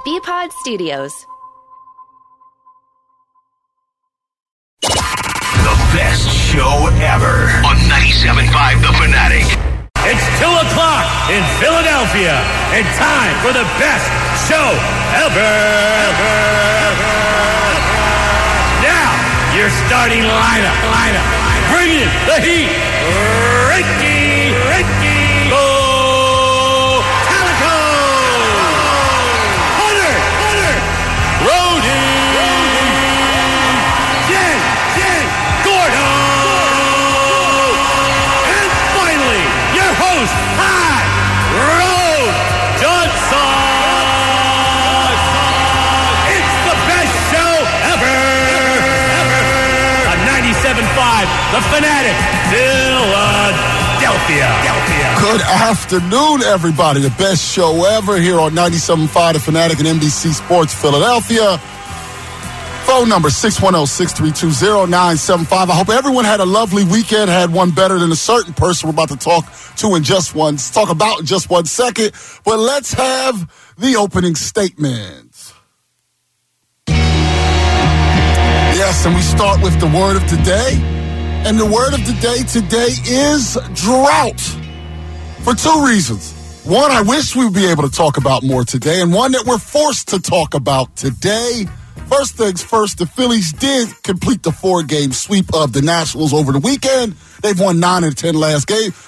BPod Studios. The best show ever on 97.5 The Fanatic. It's 2 o'clock in Philadelphia, and time for the best show ever. Now, your starting lineup. Bring in the heat. Ricky Calico. Hunter. Brody. Jen Gordo. And finally, your host, High Road Johnson. It's the best show ever. On 97.5, The Fanatic, Philadelphia. Good afternoon, everybody. The best show ever here on 97.5 The Fanatic and NBC Sports Philadelphia. Phone number 610-632-0975. I hope everyone had a lovely weekend, had one better than a certain person we're about to talk about in just one second. But let's have the opening statement. Yes, and we start with the word of the day. And the word of the day today is drought. For two reasons. One, I wish we would be able to talk about more today, and one that we're forced to talk about today. First things first, the Phillies did complete the 4-game sweep of the Nationals over the weekend. They've won 9 of their last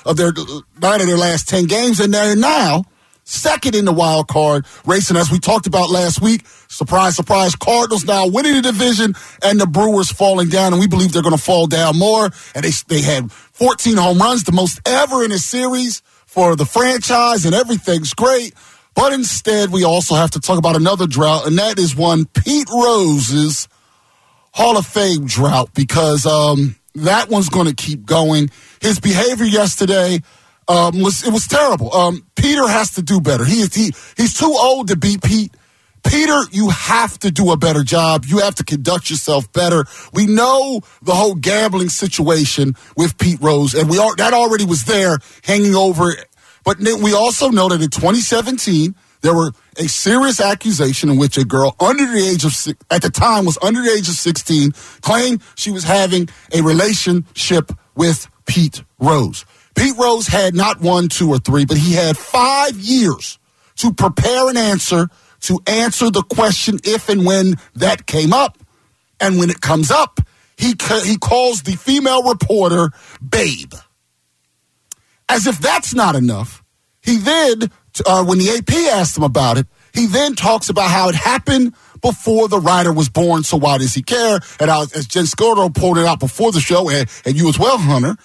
10 games, and they're now second in the wild card race. And as we talked about last week, surprise, Cardinals now winning the division and the Brewers falling down, and we believe they're going to fall down more. And they had 14 home runs, the most ever in a series for the franchise, and everything's great. But instead, we also have to talk about another drought, and that is one Pete Rose's Hall of Fame drought, because that one's going to keep going. His behavior yesterday was terrible. Peter has to do better. He's too old to beat Pete. Peter, you have to do a better job. You have to conduct yourself better. We know the whole gambling situation with Pete Rose, and that already was there hanging over. But we also know that in 2017, there were a serious accusation in which a girl under the age of at the time was under the age of 16 claimed she was having a relationship with Pete Rose. Pete Rose had not 1, 2, or 3, but he had 5 years to prepare an answer, to answer the question if and when that came up. And when it comes up, he calls the female reporter babe. As if that's not enough, he then, when the AP asked him about it, he then talks about how it happened before the writer was born, so why does he care? And as Jen Gordo pointed out before the show, and you as well, Hunter,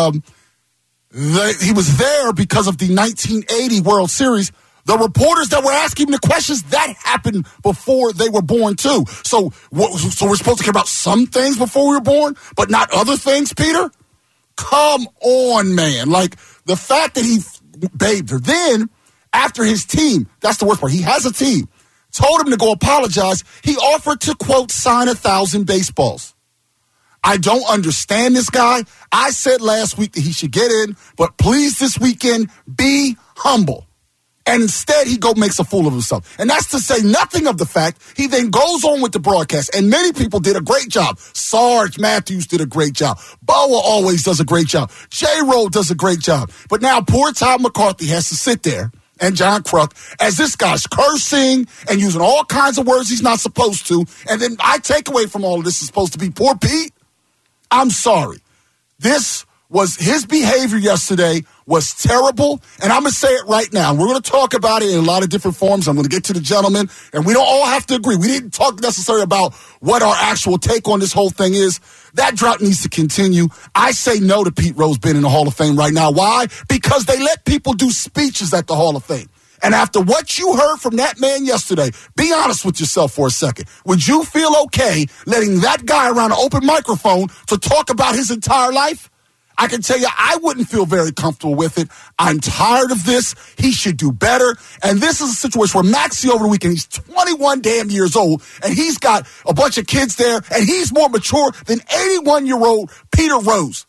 he was there because of the 1980 World Series. The reporters that were asking him the questions, that happened before they were born, too. So we're supposed to care about some things before we were born, but not other things, Peter? Come on, man. Like, the fact that he babed her. Then, after his team, that's the worst part, he has a team, told him to go apologize, he offered to, quote, sign 1,000 baseballs. I don't understand this guy. I said last week that he should get in, but please this weekend, be humble. And instead, he makes a fool of himself. And that's to say nothing of the fact he then goes on with the broadcast. And many people did a great job. Sarge Matthews did a great job. Boa always does a great job. J-Roll does a great job. But now poor Todd McCarthy has to sit there, and John Kruk, as this guy's cursing and using all kinds of words he's not supposed to. And then I take away from all of this is supposed to be poor Pete. I'm sorry. His behavior yesterday was terrible, and I'm going to say it right now. We're going to talk about it in a lot of different forms. I'm going to get to the gentleman, and we don't all have to agree. We didn't talk necessarily about what our actual take on this whole thing is. That drought needs to continue. I say no to Pete Rose being in the Hall of Fame right now. Why? Because they let people do speeches at the Hall of Fame. And after what you heard from that man yesterday, be honest with yourself for a second. Would you feel okay letting that guy around an open microphone to talk about his entire life? I can tell you I wouldn't feel very comfortable with it. I'm tired of this. He should do better. And this is a situation where Maxie over the weekend, he's 21 damn years old, and he's got a bunch of kids there, and he's more mature than 81-year-old Peter Rose.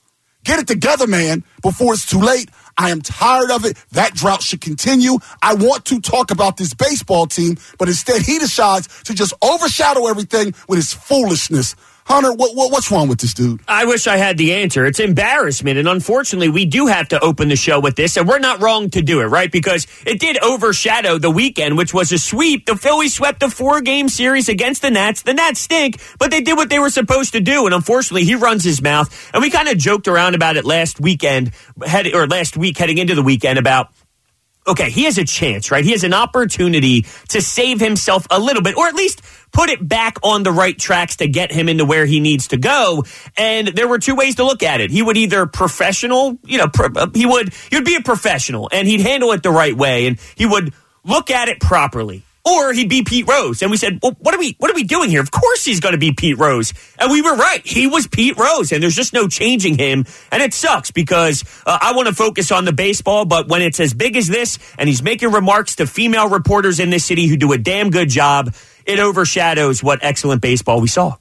Get it together, man, before it's too late. I am tired of it. That drought should continue. I want to talk about this baseball team, but instead he decides to just overshadow everything with his foolishness. Hunter, what's wrong with this dude? I wish I had the answer. It's embarrassment, and unfortunately, we do have to open the show with this, and we're not wrong to do it, right? Because it did overshadow the weekend, which was a sweep. The Phillies swept a 4-game series against the Nats. The Nats stink, but they did what they were supposed to do, and unfortunately, he runs his mouth. And we kind of joked around about it last week heading into the weekend about, okay, he has a chance, right? He has an opportunity to save himself a little bit, or at least put it back on the right tracks to get him into where he needs to go. And there were two ways to look at it. He would either professional, he would be a professional and he'd handle it the right way and he would look at it properly. Or he'd be Pete Rose. And we said, well, what are we doing here? Of course he's going to be Pete Rose. And we were right. He was Pete Rose, and there's just no changing him. And it sucks because I want to focus on the baseball, but when it's as big as this, and he's making remarks to female reporters in this city who do a damn good job, it overshadows what excellent baseball we saw.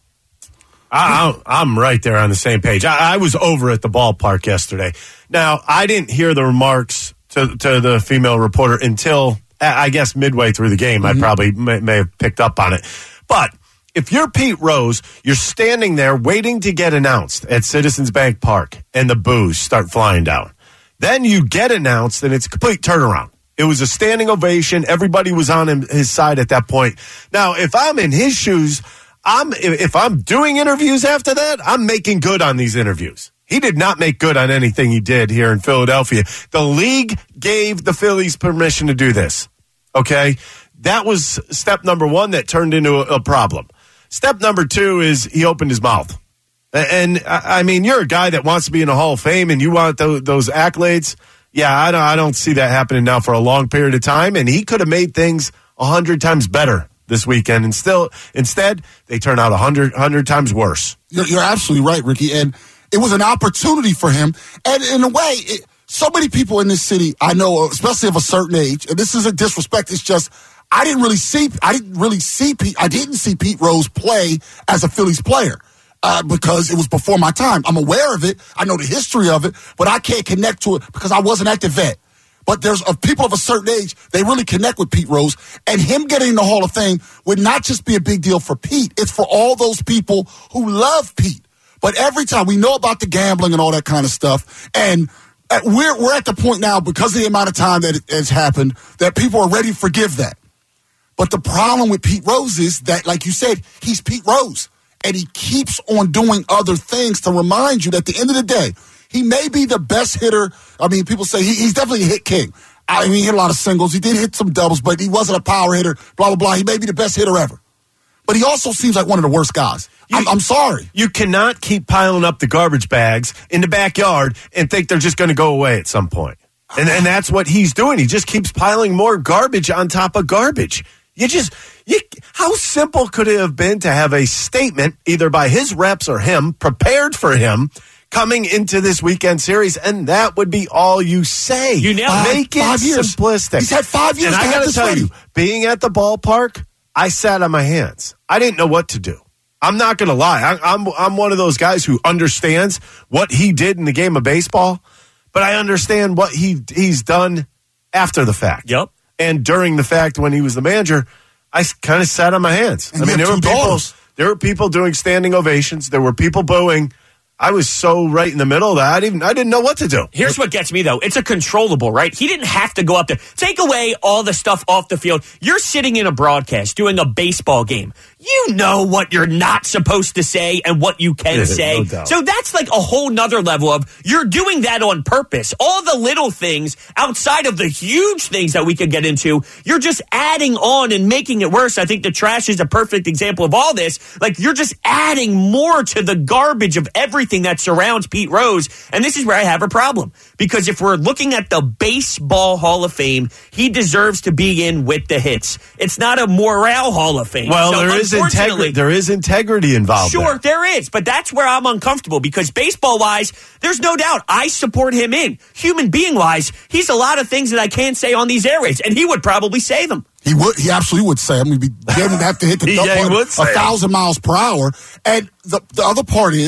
I'm right there on the same page. I was over at the ballpark yesterday. Now, I didn't hear the remarks to the female reporter until, I guess, midway through the game. I probably may have picked up on it. But if you're Pete Rose, you're standing there waiting to get announced at Citizens Bank Park, and the boos start flying down. Then you get announced, and it's a complete turnaround. It was a standing ovation. Everybody was on his side at that point. Now, if I'm in his shoes, if I'm doing interviews after that, I'm making good on these interviews. He did not make good on anything he did here in Philadelphia. The league gave the Phillies permission to do this, okay? That was step number one that turned into a problem. Step number two is he opened his mouth. And, I mean, you're a guy that wants to be in the Hall of Fame and you want those accolades. Yeah, I don't see that happening now for a long period of time, and he could have made things 100 times better this weekend, and instead, they turn out 100 times worse. You're absolutely right, Ricky, and it was an opportunity for him, and in a way, so many people in this city, I know, especially of a certain age, and this isn't disrespect, it's just, I didn't see Pete Rose play as a Phillies player. Because it was before my time. I'm aware of it. I know the history of it, but I can't connect to it because I wasn't at the vet. But there's people of a certain age, they really connect with Pete Rose. And him getting in the Hall of Fame would not just be a big deal for Pete. It's for all those people who love Pete. But every time we know about the gambling and all that kind of stuff, and we're at the point now, because of the amount of time that it has happened, that people are ready to forgive that. But the problem with Pete Rose is that, like you said, he's Pete Rose. And he keeps on doing other things to remind you that at the end of the day, he may be the best hitter. I mean, people say he's definitely a hit king. I mean, he hit a lot of singles. He did hit some doubles, but he wasn't a power hitter, blah, blah, blah. He may be the best hitter ever. But he also seems like one of the worst guys. I'm sorry. You cannot keep piling up the garbage bags in the backyard and think they're just going to go away at some point. And that's what he's doing. He just keeps piling more garbage on top of garbage. How simple could it have been to have a statement, either by his reps or him, prepared for him, coming into this weekend series, and that would be all you say. You now make it simplistic. He's had 5 years. And I got to tell you, being at the ballpark, I sat on my hands. I didn't know what to do. I'm not going to lie. I'm one of those guys who understands what he did in the game of baseball, but I understand what he's done after the fact. Yep. And during the fact when he was the manager, I kind of sat on my hands. And there were people doing standing ovations. There were people booing. I was so right in the middle that I didn't know what to do. Here's what gets me, though. It's a controllable, right? He didn't have to go up there. Take away all the stuff off the field. You're sitting in a broadcast doing a baseball game. You know what you're not supposed to say and what you can say. No doubt. So that's like a whole nother level of you're doing that on purpose. All the little things outside of the huge things that we could get into, you're just adding on and making it worse. I think the trash is a perfect example of all this. Like, you're just adding more to the garbage of everything that surrounds Pete Rose. And this is where I have a problem. Because if we're looking at the Baseball Hall of Fame, he deserves to be in with the hits. It's not a morale Hall of Fame. Well, so there is integrity involved. Sure, there is. But that's where I'm uncomfortable because baseball-wise, there's no doubt I support him in. Human being-wise, he's a lot of things that I can't say on these airways, and he would probably say them. He would. He absolutely would say. I mean, he would have to hit the 1,000 miles per hour. And the other part is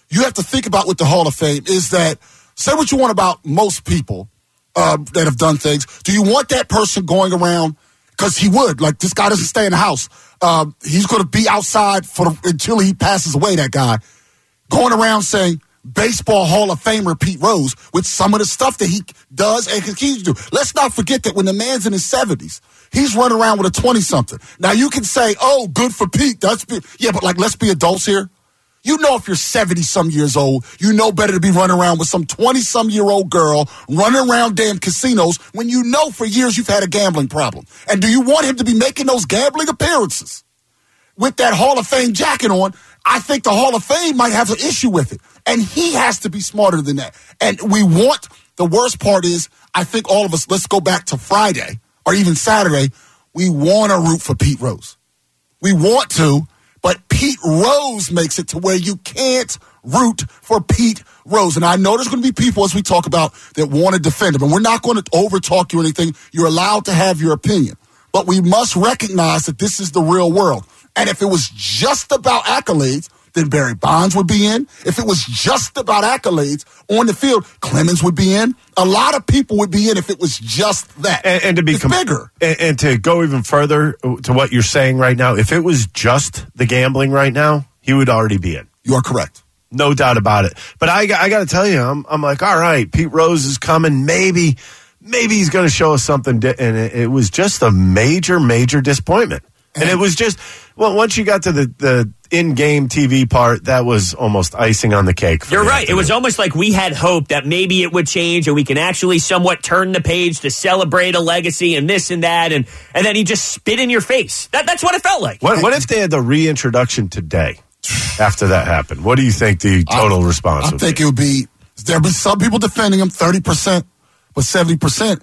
you have to think about with the Hall of Fame is that, say what you want about most people that have done things. Do you want that person going around? Because he would. Like, this guy doesn't stay in the house. He's going to be outside until he passes away, that guy. Going around saying, Baseball Hall of Famer Pete Rose, with some of the stuff that he does and continues to do. Let's not forget that when the man's in his 70s, he's running around with a 20-something. Now, you can say, oh, good for Pete. Yeah, but, like, let's be adults here. You know if you're 70-some years old, you know better to be running around with some 20-some-year-old girl running around damn casinos when you know for years you've had a gambling problem. And do you want him to be making those gambling appearances? With that Hall of Fame jacket on, I think the Hall of Fame might have an issue with it. And he has to be smarter than that. And the worst part is, I think all of us, let's go back to Friday or even Saturday, we want to root for Pete Rose. We want to, but Pete Rose makes it to where you can't root for Pete Rose. And I know there's going to be people, as we talk about, that want to defend him. And we're not going to over-talk you or anything. You're allowed to have your opinion. But we must recognize that this is the real world. And if it was just about accolades, then Barry Bonds would be in. If it was just about accolades on the field, Clemens would be in. A lot of people would be in if it was just that. And to be bigger. And to go even further to what you're saying right now, if it was just the gambling right now, he would already be in. You are correct. No doubt about it. But I got to tell you, I'm like, all right, Pete Rose is coming. Maybe he's going to show us something. And it was just a major, major disappointment. And it was just, well, once you got to the in-game TV part, that was almost icing on the cake. You're right. It was almost like we had hope that maybe it would change and we can actually somewhat turn the page to celebrate a legacy and this and that. And then he just spit in your face. That's what it felt like. What if they had the reintroduction today after that happened? What do you think the total response would be? I think it would be, there'll be some people defending him, 30%. But 70%,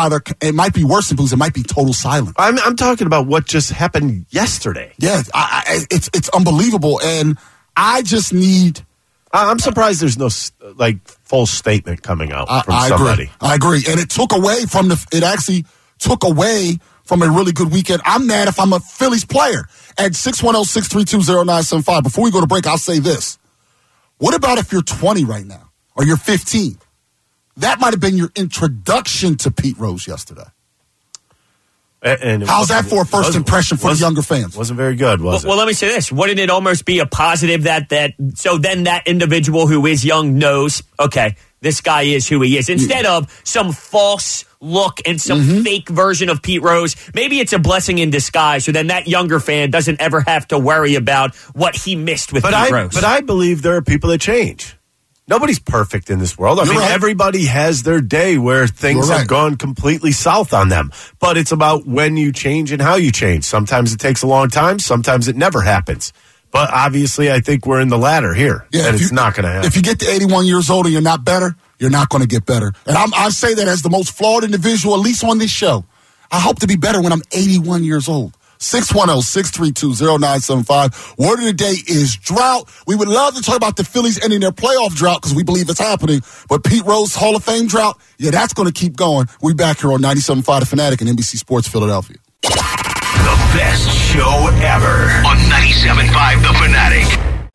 it might be worse than booze. It might be total silence. I'm talking about what just happened yesterday. Yeah, it's unbelievable, and I just need. I'm surprised there's no full statement coming out from somebody. I agree, and it took away from It actually took away from a really good weekend. I'm mad if I'm a Phillies player. At 610-632-0975. Before we go to break, I'll say this: what about if you're 20 right now or you're 15? That might have been your introduction to Pete Rose yesterday. And how's that for a first impression for the younger fans? Wasn't very good, was it? Well, let me say this. Wouldn't it almost be a positive so then that individual who is young knows, okay, this guy is who he is. Instead of some false look and some fake version of Pete Rose, maybe it's a blessing in disguise. So then that younger fan doesn't ever have to worry about what he missed with Pete Rose. But I believe there are people that change. Nobody's perfect in this world. I mean, everybody has their day where things have gone completely south on them. But it's about when you change and how you change. Sometimes it takes a long time. Sometimes it never happens. But obviously, I think we're in the latter here. Yeah, and it's not going to happen. If you get to 81 years old and you're not better, you're not going to get better. And I say that as the most flawed individual, at least on this show. I hope to be better when I'm 81 years old. 610-632-0975. Word of the day is drought. We would love to talk about the Phillies ending their playoff drought because we believe it's happening. But Pete Rose Hall of Fame drought, yeah, that's going to keep going. We're back here on 97.5 The Fanatic and NBC Sports Philadelphia. The best show ever on 97.5 The Fanatic.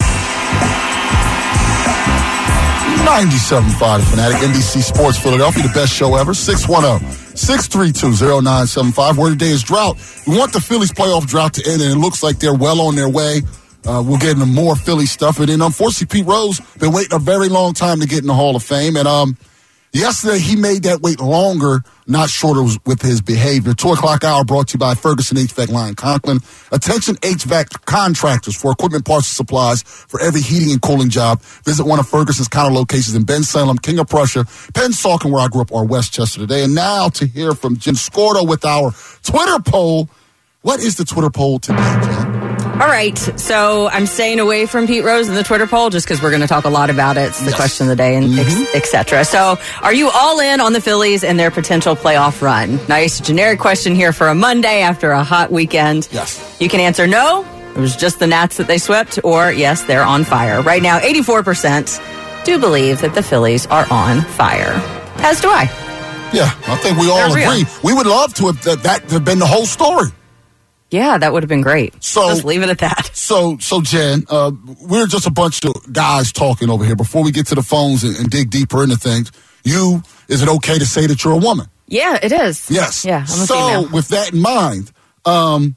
97.5 The Fanatic, NBC Sports Philadelphia, the best show ever. 610-632-0975. Word of the day is drought. We want the Phillies playoff drought to end, and it looks like they're well on their way. We'll get into more Philly stuff. And then, unfortunately, Pete Rose been waiting a very long time to get in the Hall of Fame. And yesterday, he made that wait longer, not shorter with his behavior. 2 o'clock hour brought to you by Ferguson HVAC Line Conklin. Attention HVAC contractors for equipment, parts, and supplies for every heating and cooling job. Visit one of Ferguson's counter locations in Ben Salem, King of Prussia, Pennsauken, where I grew up, or Westchester today. And now to hear from Jen Scordo with our Twitter poll. What is the Twitter poll today, Jen? All right, so I'm staying away from Pete Rose in the Twitter poll just because we're going to talk a lot about it. It's the question of the day, and et cetera. So are you all in on the Phillies and their potential playoff run? Nice generic question here for a Monday after a hot weekend. Yes. You can answer no, it was just the Nats that they swept, or yes, they're on fire. Right now, 84% do believe that the Phillies are on fire. As do I. Yeah, I think we all agree. We would love to have that have been the whole story. Yeah, that would have been great. So just leave it at that. So Jen, we're just a bunch of guys talking over here. Before we get to the phones and dig deeper into things, is it okay to say that you're a woman? Yeah, it is. Yes. Yeah, I'm a female. So with that in mind, how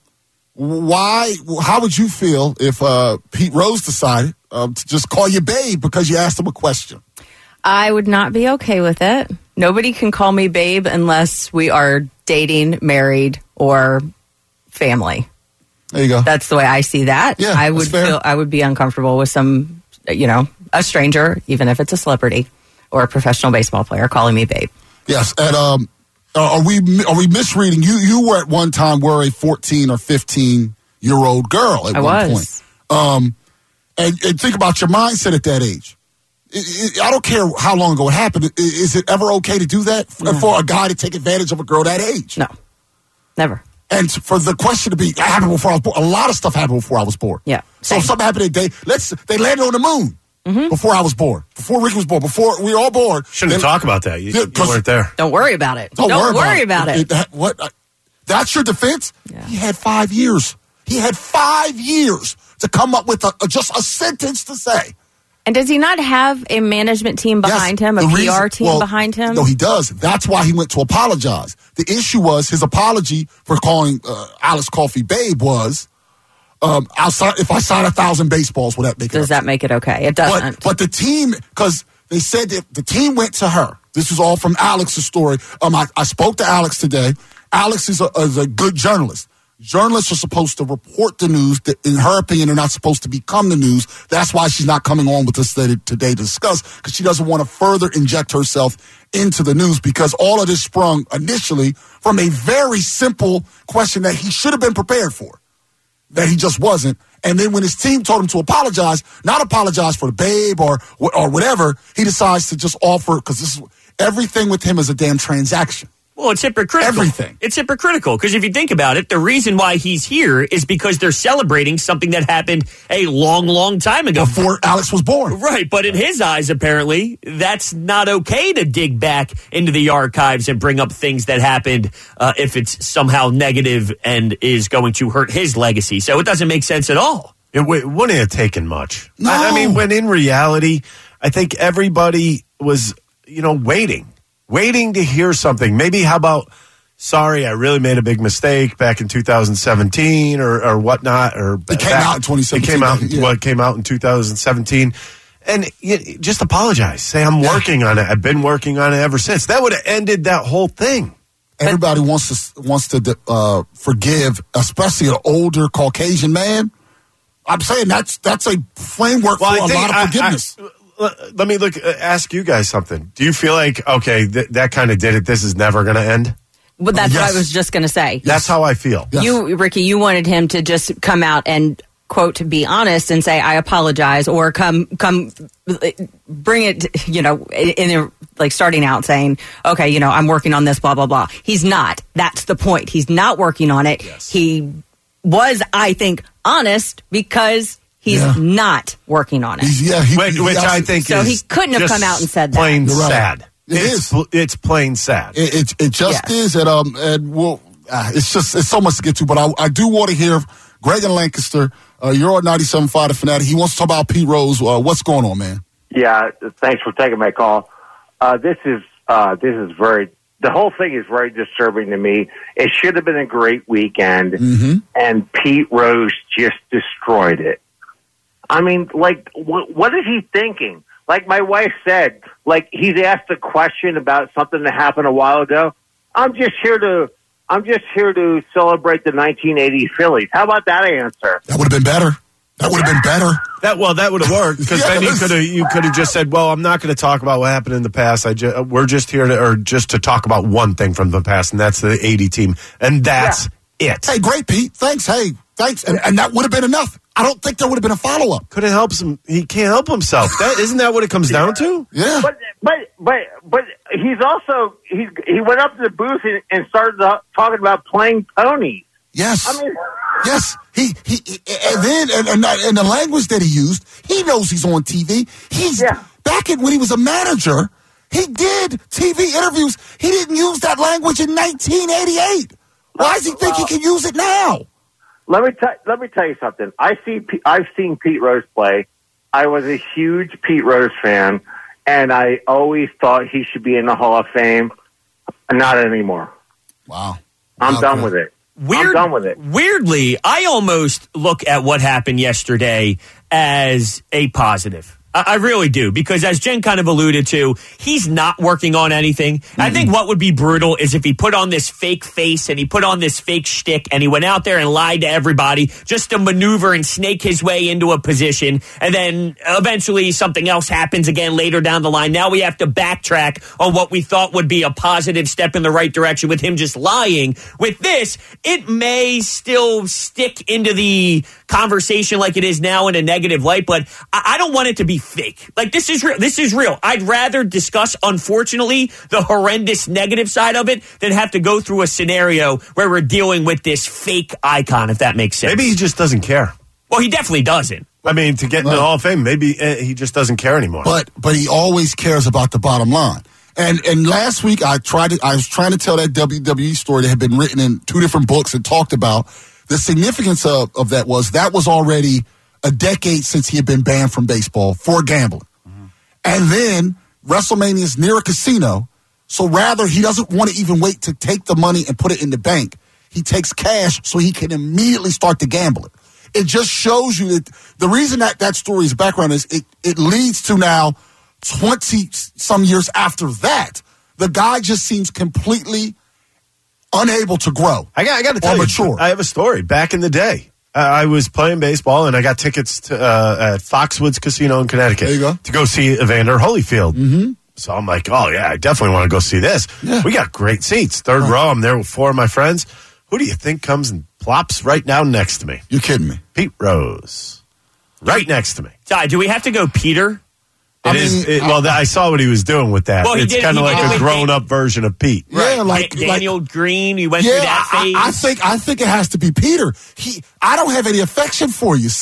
would you feel if Pete Rose decided to just call you babe because you asked him a question? I would not be okay with it. Nobody can call me babe unless we are dating, married, or family. There you go. That's the way I see that. Yeah, I would be uncomfortable with some, a stranger, even if it's a celebrity or a professional baseball player, calling me babe. Yes, and are we misreading? You were at one time were a 14 or 15-year-old girl at one point. And think about your mindset at that age. I don't care how long ago it happened. Is it ever okay to do that for a guy to take advantage of a girl that age? No, never. And for the question to be, happened before I was born. A lot of stuff happened before I was born. Yeah. So if something happened today, they landed on the moon before I was born, before Ricky was born, before we were all born. Shouldn't talk about that. You weren't there. Don't worry about it. Don't worry about it. That's your defense? Yeah. He had 5 years. He had 5 years to come up with just a sentence to say. And does he not have a management team behind him, a PR team behind him? No, he does. That's why he went to apologize. The issue was his apology for calling Alex Coffey babe was, if I sign 1,000 baseballs, will that make it okay? Does that make it okay? It doesn't. But the team, because they said that the team went to her. This is all from Alex's story. I spoke to Alex today. Alex is a good journalist. Journalists are supposed to report the news that, in her opinion, are not supposed to become the news. That's why she's not coming on with us today to discuss, because she doesn't want to further inject herself into the news, because all of this sprung initially from a very simple question that he should have been prepared for, that he just wasn't. And then when his team told him to apologize, not apologize for the babe or whatever, he decides to just offer, because everything with him is a damn transaction. Well, it's hypocritical. Everything. It's hypocritical because if you think about it, the reason why he's here is because they're celebrating something that happened a long, long time ago. Before Alex was born. Right, but in his eyes, apparently, that's not okay to dig back into the archives and bring up things that happened if it's somehow negative and is going to hurt his legacy. So it doesn't make sense at all. It wouldn't have taken much. No. I mean, when in reality, I think everybody was, waiting to hear something. Maybe how about, sorry, I really made a big mistake back in 2017 or whatnot. Or it came out in 2017. It came out in 2017. And just apologize. Say, I'm working on it. I've been working on it ever since. That would have ended that whole thing. Everybody wants to forgive, especially an older Caucasian man. I'm saying that's a framework for a lot of forgiveness. Let me ask you guys something. Do you feel like, okay, that kind of did it, this is never going to end? But that's what I was just going to say. Yes. That's how I feel. Yes. Ricky, you wanted him to just come out and, quote, be honest and say, I apologize, or come bring it, starting out saying, okay, I'm working on this, blah, blah, blah. He's not. That's the point. He's not working on it. Yes. He was, I think, honest because he's not working on it. Which I think so is he couldn't have come out and said that. Plain You're right. sad. It's plain sad. It just is. And it's so much to get to. But I do want to hear Greg in Lancaster. You're on 97.5 The Fanatic. He wants to talk about Pete Rose. What's going on, man? Yeah, thanks for taking my call. This is very. The whole thing is very disturbing to me. It should have been a great weekend, and Pete Rose just destroyed it. I mean, what is he thinking? Like my wife said, he's asked a question about something that happened a while ago. I'm just here to celebrate the 1980 Phillies. How about that answer? That would have been better. That would have been better. That would have worked because then you could have just said, "Well, I'm not going to talk about what happened in the past. We're just here to talk about one thing from the past, and that's the 80 team, and that's it." Hey, great, Pete. Thanks. Hey, thanks, and that would have been enough. I don't think there would have been a follow-up. Could have helped him. He can't help himself. Isn't that what it comes down to? Yeah. But he's also he went up to the booth and started talking about playing ponies. Yes. I mean, yes. He and then and the language that he used, he knows he's on TV. Back when he was a manager, he did TV interviews. He didn't use that language in 1988. Why does he think he can use it now? Let me tell you something. I've seen Pete Rose play. I was a huge Pete Rose fan, and I always thought he should be in the Hall of Fame. Not anymore. Wow. I'm done with it. I'm done with it. Weirdly, I almost look at what happened yesterday as a positive. I really do, because as Jen kind of alluded to, he's not working on anything. Mm-hmm. I think what would be brutal is if he put on this fake face and he put on this fake shtick and he went out there and lied to everybody just to maneuver and snake his way into a position, and then eventually something else happens again later down the line. Now we have to backtrack on what we thought would be a positive step in the right direction with him just lying. With this, it may still stick into the conversation like it is now in a negative light, but I don't want it to be fake. Like, this is real. This is real. I'd rather discuss, unfortunately, the horrendous negative side of it than have to go through a scenario where we're dealing with this fake icon, if that makes sense. Maybe he just doesn't care. Well, he definitely doesn't. I mean, to get into the Hall of Fame, maybe he just doesn't care anymore. But he always cares about the bottom line. And last week I was trying to tell that WWE story that had been written in 2 different books and talked about. The significance of that was already a decade since he had been banned from baseball for gambling. Mm-hmm. And then WrestleMania is near a casino, so rather he doesn't want to even wait to take the money and put it in the bank. He takes cash so he can immediately start to gamble it. It just shows you that the reason that story's background is it leads to now 20-some years after that, the guy just seems completely unable to grow. I got to tell you, I have a story. Back in the day, I was playing baseball, and I got tickets to at Foxwoods Casino in Connecticut there you go. to go see Evander Holyfield. Mm-hmm. So I'm like, oh, yeah, I definitely want to go see this. Yeah. We got great seats. Third row. I'm there with 4 of my friends. Who do you think comes and plops right down next to me? You're kidding me. Pete Rose. Right next to me. Ty, do we have to go Peter? I saw what he was doing with that. Well, it's kind of like a grown-up version of Pete. Right. Yeah, like Daniel Green. He went through that phase. I think it has to be Peter. I don't have any affection for you.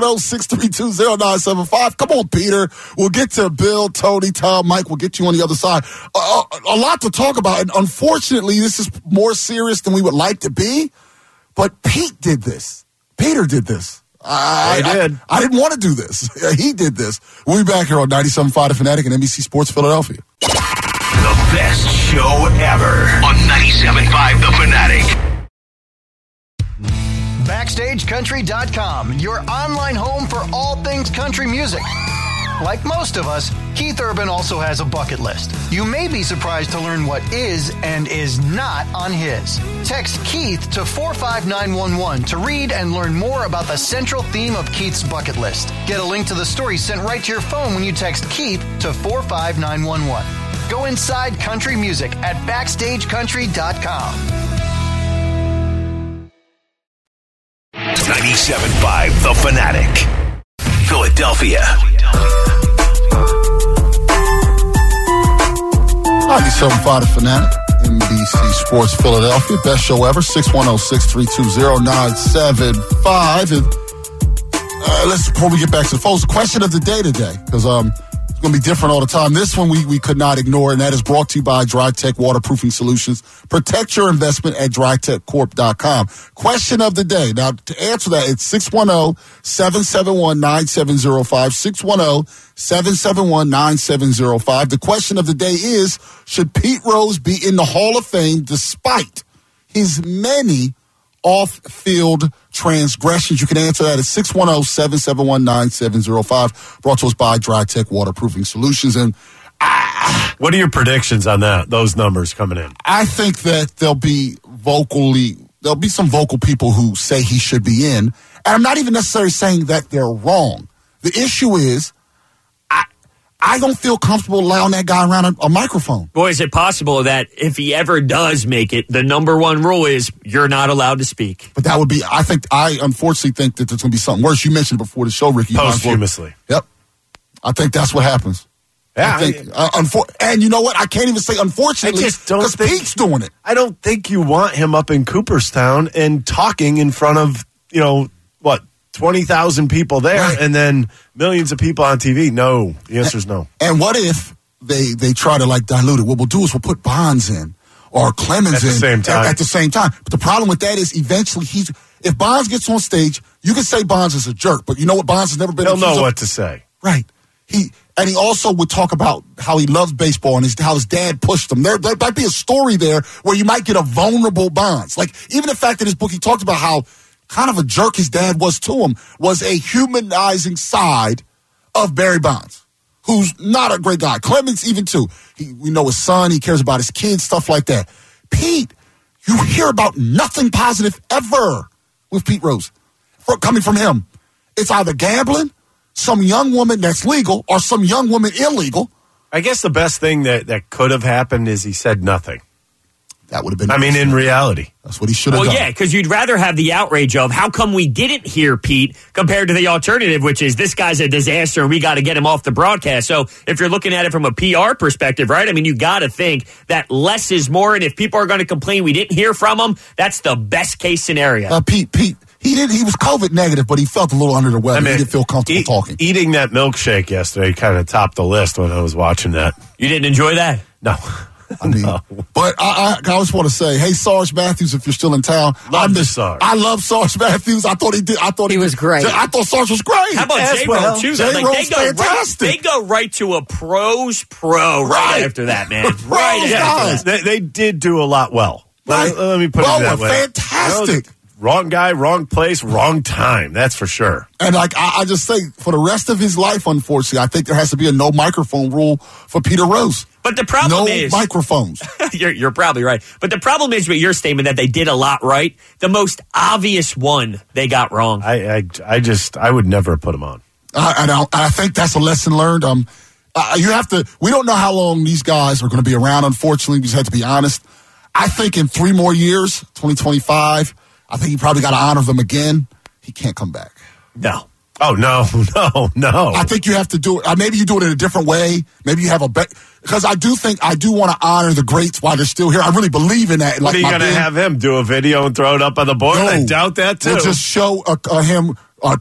610-632-0975. Come on, Peter. We'll get to Bill, Tony, Tom, Mike. We'll get you on the other side. A lot to talk about, and unfortunately, this is more serious than we would like to be. But Pete did this. Peter did this. I didn't want to do this. He did this. We'll be back here on 97.5 The Fanatic and NBC Sports Philadelphia. The best show ever on 97.5 The Fanatic. BackstageCountry.com, your online home for all things country music. Like most of us, Keith Urban also has a bucket list. You may be surprised to learn what is and is not on his. Text Keith to 45911 to read and learn more about the central theme of Keith's bucket list. Get a link to the story sent right to your phone when you text Keith to 45911. Go inside country music at BackstageCountry.com. 97.5 The Fanatic. Philadelphia. 97.5 The Fanatic, NBC Sports Philadelphia. Best show ever, 610-632-0975. And before we get back to the phones, the question of the day today, because it's going to be different all the time. This one we could not ignore, and that is brought to you by DryTech Waterproofing Solutions. Protect your investment at DryTechCorp.com. Question of the day. Now, to answer that, it's 610-771-9705. 610-771-9705. The question of the day is, should Pete Rose be in the Hall of Fame despite his many off-field transgressions? You can answer that at 610-771-9705. Brought to us by DryTech Waterproofing Solutions. And what are your predictions on those numbers coming in? I think that there'll be some vocal people who say he should be in. And I'm not even necessarily saying that they're wrong. The issue is, I don't feel comfortable allowing that guy around a microphone. Boy, is it possible that if he ever does make it, the number one rule is you're not allowed to speak. But that would be, I unfortunately think that there's going to be something worse. You mentioned it before the show, Ricky. Posthumously. Yep. I think that's what happens. Yeah. And you know what? I can't even say unfortunately because Pete's doing it. I don't think you want him up in Cooperstown and talking in front of, 20,000 people there, right, and then millions of people on TV. No, the answer is no. And what if they try to dilute it? What we'll do is we'll put Bonds in or Clemens at the same time. At the same time. But the problem with that is eventually if Bonds gets on stage, you can say Bonds is a jerk, but you know what? Bonds has never been. He'll know what to say. Right. He also would talk about how he loves baseball and how his dad pushed him. There might be a story there where you might get a vulnerable Bonds. Like, even the fact that his book, he talked about how kind of a jerk his dad was to him was a humanizing side of Barry Bonds, who's not a great guy. Clemens even too. We know his son. He cares about his kids, stuff like that. Pete, you hear about nothing positive ever with Pete Rose coming from him. It's either gambling, some young woman that's legal, or some young woman illegal. I guess the best thing that could have happened is he said nothing. That would have been. I mean, in reality, that's what he should have done. Well, yeah, because you'd rather have the outrage of how come we didn't hear Pete compared to the alternative, which is this guy's a disaster and we got to get him off the broadcast. So if you're looking at it from a PR perspective, right? I mean, you got to think that less is more, and if people are going to complain we didn't hear from him, that's the best case scenario. Pete. He was COVID negative, but he felt a little under the weather. I mean, he didn't feel comfortable talking. Eating that milkshake yesterday kind of topped the list when I was watching that. You didn't enjoy that? No. I mean, but I just want to say, hey, Sarge Matthews, if you're still in town, Sarge. I love Sarge Matthews. I thought he was great. I thought Sarge was great. How about J-Ro, too? J-Ro's fantastic. They go right to a pro's pro right after that, man. Right after that. They did do a lot well. Right. Let me put it that way. Fantastic. Wrong guy, wrong place, wrong time. That's for sure. And I just say, for the rest of his life, unfortunately, I think there has to be a no microphone rule for Peter Rose. But the problem is... No microphones. You're probably right. But the problem is with your statement that they did a lot right. The most obvious one they got wrong. I would never have put him on. I think that's a lesson learned. You have to... We don't know how long these guys are going to be around, unfortunately. We just have to be honest. I think in 3 more years, 2025... I think you probably got to honor them again. He can't come back. No. Oh, no. I think you have to do it. Maybe you do it in a different way. Maybe you have a bet. Because I do want to honor the greats while they're still here. I really believe in that. What are you going to have him do a video and throw it up on the board? No, I doubt that, too. We'll just show him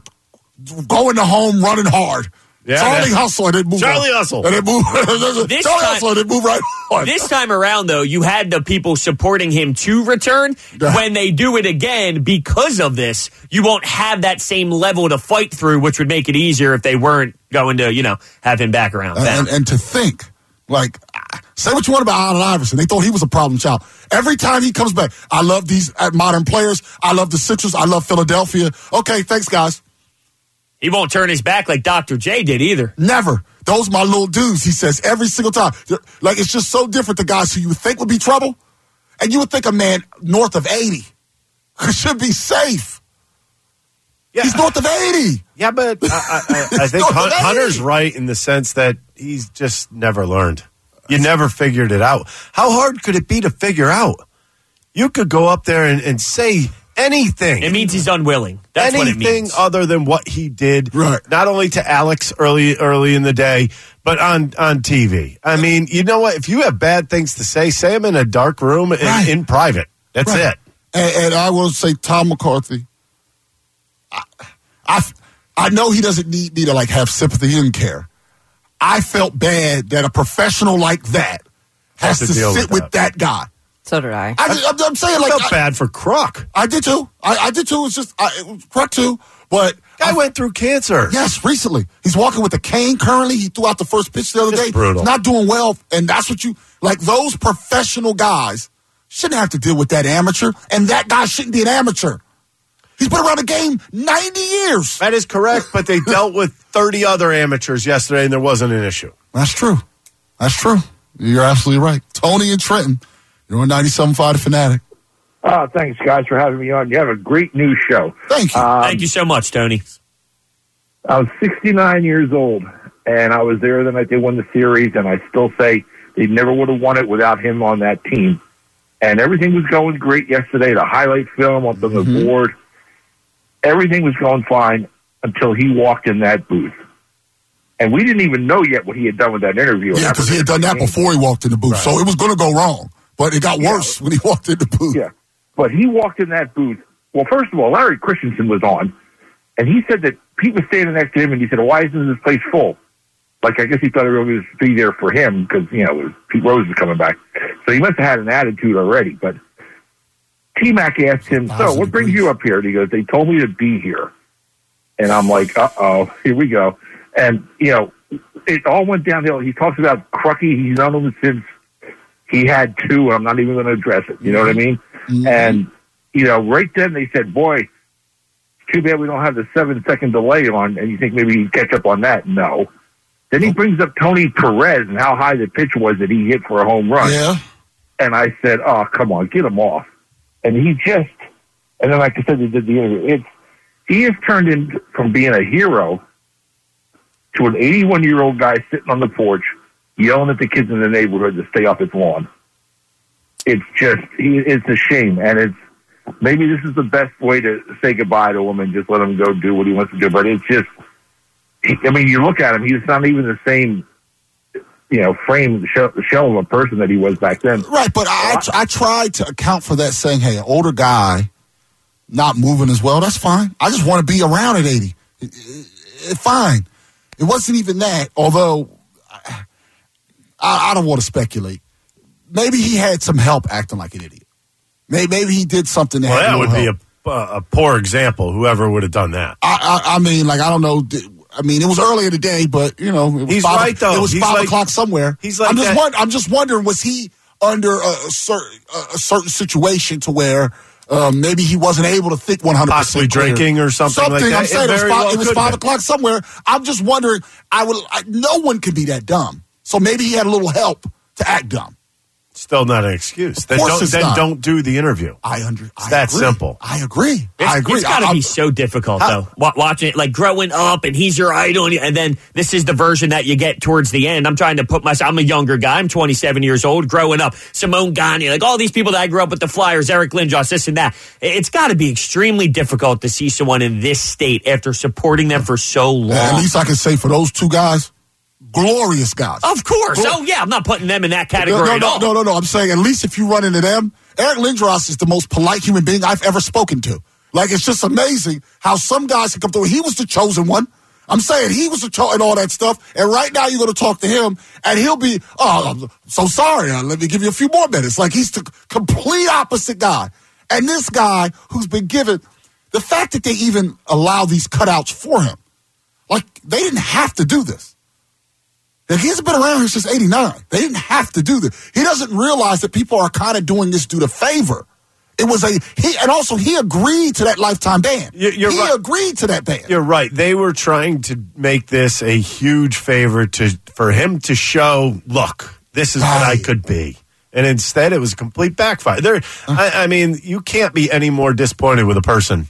going to home running hard. Yeah, Charlie Hustle and it moved. Charlie Hustle. And it moved. Hustle and it moved right on. This time around, though, you had the people supporting him to return. When they do it again, because of this, you won't have that same level to fight through, which would make it easier if they weren't going to, have him back around. And to think, like, say what you want about Allen Iverson. They thought he was a problem child. Every time he comes back, I love these modern players. I love the Sixers. I love Philadelphia. Okay, thanks, guys. He won't turn his back like Dr. J did either. Never. Those my little dudes, he says, every single time. Like, it's just so different to guys who you would think would be trouble. And you would think a man north of 80 should be safe. Yeah. He's north of 80. Yeah, but I think Hunter's right in the sense that he's just never learned. You never figured it out. How hard could it be to figure out? You could go up there and say anything. It means he's unwilling. That's what it means. Anything other than what he did, right. Not only to Alex early in the day, but on TV. I mean, you know what? If you have bad things to say them in a dark room in private. That's it. And I will say, Tom McCarthy, I know he doesn't need me to like have sympathy and care. I felt bad that a professional like that has to sit with that guy. So did I. I'm saying, like, I felt bad for Kruk. I did too. I did too. It's just Kruk too. But guy went through cancer. Yes, recently. He's walking with a cane currently. He threw out the first pitch the other day. Brutal. He's not doing well, and that's what those professional guys shouldn't have to deal with that amateur, and that guy shouldn't be an amateur. He's been around the game 90 years. That is correct, but they dealt with 30 other amateurs yesterday, and there wasn't an issue. That's true. You're absolutely right. Tony and Trenton. You're on 97.5 The Fanatic. Thanks, guys, for having me on. You have a great new show. Thank you. Thank you so much, Tony. I was 69 years old, and I was there the night they won the series, and I still say they never would have won it without him on that team. And everything was going great yesterday. The highlight film up on the board, everything was going fine until he walked in that booth. And we didn't even know yet what he had done with that interview. Yeah, because he had done that before he walked in the booth. Right. So it was going to go wrong. But it got worse when he walked in the booth. Yeah. But he walked in that booth. Well, first of all, Larry Christensen was on. And he said that Pete was standing next to him, and he said, why isn't this place full? Like, I guess he thought everyone was be there for him because, Pete Rose was coming back. So he must have had an attitude already. But T-Mac asked him, so what brings you up here? And he goes, they told me to be here. And I'm like, uh-oh, here we go. And, it all went downhill. He talks about Crucky. He's known him since he had 2, and I'm not even going to address it. You know what I mean? Mm-hmm. And, right then they said, boy, it's too bad we don't have the 7-second delay on, and you think maybe he'd catch up on that. No. Then he brings up Tony Perez and how high the pitch was that he hit for a home run. Yeah. And I said, oh, come on, get him off. And and then like I said, they did the interview. He has turned in from being a hero to an 81-year-old guy sitting on the porch yelling at the kids in the neighborhood to stay off his lawn. It's a shame. And maybe this is the best way to say goodbye to him and just let him go do what he wants to do. But it's just, you look at him, he's not even the same, frame, the shell of a person that he was back then. Right, but I tried to account for that, saying, hey, an older guy not moving as well, that's fine. I just want to be around at 80. Fine. It wasn't even that, although I don't want to speculate. Maybe he had some help acting like an idiot. Maybe he did something that would be a poor example, whoever would have done that. I don't know. It was earlier today, but, it was he's 5, right, though. It was 5 o'clock somewhere. He's like I'm just wondering, was he under a certain situation to where maybe he wasn't able to think 100%. Possibly drinking or something like that. I'm saying it was 5 o'clock somewhere. I'm just wondering, no one could be that dumb. So maybe he had a little help to act dumb. Still not an excuse. Then don't do the interview. It's that simple. I agree. It's got to be so difficult, though. Watching it, like growing up, and he's your idol, and then this is the version that you get towards the end. I'm trying to put myself, I'm a younger guy. I'm 27 years old. Growing up, Simone Gagne, like all these people that I grew up with, the Flyers, Eric Lindros, this and that. It's got to be extremely difficult to see someone in this state after supporting them for so long. At least I can say for those two guys, glorious guys. Of course. I'm not putting them in that category at all. No. I'm saying at least if you run into them, Eric Lindros is the most polite human being I've ever spoken to. Like, it's just amazing how some guys can come through. He was the chosen one. I'm saying he was the chosen and all that stuff. And right now you're going to talk to him, and he'll be, I'm so sorry. Let me give you a few more minutes. Like, he's the complete opposite guy. And this guy who's been given, the fact that they even allow these cutouts for him, like, they didn't have to do this. He hasn't been around here since 89. They didn't have to do this. He doesn't realize that people are kind of doing this due to favor. It was he agreed to that lifetime ban. He agreed to that ban. You're right. They were trying to make this a huge favor for him to show, look, this is what I could be. And instead, it was a complete backfire. You can't be any more disappointed with a person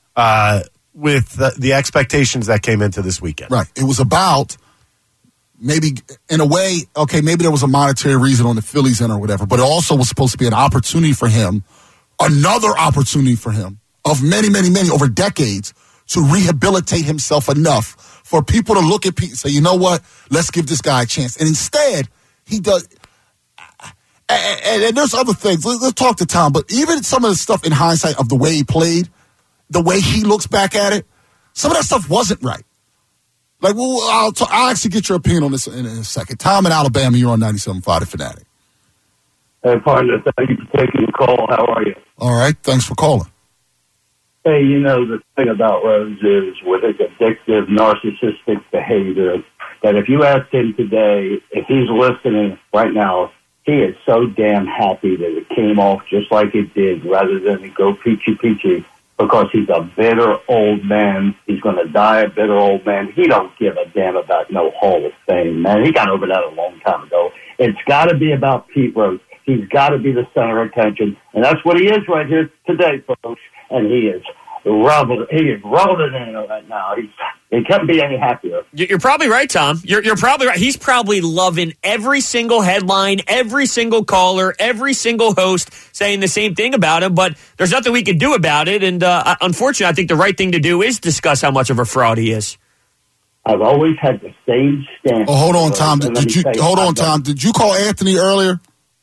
with the expectations that came into this weekend. Right. It was about... maybe in a way, okay, maybe there was a monetary reason on the Phillies end or whatever, but it also was supposed to be an opportunity for him, another opportunity for him of many, many, many over decades to rehabilitate himself enough for people to look at Pete and say, you know what, let's give this guy a chance. And instead, he does. And there's other things. Let's talk to Tom, but even some of the stuff in hindsight of the way he played, the way he looks back at it, some of that stuff wasn't right. Like, well, I'll actually get your opinion on this in a second. Tom in Alabama, you're on 97.5 The Fanatic. Hey, partner, thank you for taking the call. How are you? All right, thanks for calling. Hey, the thing about Rose is with his addictive, narcissistic behavior, that if you ask him today, if he's listening right now, he is so damn happy that it came off just like it did, rather than to go peachy, because he's a bitter old man. He's going to die a bitter old man. He don't give a damn about no Hall of Fame, man. He got over that a long time ago. It's got to be about Pete Rose. He's got to be the center of attention, and that's what he is right here today, folks. And he is rolling in right now. He can't be any happier. You're probably right, Tom. You're probably right. He's probably loving every single headline, every single caller, every single host saying the same thing about him, but there's nothing we can do about it. And unfortunately, I think the right thing to do is discuss how much of a fraud he is. I've always had the same stance. Oh, hold on, Tom. Tom. Did you call Anthony earlier?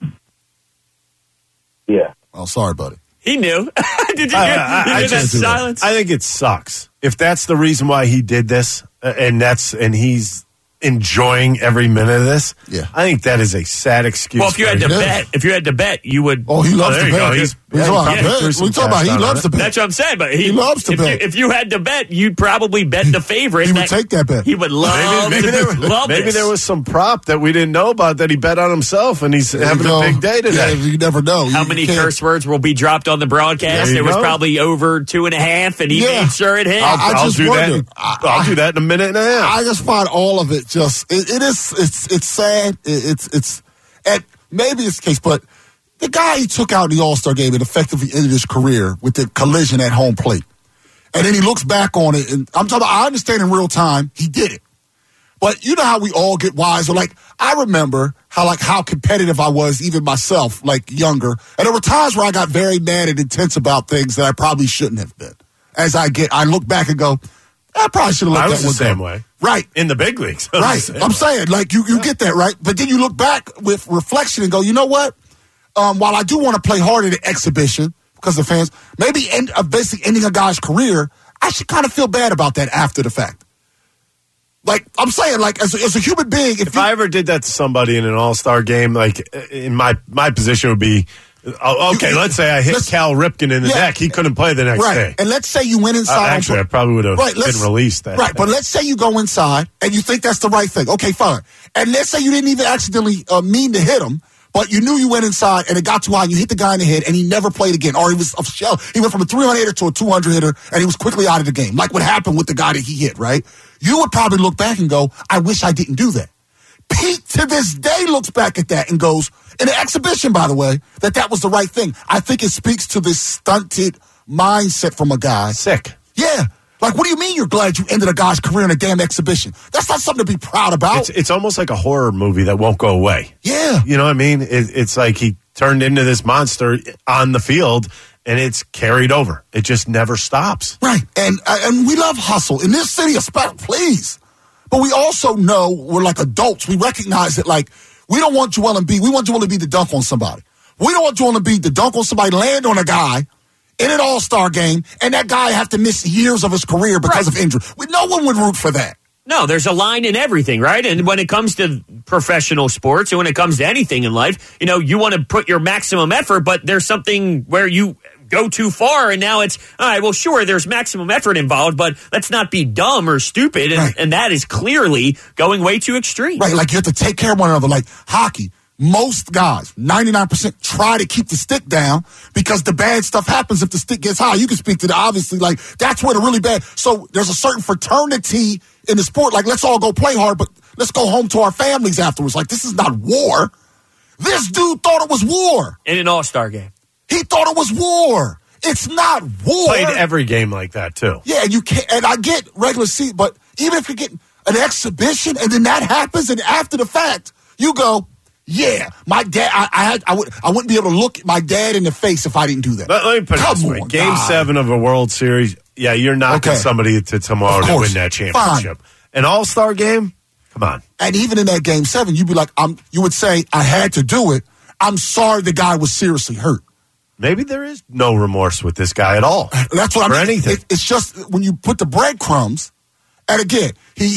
Yeah. Oh, sorry, buddy. He knew. Did you hear that silence? I think it sucks. If that's the reason why he did this, and he's enjoying every minute of this. Yeah. I think that is a sad excuse. Well, if you had to bet, you would. Oh, he loves to bet. He's He loves to bet. That's what I'm saying. But he loves to bet. If you had to bet, you'd probably bet the favorite. He would take that bet. He would love. Maybe there was some prop that we didn't know about that he bet on himself, and he's having a big day today. Yeah, you never know. How many curse words will be dropped on the broadcast? It was probably over 2.5, and he made sure it hit. I'll do that. I'll do that in a minute and a half. I just find all of it just it's sad. And maybe it's the case, but the guy he took out in the All-Star game and effectively ended his career with the collision at home plate. And then he looks back on it, and I'm talking about, I understand in real time he did it. But you know how we all get wiser. Like, I remember how competitive I was, even myself, like younger. And there were times where I got very mad and intense about things that I probably shouldn't have been. I look back and go, I probably should have let that one go. I was the same way. Right. In the big leagues. Right. I'm saying, like, you get that, right? But then you look back with reflection and go, you know what? While I do want to play hard in the exhibition because of fans, maybe basically ending a guy's career, I should kind of feel bad about that after the fact. Like, I'm saying, like, as a human being, if I ever did that to somebody in an all-star game, like, in my position would be, let's say I hit Cal Ripken in the neck. He couldn't play the next day. And let's say you went inside. Actually, I probably would have been released that. Right, but let's say you go inside and you think that's the right thing. Okay, fine. And let's say you didn't even accidentally mean to hit him, but you knew you went inside and it got too high and you hit the guy in the head and he never played again. Or he went from a 300 hitter to a 200 hitter and he was quickly out of the game. Like what happened with the guy that he hit, right? You would probably look back and go, I wish I didn't do that. Pete, to this day, looks back at that and goes, in an exhibition, by the way, that was the right thing. I think it speaks to this stunted mindset from a guy. Sick. Yeah. Like, what do you mean you're glad you ended a guy's career in a damn exhibition? That's not something to be proud about. It's almost like a horror movie that won't go away. Yeah. You know what I mean? It's like he turned into this monster on the field, and it's carried over. It just never stops. Right. And we love hustle. In this city, please. But we also know we're like adults. We recognize that, like, we don't want Joel Embiid. We want Joel Embiid to dunk on somebody. We don't want Joel Embiid to dunk on somebody, land on a guy in an all-star game, and that guy have to miss years of his career because of injury. No one would root for that. No, there's a line in everything, right? And when it comes to professional sports and when it comes to anything in life, you want to put your maximum effort, but there's something where you go too far, and now it's, all right, well, sure, there's maximum effort involved, but let's not be dumb or stupid, and that is clearly going way too extreme. Right, like you have to take care of one another. Like hockey, most guys, 99%, try to keep the stick down because the bad stuff happens if the stick gets high. You can speak to that, obviously, like, that's where the really bad. So there's a certain fraternity in the sport, like, let's all go play hard, but let's go home to our families afterwards. Like, this is not war. This dude thought it was war. In an all-star game. He thought it was war. It's not war. Played every game like that, too. Yeah, and you can't, and I get regular season, but even if you get an exhibition and then that happens, and after the fact, you go, yeah, my dad, I wouldn't be able to look my dad in the face if I didn't do that. Let me put it this way. Game 7 of a World Series, yeah, you're knocking somebody to tomorrow to win that championship. Fine. An all-star game? Come on. And even in that Game 7, you'd be like, you would say, I had to do it. I'm sorry the guy was seriously hurt. Maybe there is no remorse with this guy at all. That's what I mean. Anything. It's just when you put the breadcrumbs, and again,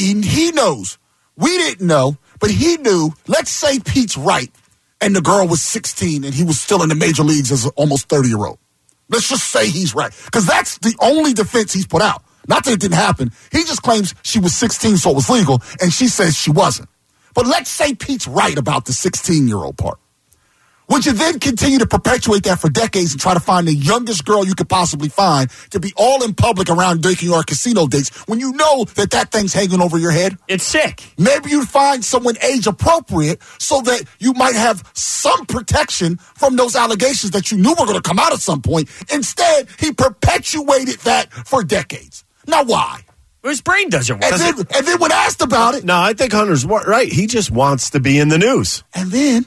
he knows. We didn't know, but he knew. Let's say Pete's right, and the girl was 16, and he was still in the major leagues as an almost 30-year-old. Let's just say he's right, because that's the only defense he's put out. Not that it didn't happen. He just claims she was 16, so it was legal, and she says she wasn't. But let's say Pete's right about the 16-year-old part. Would you then continue to perpetuate that for decades and try to find the youngest girl you could possibly find to be all in public around drinking or casino dates when you know that thing's hanging over your head? It's sick. Maybe you'd find someone age appropriate so that you might have some protection from those allegations that you knew were going to come out at some point. Instead, he perpetuated that for decades. Now, why? His brain doesn't work. And then when asked about it... No, I think Hunter's right. He just wants to be in the news. And then...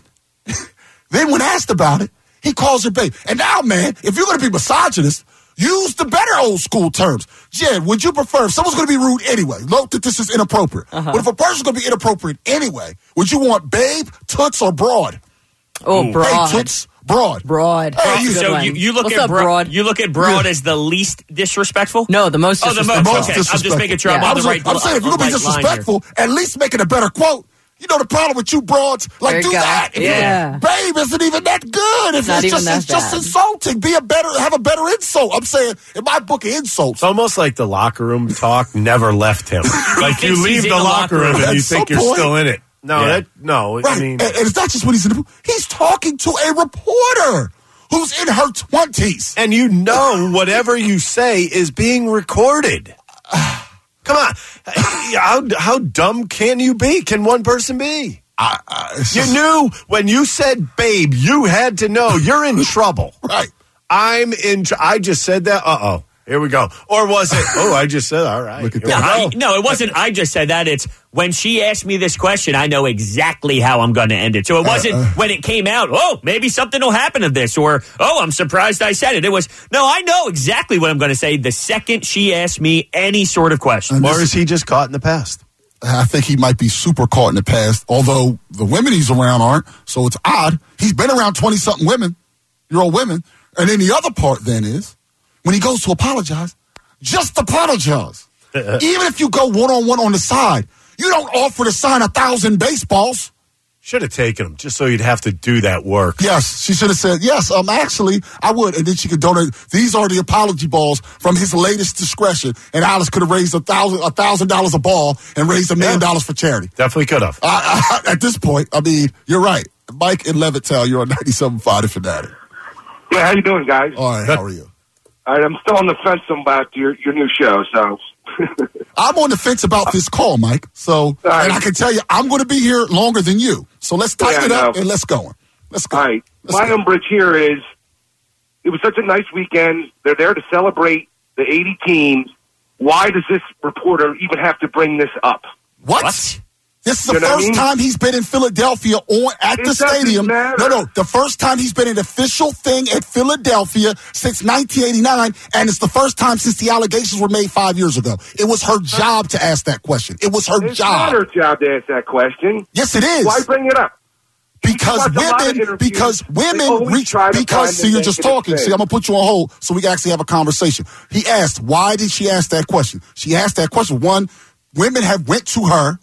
Then when asked about it, he calls her babe. And now, man, if you're going to be misogynist, use the better old school terms. Jen, would you prefer, if someone's going to be rude anyway, note that this is inappropriate, but if a person's going to be inappropriate anyway, would you want babe, toots, or broad? Oh, broad. Hey, toots, Broad. Broad. Hey, So you look What's at up, Broad? You look at Broad as the least disrespectful? No, the most Oh, the disrespectful. most. Okay, I'm just making sure I'm on the right. I'm saying if you're going to be disrespectful, at least make it a better quote. You know the problem with you broads? Like, There you do go. that. Yeah. Babe isn't even that good. If Not it's even just, that it's just bad. insulting. Have a better insult. I'm saying, in my book of insults. It's almost like the locker room talk never left him. Like you thinks leave he's the in the locker room and At you some think you're point. still in it. No, Yeah. Right. I mean, and it's not just when he's in the he's talking to a reporter who's in her 20s. and you know whatever you say is being recorded. Come on. How dumb can you be? Can one person be? You knew when you said babe, you had to know you're in trouble. Right. I just said that. Uh-oh. Here we go. Or was it, I just said, all right. Look at Here that. we go. No, it wasn't. I just said that. It's when she asked me this question, I know exactly how I'm going to end it. So it wasn't when it came out, maybe something will happen to this, or, I'm surprised I said it. It was, no, I know exactly what I'm going to say the second she asked me any sort of question. Or is he just caught in the past? I think he might be super caught in the past, although the women he's around aren't, so it's odd. He's been around 20-something year-old women. And then the other part then is, when he goes to apologize, just apologize. Even if you go one-on-one on the side, you don't offer to sign 1,000 baseballs. Should have taken him just so you'd have to do that work. Yes, she should have said, yes, actually, I would. And then she could donate. These are the apology balls from his latest discretion. And Alice could have raised $1,000 a ball and raised $1 million for charity. Definitely could have. At this point, I mean, you're right. Mike in Levittown, you're on 97.5 The Fanatic. Yeah, how you doing, guys? All right, how are you? All right, I'm still on the fence about your new show, so. I'm on the fence about this call, Mike. So, right. And I can tell you, I'm going to be here longer than you. So let's tighten it up know. and let's go. Let's go. All right, Let's my go. umbrage here is, it was such a nice weekend. They're there to celebrate the 80 teams. Why does this reporter even have to bring this up? What? This is the You know what I first mean? time he's been in Philadelphia at It the stadium. doesn't matter. No, the first time he's been an official thing at Philadelphia since 1989, and it's the first time since the allegations were made 5 years ago. It was her job to ask that question. It was her It's job. not her job to ask that question. Yes, it is. Why bring it up? Because watch a lot of women, interviews. because They women always reach, try to because, find see, the you're just negative talking. thing. See, I'm going to put you on hold so we can actually have a conversation. He asked, why did she ask that question? She asked that question. One, women have went to her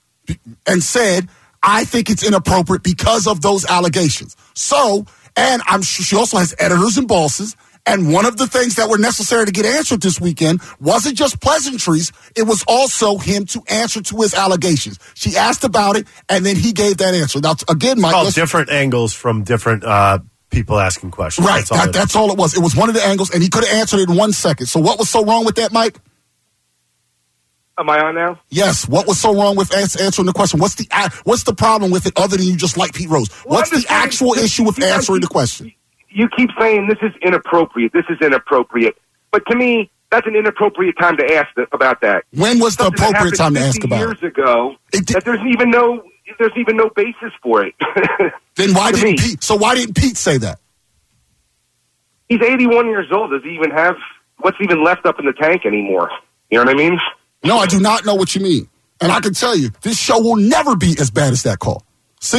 and said, I think it's inappropriate because of those allegations. So, and I'm sure she also has editors and bosses. And one of the things that were necessary to get answered this weekend wasn't just pleasantries. It was also him to answer to his allegations. She asked about it, and then he gave that answer. Now, again, Mike, All different angles from different people asking questions. right, that's all it was. It was one of the angles, and he could have answered it in 1 second. So what was so wrong with that, Mike? Am I on now? Yes. What was so wrong with answering the question? What's the problem with it other than you just like Pete Rose? Well, What's I'm the just saying, actual issue with you guys answering the keep- question? You keep saying this is inappropriate. This is inappropriate. But to me, that's an inappropriate time to ask about that. When was the Something that appropriate time happened to ask 50 about years it? ago, that there's even no basis for it. Then why To didn't me. Pete? So why didn't Pete say that? He's 81 years old. Does he even have what's even left up in the tank anymore? You know what I mean? No, I do not know what you mean. And I can tell you, this show will never be as bad as that call.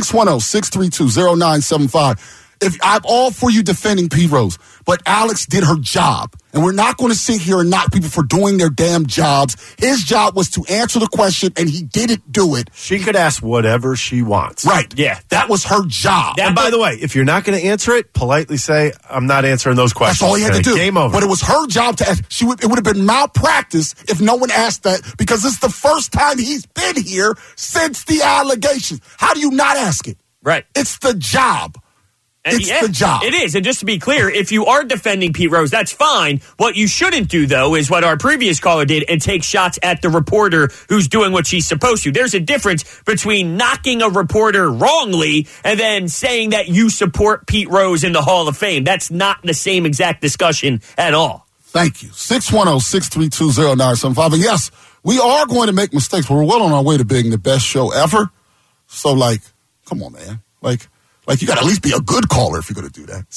610-632-0975. If I'm all for you defending Pete Rose, but Alex did her job, and we're not going to sit here and knock people for doing their damn jobs. His job was to answer the question, and he didn't do it. She could ask whatever she wants. Right. Yeah. That was her job. And by the way, if you're not going to answer it, politely say, I'm not answering those questions. That's all he had to do. Game over. But it was her job to ask. It would have been malpractice if no one asked that, because this is the first time he's been here since the allegations. How do you not ask it? Right. It's the job. It's the job. It is. And just to be clear, if you are defending Pete Rose, that's fine. What you shouldn't do, though, is what our previous caller did and take shots at the reporter who's doing what she's supposed to. There's a difference between knocking a reporter wrongly and then saying that you support Pete Rose in the Hall of Fame. That's not the same exact discussion at all. Thank you. 610-632-0975. And yes, we are going to make mistakes, but we're well on our way to being the best show ever. So, come on, man. Like, you got to at least be a good caller if you're going to do that.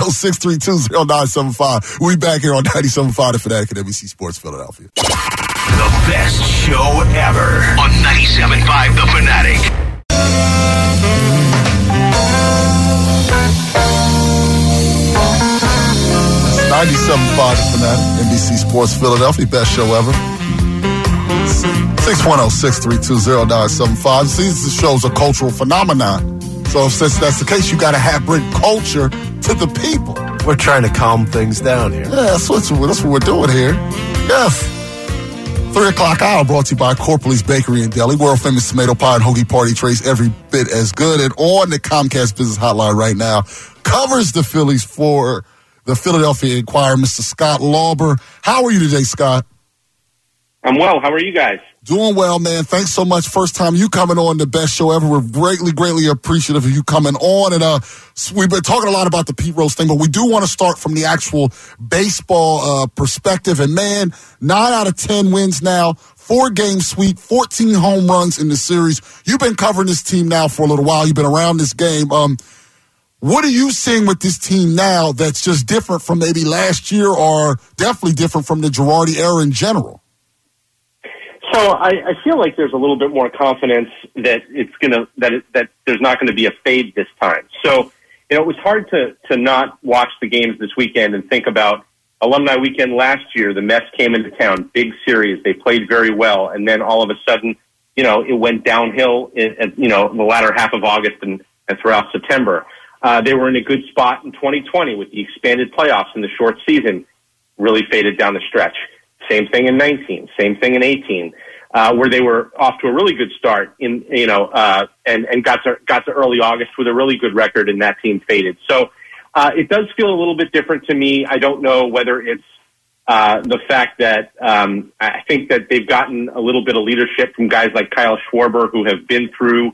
610-632-0975. We'll be back here on 97.5 The Fanatic and NBC Sports Philadelphia. The best show ever on 97.5 The Fanatic. 97.5 The Fanatic, NBC Sports Philadelphia, best show ever. 610-632-0975. See, the show's a cultural phenomenon. So since that's the case, you got to bring culture to the people. We're trying to calm things down here. Yeah, that's what we're doing here. Yes. 3 o'clock hour brought to you by Corporally's Bakery and Deli. World famous tomato pie and hoagie party trays every bit as good. And on the Comcast Business Hotline right now, covers the Phillies for the Philadelphia Inquirer, Mr. Scott Lauber. How are you today, Scott? I'm well. How are you guys? Doing well, man. Thanks so much. First time you coming on the best show ever. We're greatly appreciative of you coming on. And we've been talking a lot about the Pete Rose thing, but we do want to start from the actual baseball perspective. And, man, 9 out of 10 wins now, 4-game sweep, 14 home runs in the series. You've been covering this team now for a little while. You've been around this game. What are you seeing with this team now that's just different from maybe last year or definitely different from the Girardi era in general? So I feel like there's a little bit more confidence that that there's not going to be a fade this time. So, it was hard to not watch the games this weekend and think about Alumni Weekend last year. The Mets came into town, big series. They played very well. And then all of a sudden, it went downhill in the latter half of August and throughout September. They were in a good spot in 2020 with the expanded playoffs and the short season really faded down the stretch. Same thing in 19, same thing in 18, where they were off to a really good start and got to early August with a really good record, and that team faded. So it does feel a little bit different to me. I don't know whether it's the fact that I think that they've gotten a little bit of leadership from guys like Kyle Schwarber, who have been through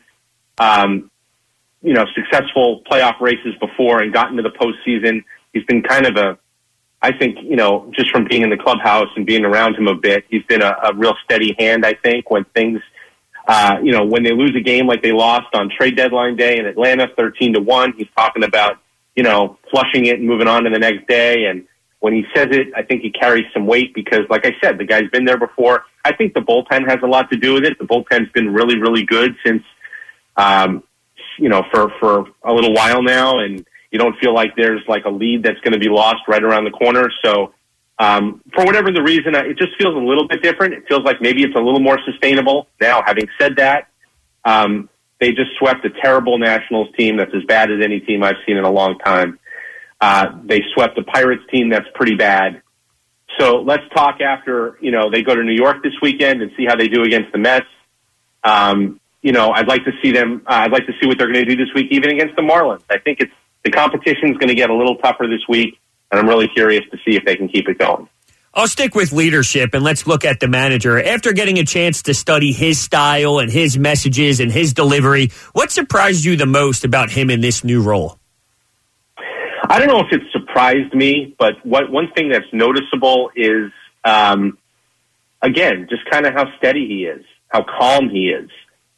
successful playoff races before and gotten to the postseason. He's been kind of I think, just from being in the clubhouse and being around him a bit, he's been a real steady hand, I think, when things, when they lose a game like they lost on trade deadline day in Atlanta, 13-1, he's talking about, flushing it and moving on to the next day. And when he says it, I think he carries some weight because, like I said, the guy's been there before. I think the bullpen has a lot to do with it. The bullpen's been really, really good since, for a little while now. And you don't feel like there's like a lead that's going to be lost right around the corner. So for whatever the reason, it just feels a little bit different. It feels like maybe it's a little more sustainable. Now, having said that, they just swept a terrible Nationals team that's as bad as any team I've seen in a long time. They swept a Pirates team that's pretty bad. So let's talk after, they go to New York this weekend and see how they do against the Mets. I'd like to see them. I'd like to see what they're going to do this week, even against the Marlins. I think the competition is going to get a little tougher this week, and I'm really curious to see if they can keep it going. I'll stick with leadership, and let's look at the manager. After getting a chance to study his style and his messages and his delivery, what surprised you the most about him in this new role? I don't know if it surprised me, but one thing that's noticeable is, again, just kind of how steady he is, how calm he is.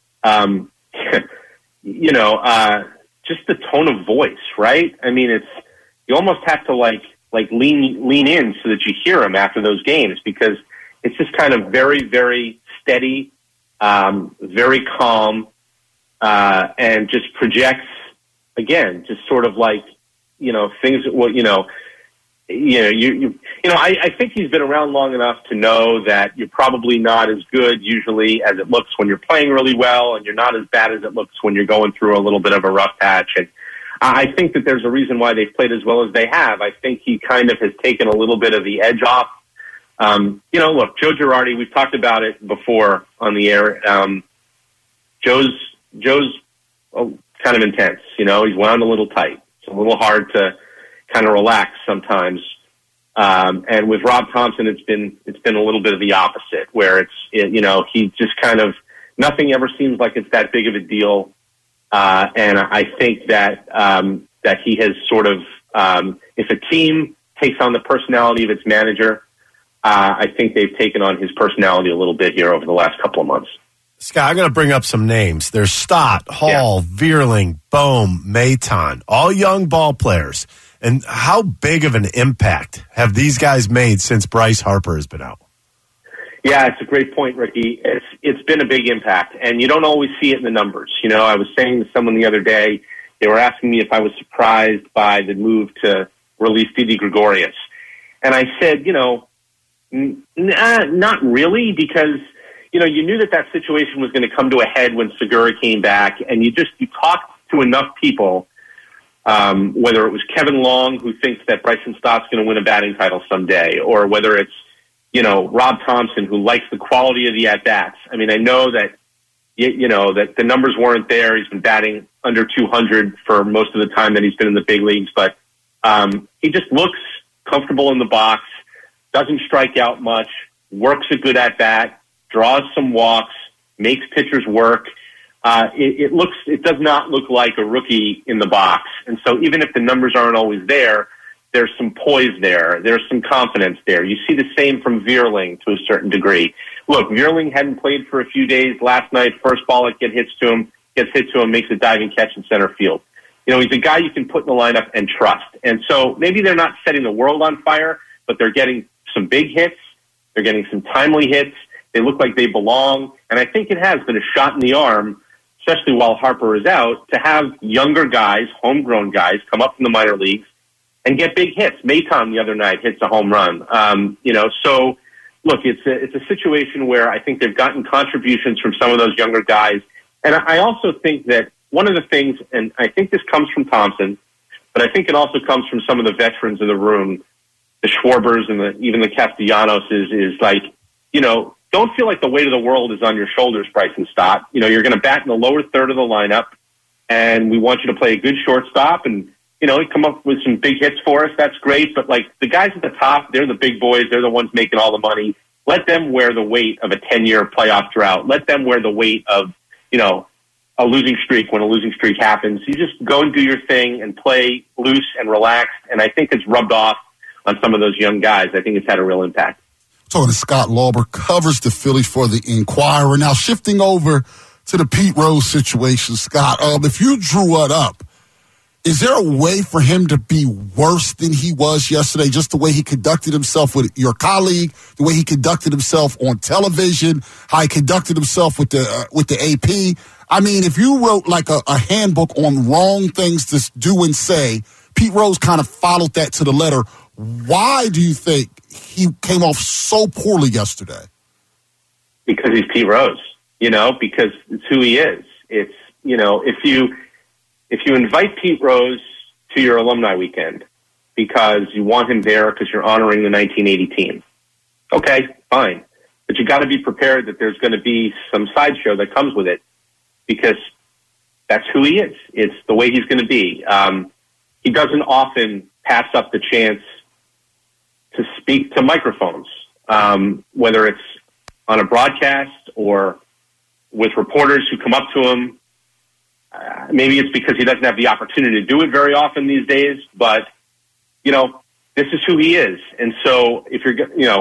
Just the tone of voice, right? I mean, you almost have to like lean in so that you hear him after those games because it's just kind of very, very steady, very calm, and just projects again, just sort of like things. I think he's been around long enough to know that you're probably not as good usually as it looks when you're playing really well, and you're not as bad as it looks when you're going through a little bit of a rough patch. And I think that there's a reason why they've played as well as they have. I think he kind of has taken a little bit of the edge off. Look, Joe Girardi, we've talked about it before on the air. Joe's kind of intense. He's wound a little tight. It's a little hard to kind of relax sometimes. And with Rob Thompson, it's been a little bit of the opposite, where he just kind of nothing ever seems like it's that big of a deal. And I think that he has sort of, if a team takes on the personality of its manager, I think they've taken on his personality a little bit here over the last couple of months. Scott, I'm going to bring up some names. There's Stott, Hall, Vierling, Bohm, Maton, all young ball players. And how big of an impact have these guys made since Bryce Harper has been out? Yeah, it's a great point, Ricky. It's been a big impact, and you don't always see it in the numbers. I was saying to someone the other day, they were asking me if I was surprised by the move to release Didi Gregorius. And I said, not really, because, you knew that situation was going to come to a head when Segura came back, and you talked to enough people, whether it was Kevin Long, who thinks that Bryson Stott's going to win a batting title someday, or whether it's, Rob Thompson, who likes the quality of the at-bats. I mean, I know that, that the numbers weren't there. He's been batting under 200 for most of the time that he's been in the big leagues, but he just looks comfortable in the box, doesn't strike out much, works a good at-bat, draws some walks, makes pitchers work. It does not look like a rookie in the box. And so even if the numbers aren't always there, there's some poise there. There's some confidence there. You see the same from Vierling to a certain degree. Look, Vierling hadn't played for a few days. Last night, first ball it gets hit to him, makes a diving catch in center field. He's a guy you can put in the lineup and trust. And so maybe they're not setting the world on fire, but they're getting some big hits. They're getting some timely hits. They look like they belong. And I think it has been a shot in the arm, especially while Harper is out, to have younger guys, homegrown guys, come up from the minor leagues and get big hits. Maton the other night hits a home run. So look, it's a situation where I think they've gotten contributions from some of those younger guys. And I also think that one of the things, and I think this comes from Thompson, but I think it also comes from some of the veterans in the room, the Schwarbers and even the Castellanos, is like, don't feel like the weight of the world is on your shoulders, Bryson Stott. You're going to bat in the lower third of the lineup, and we want you to play a good shortstop and, come up with some big hits for us. That's great. But, the guys at the top, they're the big boys. They're the ones making all the money. Let them wear the weight of a 10-year playoff drought. Let them wear the weight of, a losing streak when a losing streak happens. You just go and do your thing and play loose and relaxed. And I think it's rubbed off on some of those young guys. I think it's had a real impact. Talking to Scott Lauber, covers the Phillies for the Inquirer. Now, shifting over to the Pete Rose situation, Scott, if you drew it up, is there a way for him to be worse than he was yesterday? Just the way he conducted himself with your colleague, the way he conducted himself on television, how he conducted himself with the AP. I mean, if you wrote like a handbook on wrong things to do and say, Pete Rose kind of followed that to the letter. Why do you think he came off so poorly yesterday? Because he's Pete Rose, because it's who he is. It's, if you invite Pete Rose to your alumni weekend because you want him there because you're honoring the 1980 team, okay, fine. But you got to be prepared that there's going to be some sideshow that comes with it because that's who he is. It's the way he's going to be. He doesn't often pass up the chance to speak to microphones, whether it's on a broadcast or with reporters who come up to him. Maybe it's because he doesn't have the opportunity to do it very often these days, but, this is who he is. And so if you're,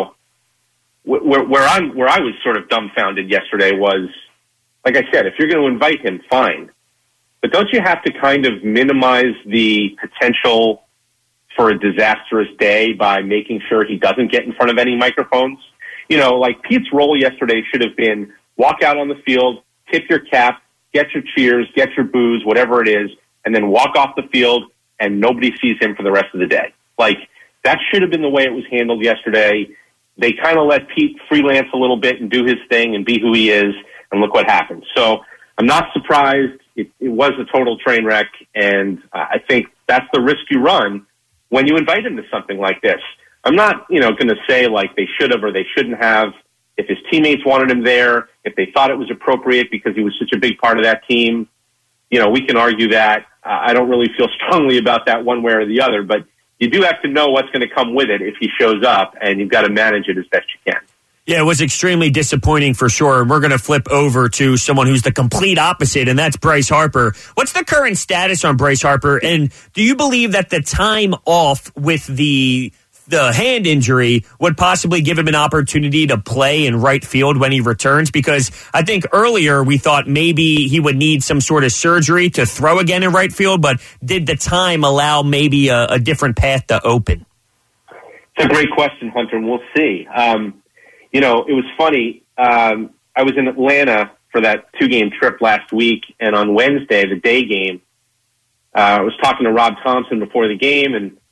where I was sort of dumbfounded yesterday was, like I said, if you're going to invite him, fine. But don't you have to kind of minimize the potential for a disastrous day by making sure he doesn't get in front of any microphones? Pete's role yesterday should have been walk out on the field, tip your cap, get your cheers, get your boos, whatever it is, and then walk off the field and nobody sees him for the rest of the day. That should have been the way it was handled yesterday. They kind of let Pete freelance a little bit and do his thing and be who he is, and look what happened. So I'm not surprised. It was a total train wreck, and I think that's the risk you run when you invite him to something like this. I'm not, going to say they should have or they shouldn't have. If his teammates wanted him there, if they thought it was appropriate because he was such a big part of that team, we can argue that. I don't really feel strongly about that one way or the other, but you do have to know what's going to come with it if he shows up, and you've got to manage it as best you can. Yeah, it was extremely disappointing for sure. We're going to flip over to someone who's the complete opposite, and that's Bryce Harper. What's the current status on Bryce Harper, and do you believe that the time off with the hand injury would possibly give him an opportunity to play in right field when he returns? Because I think earlier we thought maybe he would need some sort of surgery to throw again in right field, but did the time allow maybe a different path to open? It's a great question, Hunter, and we'll see. It was funny. I was in Atlanta for that 2-game trip last week, and on Wednesday, the day game, I was talking to Rob Thompson before the game, and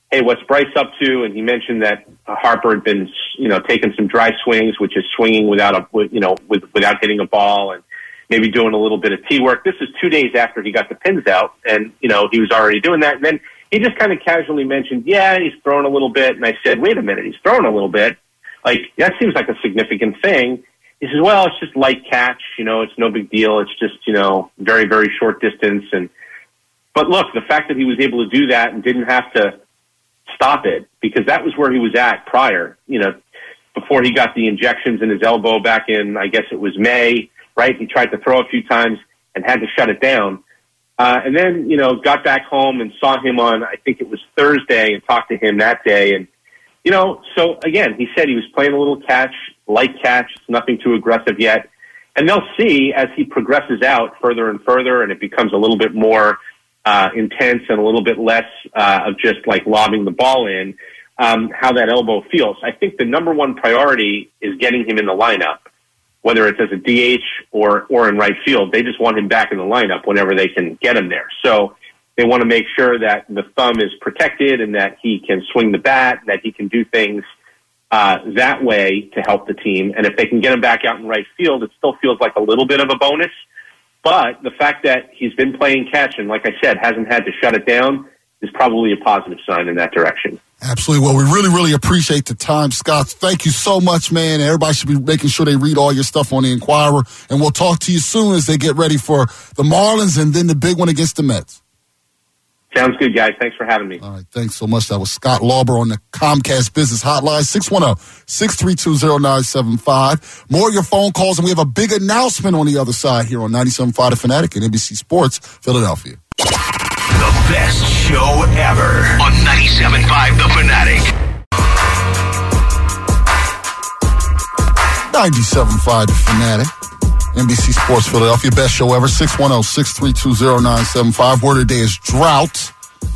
hey, what's Bryce up to? And he mentioned that Harper had been, taking some dry swings, which is swinging without hitting a ball and maybe doing a little bit of tee work. This is 2 days after he got the pins out, and, he was already doing that. And then he just kind of casually mentioned, yeah, he's throwing a little bit. And I said, wait a minute, he's throwing a little bit. Like, that seems like a significant thing. He says, well, it's just light catch, it's no big deal. It's just, very, very short distance. But look, the fact that he was able to do that and didn't have to stop it, because that was where he was at prior, before he got the injections in his elbow back in, I guess it was May, right? He tried to throw a few times and had to shut it down. And then, got back home and saw him on, I think it was Thursday, and talked to him that day. And, so again, he said he was playing a little catch, light catch. It's nothing too aggressive yet. And they'll see as he progresses out further and further, and it becomes a little bit more intense and a little bit less of just like lobbing the ball in, how that elbow feels. I think the number one priority is getting him in the lineup, whether it's as a DH or in right field. They just want him back in the lineup whenever they can get him there. So they want to make sure that the thumb is protected and that he can swing the bat, and that he can do things that way to help the team. And if they can get him back out in right field, it still feels like a little bit of a bonus. But the fact that he's been playing catch and, like I said, hasn't had to shut it down is probably a positive sign in that direction. Absolutely. Well, we really, really appreciate the time, Scott. Thank you so much, man. Everybody should be making sure they read all your stuff on the Inquirer. And we'll talk to you soon as they get ready for the Marlins and then the big one against the Mets. Sounds good, guys. Thanks for having me. All right. Thanks so much. That was Scott Lauber on the Comcast Business Hotline, 610-632-0975. More of your phone calls, and we have a big announcement on the other side here on 97.5 The Fanatic and NBC Sports, Philadelphia. The best show ever on 97.5 The Fanatic. 97.5 The Fanatic. NBC Sports Philadelphia, best show ever, 610-632-0975. Word of the day is drought.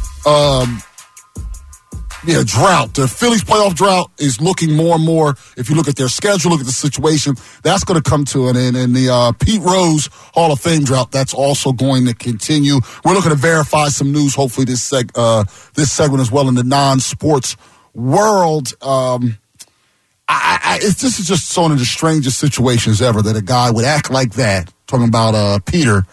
Drought. The Phillies playoff drought is looking more and more. If you look at their schedule, look at the situation, that's going to come to an end. And the Pete Rose Hall of Fame drought, that's also going to continue. We're looking to verify some news, hopefully this segment as well in the non-sports world. This is just one of the strangest situations ever that a guy would act like that, talking about Peter,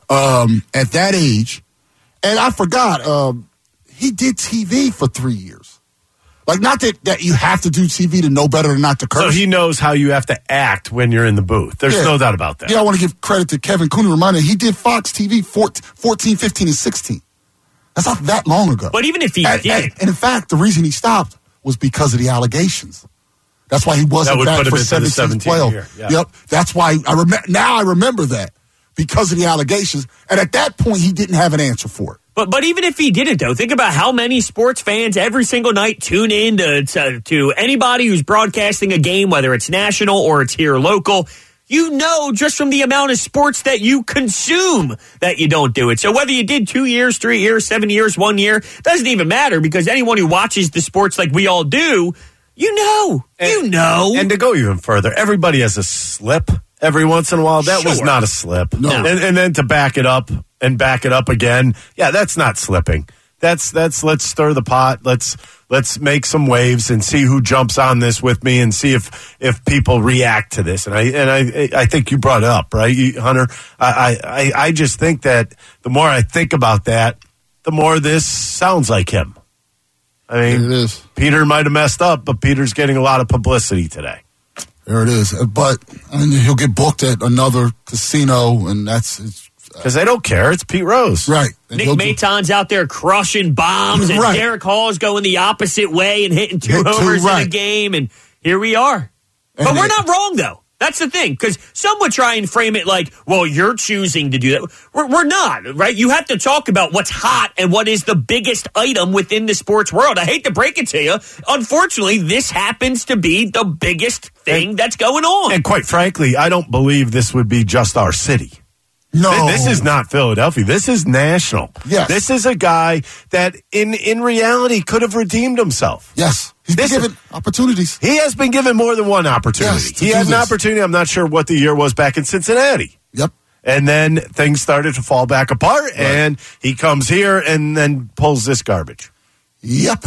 at that age. And I forgot, he did TV for 3 years. Like, not that you have to do TV to know better than not to curse. So he knows how you have to act when you're in the booth. There's no doubt about that. Yeah, I want to give credit to Kevin Cooney, reminding he did Fox TV 14, 15, and 16. That's not that long ago. But even if he did. And in fact, the reason he stopped was because of the allegations. That's why he wasn't back for 17th playoff. Yeah. Yep. That's why I remember that, because of the allegations. And at that point, he didn't have an answer for it. But even if he didn't, though, think about how many sports fans every single night tune in to anybody who's broadcasting a game, whether it's national or it's here local. You know, just from the amount of sports that you consume, that you don't do it. So whether you did 2 years, 3 years, 7 years, 1 year, doesn't even matter, because anyone who watches the sports like we all do, you know. And to go even further, everybody has a slip every once in a while. That was not a slip. No. And then to back it up and back it up again, yeah, that's not slipping. That's let's stir the pot. Let's make some waves and see who jumps on this with me, and see if people react to this. And I think you brought it up, right, Hunter? I just think that the more I think about that, the more this sounds like him. I mean, it is. Peter might have messed up, but Peter's getting a lot of publicity today. There it is. But he'll get booked at another casino, and that's because they don't care. It's Pete Rose. Right. And Nick Maton's out there crushing bombs, and Derek Hall's going the opposite way and hitting two homers in a game, and here we are. But we're not wrong, though. That's the thing, because some would try and frame it like, well, you're choosing to do that. We're not, right? You have to talk about what's hot and what is the biggest item within the sports world. I hate to break it to you. Unfortunately, this happens to be the biggest thing that's going on. And quite frankly, I don't believe this would be just our city. No. This is not Philadelphia. This is national. Yes. This is a guy that in reality could have redeemed himself. Yes. He's been given opportunities. He has been given more than one opportunity. Yes, he had an opportunity. I'm not sure what the year was back in Cincinnati. Yep. And then things started to fall back apart, and he comes here and then pulls this garbage. Yep.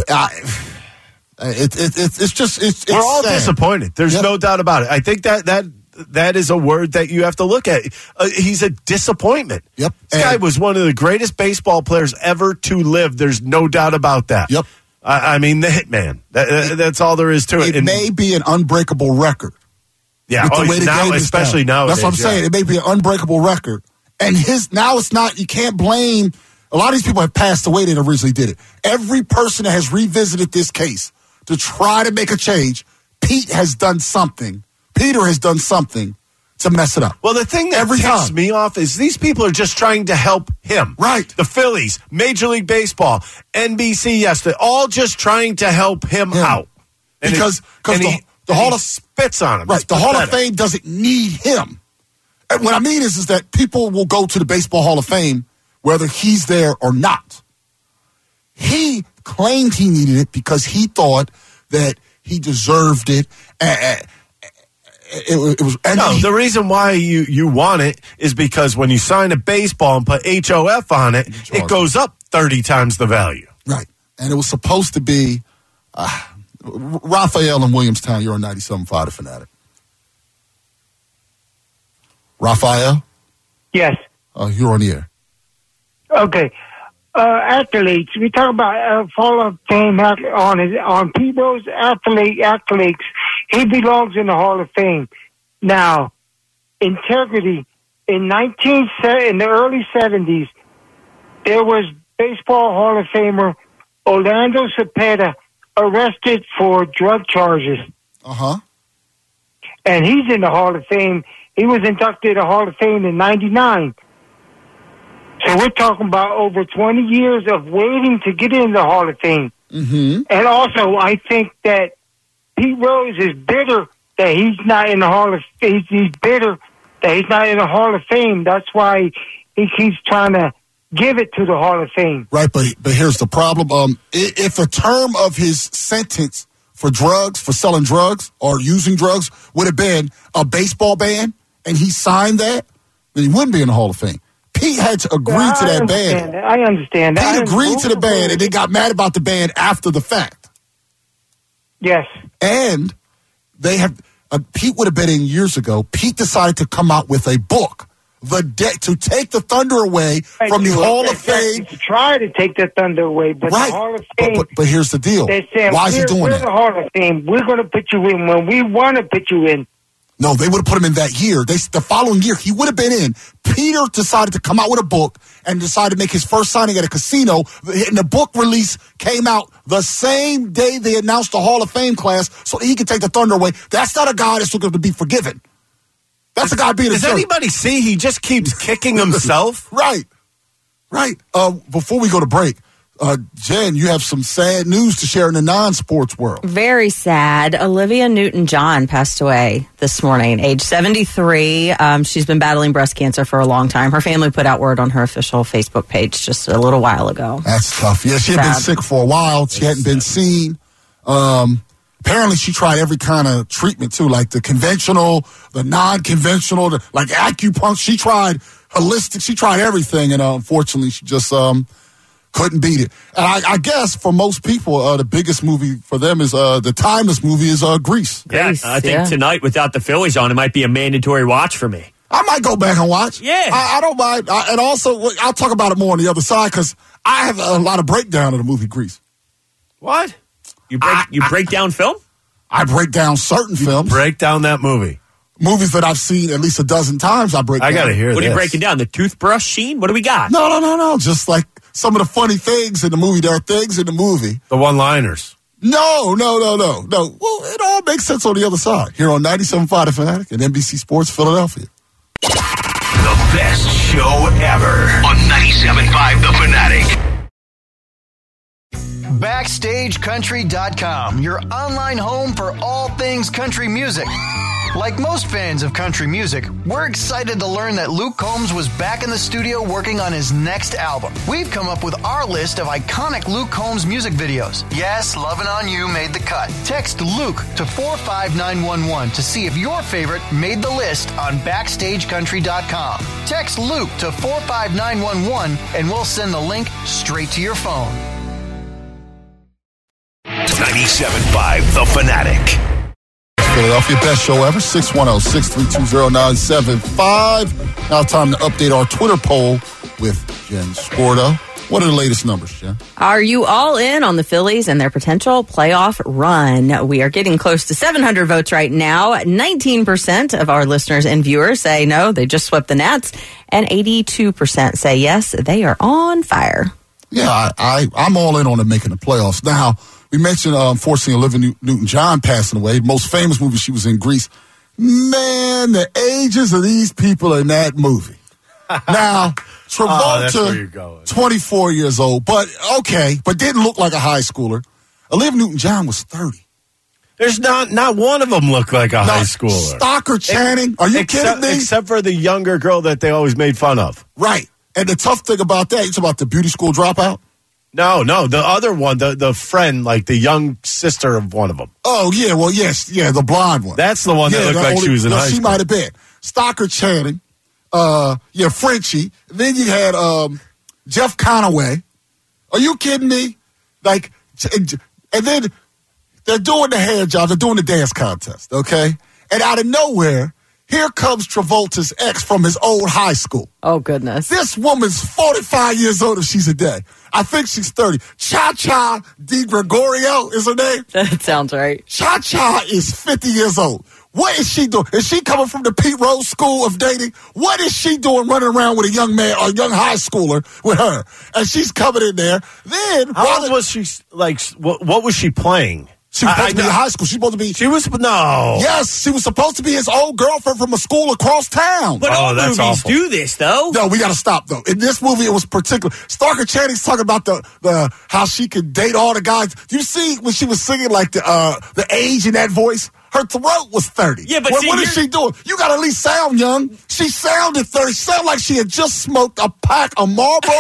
It's just it's we're all sad. disappointed. There's no doubt about it. I think that is a word that you have to look at. He's a disappointment. Yep. This guy was one of the greatest baseball players ever to live. There's no doubt about that. Yep. I mean, the hitman. That's all there is to it. It may be an unbreakable record. Yeah, with the way the game is especially now. nowadays. That's what I'm saying. It may be an unbreakable record. And now it's not, you can't blame, a lot of these people have passed away that originally did it. Every person that has revisited this case to try to make a change, Peter has done something to mess it up. Well, the thing that pisses me off is these people are just trying to help him. Right. The Phillies, Major League Baseball, NBC yesterday, all just trying to help him out. And because the Hall of spits on him. Right. The Hall of Fame doesn't need him. And what I mean is that people will go to the Baseball Hall of Fame whether he's there or not. He claimed he needed it because he thought that he deserved it. The reason why you want it is because when you sign a baseball and put HOF on it, it goes up 30 times the value. Right. And it was supposed to be Raphael in Williamstown. You're on 97.5 The Fanatic. Raphael? Yes. You're on the air. Okay. Athletes. We talk about Hall of Fame on Pete Rose athletes. He belongs in the Hall of Fame. Now, integrity. In the early 70s, there was Baseball Hall of Famer Orlando Cepeda arrested for drug charges. And he's in the Hall of Fame. He was inducted to the Hall of Fame in 99. So we're talking about over 20 years of waiting to get in the Hall of Fame. Mm-hmm. And also, I think that Pete Rose is bitter that he's not in the Hall of Fame. He's bitter that he's not in the Hall of Fame. That's why he keeps trying to give it to the Hall of Fame. Right, but here's the problem. If a term of his sentence for selling drugs or using drugs would have been a baseball ban, and he signed that, then he wouldn't be in the Hall of Fame. Pete had to agree to that ban. I understand that. Pete agreed to the ban and then got mad about the ban after the fact. Yes. And they have Pete would have been in years ago. Pete decided to come out with a book, to take the thunder away from the Hall of Fame. To try to take the thunder away, but the Hall of Fame. But here's the deal. Why is he doing we're that? the Hall of Fame. We're going to put you in when we want to put you in. No, they would have put him in that year. The following year, he would have been in. Peter decided to come out with a book and decided to make his first signing at a casino. And the book release came out the same day they announced the Hall of Fame class so he could take the thunder away. That's not a guy that's looking to be forgiven. That's a guy being a jerk. Does anybody see he just keeps kicking himself? Right. Before we go to break, Jen, you have some sad news to share in the non-sports world. Very sad. Olivia Newton-John passed away this morning, age 73. She's been battling breast cancer for a long time. Her family put out word on her official Facebook page just a little while ago. That's tough. Yeah, she had been sick for a while. She hadn't been seen. Apparently, she tried every kind of treatment, too, like the conventional, the non-conventional, like acupuncture. She tried holistic. She tried everything, and unfortunately, she just couldn't beat it. And I guess for most people, the biggest movie for them is the timeless movie is Grease. Yeah, I think tonight, without the Phillies on, it might be a mandatory watch for me. I might go back and watch. Yeah. I don't mind. And also, I'll talk about it more on the other side because I have a lot of breakdown of the movie Grease. What? You break down film? I break down certain films. Break down that movie. Movies that I've seen at least a dozen times, I break down. I got to hear What this. are you breaking down? The toothbrush scene? What do we got? No. Just like some of the funny things in the movie. There are things in the movie. The one-liners. No. Well, it all makes sense on the other side. Here on 97.5 The Fanatic and NBC Sports Philadelphia. The best show ever on 97.5 The Fanatic. BackstageCountry.com, your online home for all things country music. Like most fans of country music, we're excited to learn that Luke Combs was back in the studio working on his next album. We've come up with our list of iconic Luke Combs music videos. Yes, Lovin' On You made the cut. Text Luke to 45911 to see if your favorite made the list on BackstageCountry.com. Text Luke to 45911 and we'll send the link straight to your phone. 97.5 The Fanatic. Philadelphia, best show ever, 610-632-0975. Now time to update our Twitter poll with Jen Scordo. What are the latest numbers, Jen? Are you all in on the Phillies and their potential playoff run? We are getting close to 700 votes right now. 19% of our listeners and viewers say no, they just swept the Nats, and 82% say yes, they are on fire. Yeah, I'm all in on them making the playoffs. Now, we mentioned, unfortunately, Olivia Newton-John passing away. Most famous movie she was in, Grease. Man, the ages of these people in that movie. Now, Travolta, 24 years old, but didn't look like a high schooler. Olivia Newton-John was 30. There's not one of them look like a high schooler. Stockard Channing, are you kidding me? Except for the younger girl that they always made fun of. Right. And the tough thing about that, you talk about the beauty school dropout? No, the other one, the friend, like the young sister of one of them. Oh, yeah, well, yes, yeah, the blonde one. That's the one that looked like she was in high school. She might have been. Stockard Channing, Frenchie. Then you had Jeff Conaway. Are you kidding me? Like, and then they're doing the hand job. They're doing the dance contest, okay? And out of nowhere, here comes Travolta's ex from his old high school. Oh, goodness. This woman's 45 years old if she's a day. I think she's 30. Cha-Cha Di Gregorio is her name. That sounds right. Cha-Cha is 50 years old. What is she doing? Is she coming from the Pete Rose school of dating? What is she doing running around with a young man or a young high schooler with her? And she's coming in there. Then, how old was she? Like, what was she playing? She was supposed to be in high school. She was supposed to be. No. Yes, she was supposed to be his old girlfriend from a school across town. But all movies do this, though. No, we got to stop, though. In this movie, it was particular. Stockard Channing's talking about the how she could date all the guys. You see when she was singing like the age in that voice? Her throat was 30. Yeah, but what is she doing? You got to at least sound young. She sounded 30. She sounded like she had just smoked a pack of Marlboro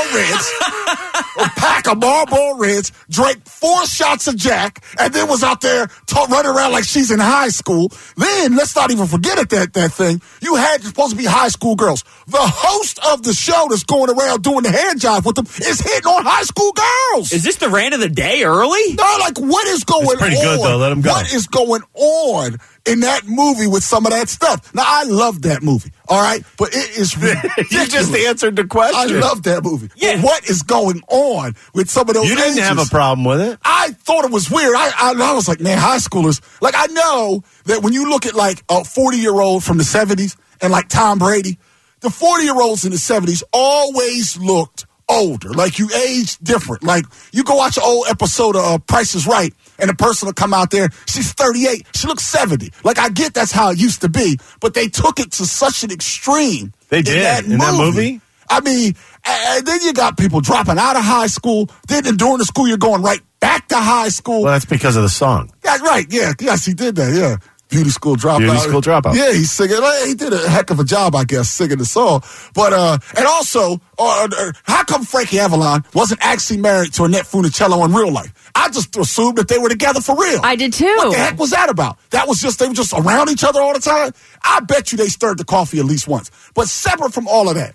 Reds. Drank 4 shots of Jack, and then was out there running around like she's in high school. Then, let's not even forget it, that thing. You had supposed to be high school girls. The host of the show that's going around doing the hand jive with them is hitting on high school girls. Is this the rant of the day early? No, like, what is going on? It's pretty good, though. Let him go. What is going on in that movie with some of that stuff? Now, I love that movie, all right? But it is ridiculous. You just answered the question. I love that movie. Yeah. But what is going on with some of those You didn't ages? have a problem with it. I thought it was weird. I was like, man, high schoolers. Like, I know that when you look at, like, a 40-year-old from the 70s and, like, Tom Brady, the 40-year-olds in the 70s always looked older. Like, you aged different. Like, you go watch an old episode of Price is Right, and the person will come out there, she's 38, she looks 70. Like, I get that's how it used to be, but they took it to such an extreme. They did in that movie? I mean, and then you got people dropping out of high school. Then during the school, you're going right back to high school. Well, that's because of the song. Yeah, right. Yeah. Yes, he did that. Yeah. Beauty School Dropout. Beauty School Dropout. Yeah, he's singing. He did a heck of a job, I guess, singing the song. But, and also, how come Frankie Avalon wasn't actually married to Annette Funicello in real life? I just assumed that they were together for real. I did too. What the heck was that about? They were just around each other all the time? I bet you they stirred the coffee at least once. But separate from all of that,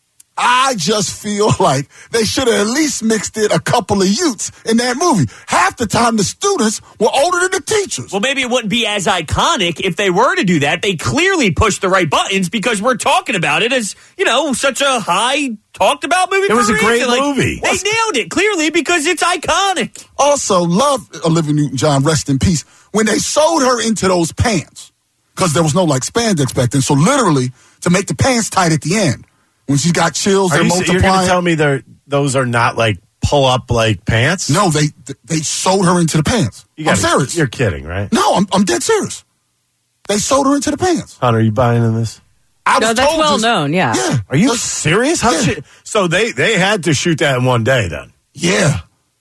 I just feel like they should have at least mixed in a couple of youths in that movie. Half the time, the students were older than the teachers. Well, maybe it wouldn't be as iconic if they were to do that. They clearly pushed the right buttons because we're talking about it as, such a high talked about movie. It was a great movie. They nailed it clearly because it's iconic. Also, love Olivia Newton-John, rest in peace. When they sewed her into those pants, because there was no spandex back then, so literally to make the pants tight at the end. When she's got chills, they're multiplying. You're going to tell me those are not pull up pants? No, they sewed her into the pants. I'm serious. You're kidding, right? No, I'm dead serious. They sewed her into the pants. Hunter, are you buying in this? No, that's well known. Yeah. Yeah. Are you serious? So they had to shoot that in one day then? Yeah.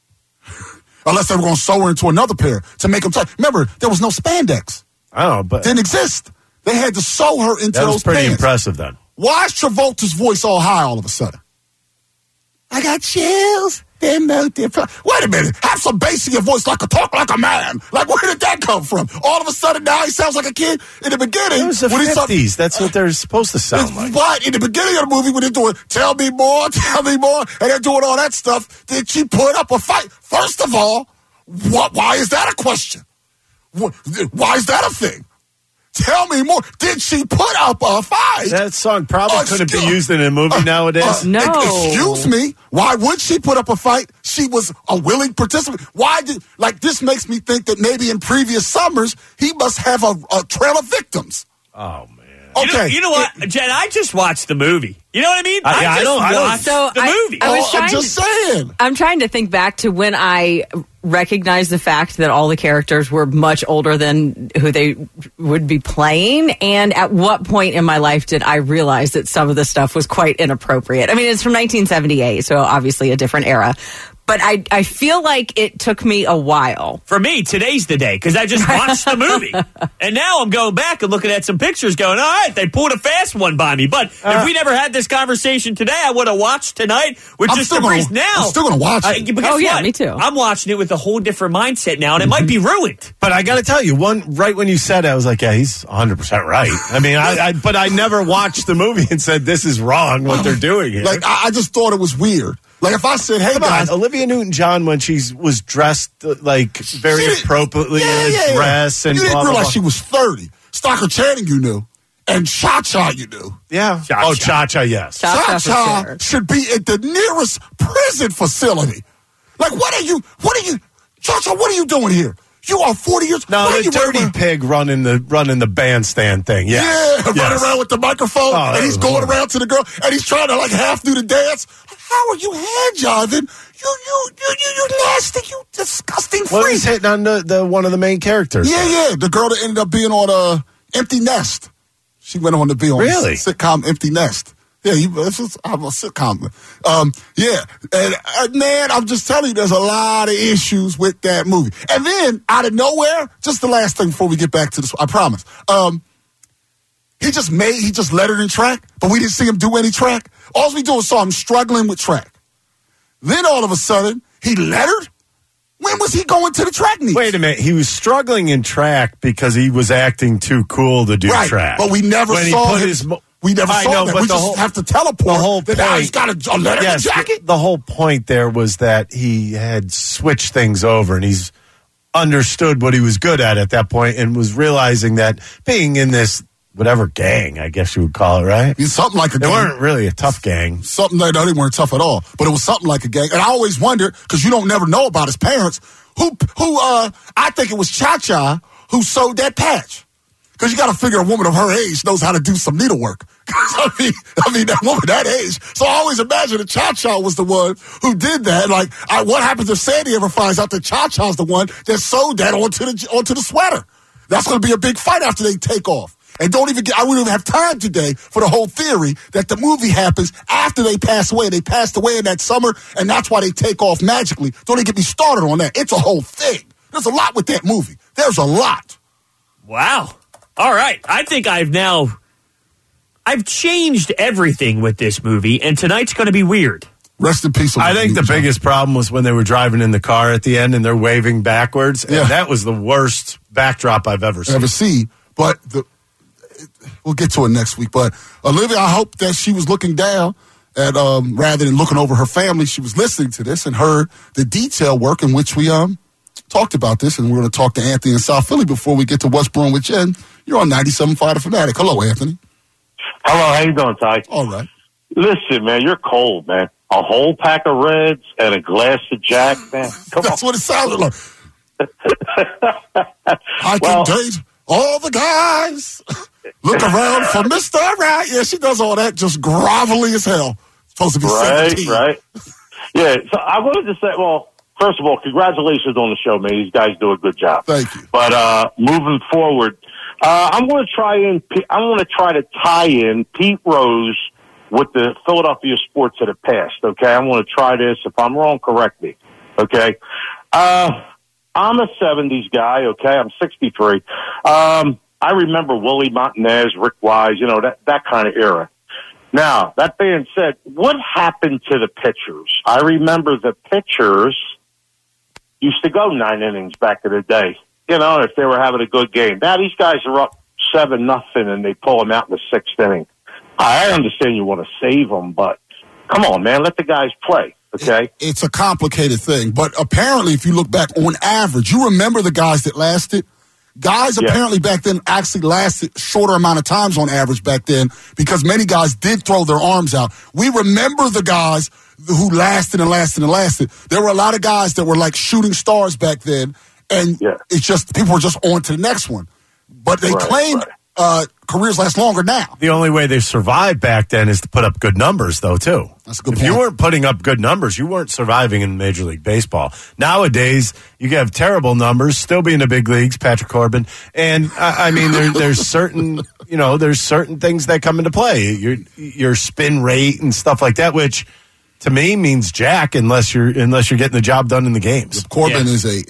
Unless they were going to sew her into another pair to make them tight. Remember, there was no spandex. I don't know, but didn't exist. They had to sew her into those pants. That was pretty impressive then. Why is Travolta's voice all high all of a sudden? I got chills. Wait a minute. Have some bass in your voice like talk like a man. Like, where did that come from? All of a sudden, now he sounds like a kid. In the beginning, it was the 50s. That's what they're supposed to sound like. But in the beginning of the movie, when they're doing tell me more, and they're doing all that stuff, then she put up a fight. First of all, Why is that a question? Why is that a thing? Tell me more. Did she put up a fight? That song probably couldn't be used in a movie nowadays. No. Excuse me. Why would she put up a fight? She was a willing participant. This makes me think that maybe in previous summers, he must have a trail of victims. Oh, man. Okay. You know what, Jen? I just watched the movie. You know what I mean? I watched the movie. I'm just saying. I'm trying to think back to when I recognized the fact that all the characters were much older than who they would be playing, and at what point in my life did I realize that some of the stuff was quite inappropriate? I mean, it's from 1978, so obviously a different era. But I feel like it took me a while. For me, today's the day, because I just watched the movie. And now I'm going back and looking at some pictures going, all right, they pulled a fast one by me. But if we never had this conversation today, I would have watched tonight with just a breeze. Now, I'm still going to watch it. But guess what? Me too. I'm watching it with a whole different mindset now, and it might be ruined. But I got to tell you, right when you said it, I was like, yeah, he's 100% right. I mean, but I never watched the movie and said, this is wrong what they're doing here. I just thought it was weird. Like, if I said, hey, guys. Olivia Newton-John, when she was dressed, very appropriately in a dress. And you didn't blah, realize blah, she was 30. Stockard Channing, you knew. And Cha-Cha, you knew. Yeah. Cha-Cha, yes. Cha-Cha should be at the nearest prison facility. Like, what are you, Cha-Cha, what are you doing here? You are 40 years. No, the dirty pig running the bandstand thing. Yeah, running around with the microphone, and he's going around to the girl, and he's trying to half do the dance. How are you hand jiving? You nasty, you disgusting freak. Well, he's hitting on the one of the main characters. Yeah, the girl that ended up being on Empty Nest. She went on to be on the sitcom Empty Nest. Yeah, I'm a sitcom. And man, I'm just telling you, there's a lot of issues with that movie. And then, out of nowhere, just the last thing before we get back to this, I promise. He just lettered in track, but we didn't see him do any track. All we do is saw him struggling with track. Then all of a sudden, he lettered? When was he going to the track meet? Wait a minute. He was struggling in track because he was acting too cool to do track. But we never saw him. We never saw that. We just have to teleport. The whole point, he's got a letterman jacket. The whole point there was that he had switched things over, and he's understood what he was good at that point, and was realizing that being in this whatever gang, I guess you would call it, right? Something like a gang. They weren't really a tough gang. No, they weren't tough at all. But it was something like a gang. And I always wondered, because you don't never know about his parents, who I think it was Cha-Cha who sewed that patch. Because you got to figure a woman of her age knows how to do some needlework. I mean, that woman that age. So I always imagine that Cha-Cha was the one who did that. What happens if Sandy ever finds out that Cha-Cha's the one that sewed that onto the sweater? That's going to be a big fight after they take off. And I wouldn't even have time today for the whole theory that the movie happens after they pass away. They passed away in that summer, and that's why they take off magically. Don't even get me started on that. It's a whole thing. There's a lot with that movie. There's a lot. Wow. All right. I think I've changed everything with this movie, and tonight's going to be weird. Rest in peace. I think the biggest problem was when they were driving in the car at the end and they're waving backwards. And that was the worst backdrop I've ever seen. But we'll get to it next week. But Olivia, I hope that she was looking down at rather than looking over her family, she was listening to this and heard the detail work in which we talked about this. And we're going to talk to Anthony in South Philly before we get to West Bromwich with Jen. You're on 97.5 The Fanatic. Hello, Anthony. Hello, how you doing, Ty? All right. Listen, man, you're cold, man. A whole pack of Reds and a glass of Jack, man. That's what it sounded like. I can date all the guys. Look around for Mr. Right. Yeah, she does all that just grovelly as hell. Supposed to be 17. Right. Yeah, so I wanted to say, well, first of all, congratulations on the show, man. These guys do a good job. Thank you. But moving forward, I'm going to try to tie in Pete Rose with the Philadelphia sports that have passed. Okay, I'm going to try this. If I'm wrong, correct me. Okay, I'm a '70s guy. Okay, I'm 63. I remember Willie Montanez, Rick Wise, that kind of era. Now, that being said, what happened to the pitchers? I remember the pitchers used to go 9 innings back in the day. If they were having a good game. Now these guys are up 7-0 and they pull them out in the 6th inning. I understand you want to save them, but come on, man, let the guys play. Okay. It's a complicated thing. But apparently, if you look back on average, you remember the guys that lasted. Guys apparently back then actually lasted shorter amount of times on average back then because many guys did throw their arms out. We remember the guys who lasted and lasted and lasted. There were a lot of guys that were like shooting stars back then, and it's just people were just on to the next one. But they claim careers last longer now. The only way they survived back then is to put up good numbers, though, too. That's a good point. If you weren't putting up good numbers, you weren't surviving in Major League Baseball. Nowadays, you can have terrible numbers, still be in the big leagues, Patrick Corbin. And, I mean, there's certain, there's certain things that come into play. Your spin rate and stuff like that, which to me means jack unless you're getting the job done in the games. Corbin is a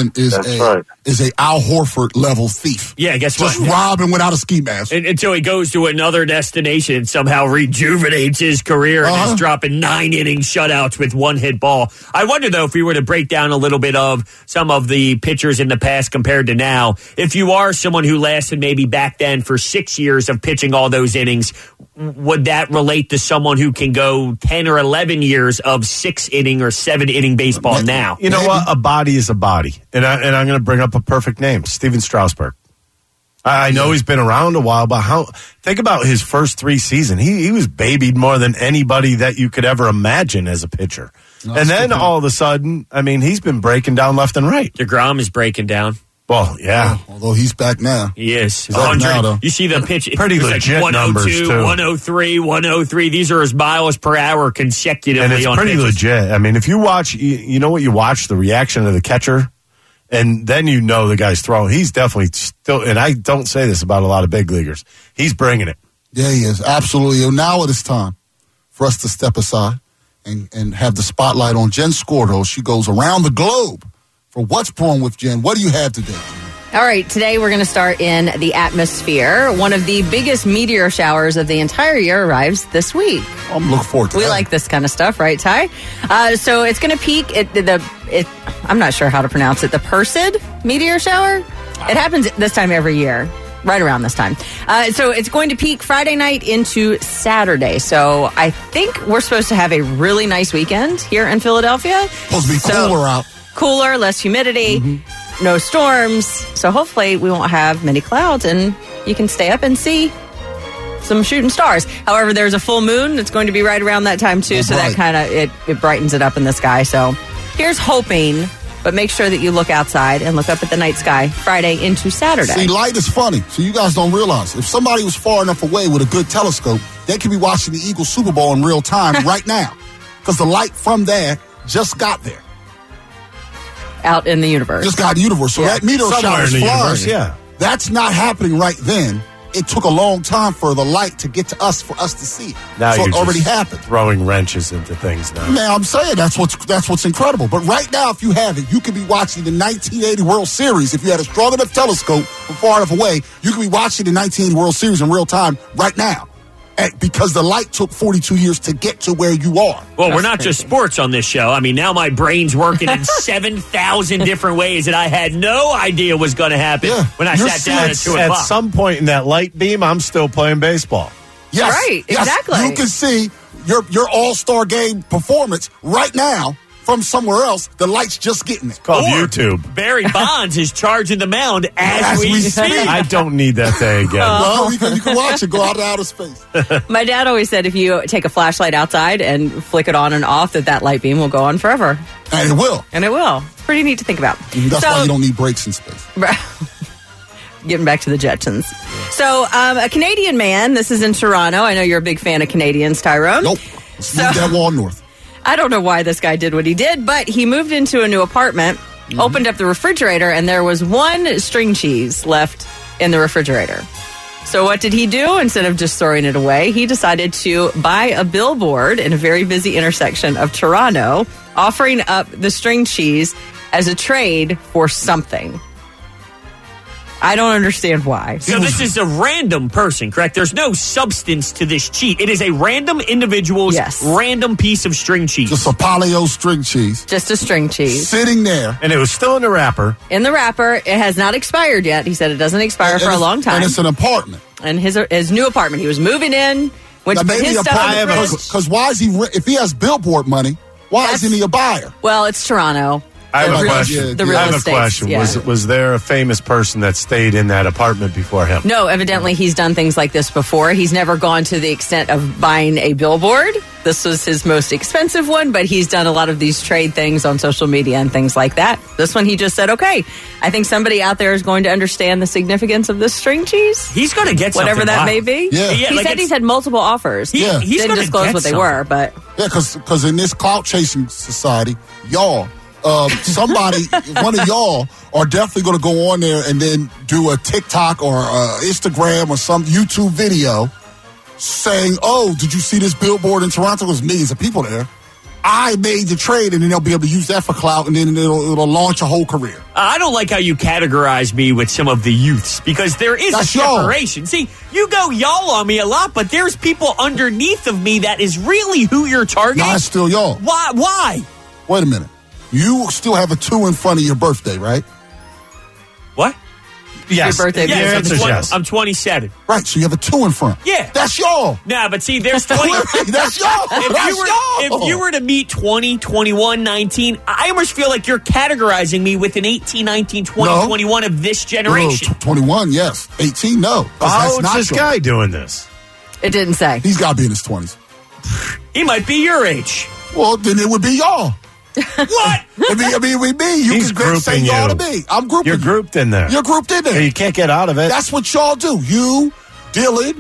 Al Horford level thief. Yeah, guess what? Just robbing without a ski mask. Until he goes to another destination and somehow rejuvenates his career and is dropping 9-inning shutouts with one-hit ball. I wonder, though, if we were to break down a little bit of some of the pitchers in the past compared to now, if you are someone who lasted maybe back then for 6 years of pitching all those innings, would that relate to someone who can go 10 or 11 years of 6-inning or 7-inning baseball now? You know what? A body is a body. And I'm going to bring up a perfect name, Steven Strasburg. I know he's been around a while, but think about his first 3 seasons. He was babied more than anybody that you could ever imagine as a pitcher. And then all of a sudden, I mean, he's been breaking down left and right. DeGrom is breaking down. Well, yeah. Although he's back now. He is. He's back now, though. You see the pitch. Pretty legit like 102, numbers, too. 103, 103. These are his miles per hour consecutively. And it's on pretty pitches. legit. I mean, if you watch, you know what you watch? The reaction of the catcher. And then you know the guy's throwing. He's definitely still, and I don't say this about a lot of big leaguers, he's bringing it. Yeah, he is. Absolutely. And now it is time for us to step aside and have the spotlight on Jen Scordo. She goes around the globe for What's Brewing with Jen. What do you have today, Jen? All right, today we're going to start in the atmosphere. One of the biggest meteor showers of the entire year arrives this week. I'm looking forward to that. We like this kind of stuff, right, Ty? So it's going to peak at I'm not sure how to pronounce it, the Perseid meteor shower. It happens this time every year, right around this time. So it's going to peak Friday night into Saturday. So I think we're supposed to have a really nice weekend here in Philadelphia. Supposed to be cooler out. Cooler, less humidity. No storms, so hopefully we won't have many clouds and you can stay up and see some shooting stars. However, there's a full moon that's going to be right around that time too, so that kind of it brightens it up in the sky. So here's hoping, but make sure that you look outside and look up at the night sky Friday into Saturday. See, light is funny, so you guys don't realize. If somebody was far enough away with a good telescope, they could be watching the Eagles Super Bowl in real time right now because the light from there just got there. Out in the universe. Just got in the universe. So that meteor shower is flying. That's not happening right then. It took a long time for the light to get to us for us to see it. Now so you're it already just happened. Throwing wrenches into things now. Man, I'm saying that's what's incredible. But right now, if you have it, you could be watching the 1980 World Series. If you had a strong enough telescope from far enough away, you could be watching the 1980 World Series in real time right now. Because the light took 42 years to get to where you are. Well, we're not just sports on this show. I mean, now my brain's working in 7,000 different ways that I had no idea was going to happen when I sat down at 2 o'clock. At some point in that light beam, I'm still playing baseball. Yes, right, yes, exactly. You can see your all-star game performance right now from somewhere else. The light's just getting it. It's called YouTube. Barry Bonds is charging the mound as we speak. I don't need that day again. Well, you can watch it go out of outer space. My dad always said if you take a flashlight outside and flick it on and off, that light beam will go on forever. And it will. And it will. It's pretty neat to think about. That's why you don't need breaks in space. Getting back to the Jetsons. So, a Canadian man, this is in Toronto. I know you're a big fan of Canadians, Tyrone. Nope. Let's move that wall north. I don't know why this guy did what he did, but he moved into a new apartment, opened up the refrigerator, and there was one string cheese left in the refrigerator. So what did he do? Instead of just throwing it away, he decided to buy a billboard in a very busy intersection of Toronto, offering up the string cheese as a trade for something. I don't understand why. So this is a random person, correct? There's no substance to this cheese. It is a random individual's random piece of string cheese. Just a paleo string cheese. Just a string cheese. Sitting there. And it was still in the wrapper. In the wrapper. It has not expired yet. He said it doesn't expire for a long time. And it's an apartment. And his new apartment. He was moving in. Went to put his stuff in the fridge. Because why is he, if he has billboard money, Why isn't he a buyer? Well, it's Toronto. I have a real- question. the real I have a estate, question. yeah. Was there a famous person that stayed in that apartment before him? No, evidently he's done things like this before. He's never gone to the extent of buying a billboard. This was his most expensive one, but he's done a lot of these trade things on social media and things like that. This one, he just said, okay, I think somebody out there is going to understand the significance of this string cheese. He's going to get whatever something that out. may be. Yeah. He like said he's had multiple offers. He's Didn't gonna disclose get what they something. were, but Yeah, because in this clout chasing society, y'all, somebody, one of y'all are definitely going to go on there and then do a TikTok or Instagram or some YouTube video saying, "Oh, did you see this billboard in Toronto? There's millions of people there. I made the trade," and then they'll be able to use that for clout, and then it'll launch a whole career. I don't like how you categorize me with some of the youths because there is That's a y'all. separation. See, you go y'all on me a lot, but there's people underneath of me that is really who you're targeting. Nah, it's still y'all. Why? Wait a minute. You still have a 2 in front of your birthday, right? What? Yes. Your birthday. Your Yes, answer's yes. I'm 27. Right, so you have a 2 in front. Yeah. That's y'all. Nah, but see, there's 20. That's y'all. If you were to meet 20, 21, 19, I almost feel like you're categorizing me with an 18, 19, 20, No. 21 of this generation. 21, yes. 18, no. 'Cause How that's old's not this y'all. guy doing this? it didn't say. He's got to be in his 20s. He might be your age. Well, then it would be y'all. What? It would be me. You He's can say grouping y'all you. to me. I'm grouping You're you. grouped in there. You're grouped in there. You can't get out of it. That's what y'all do. You, Dylan,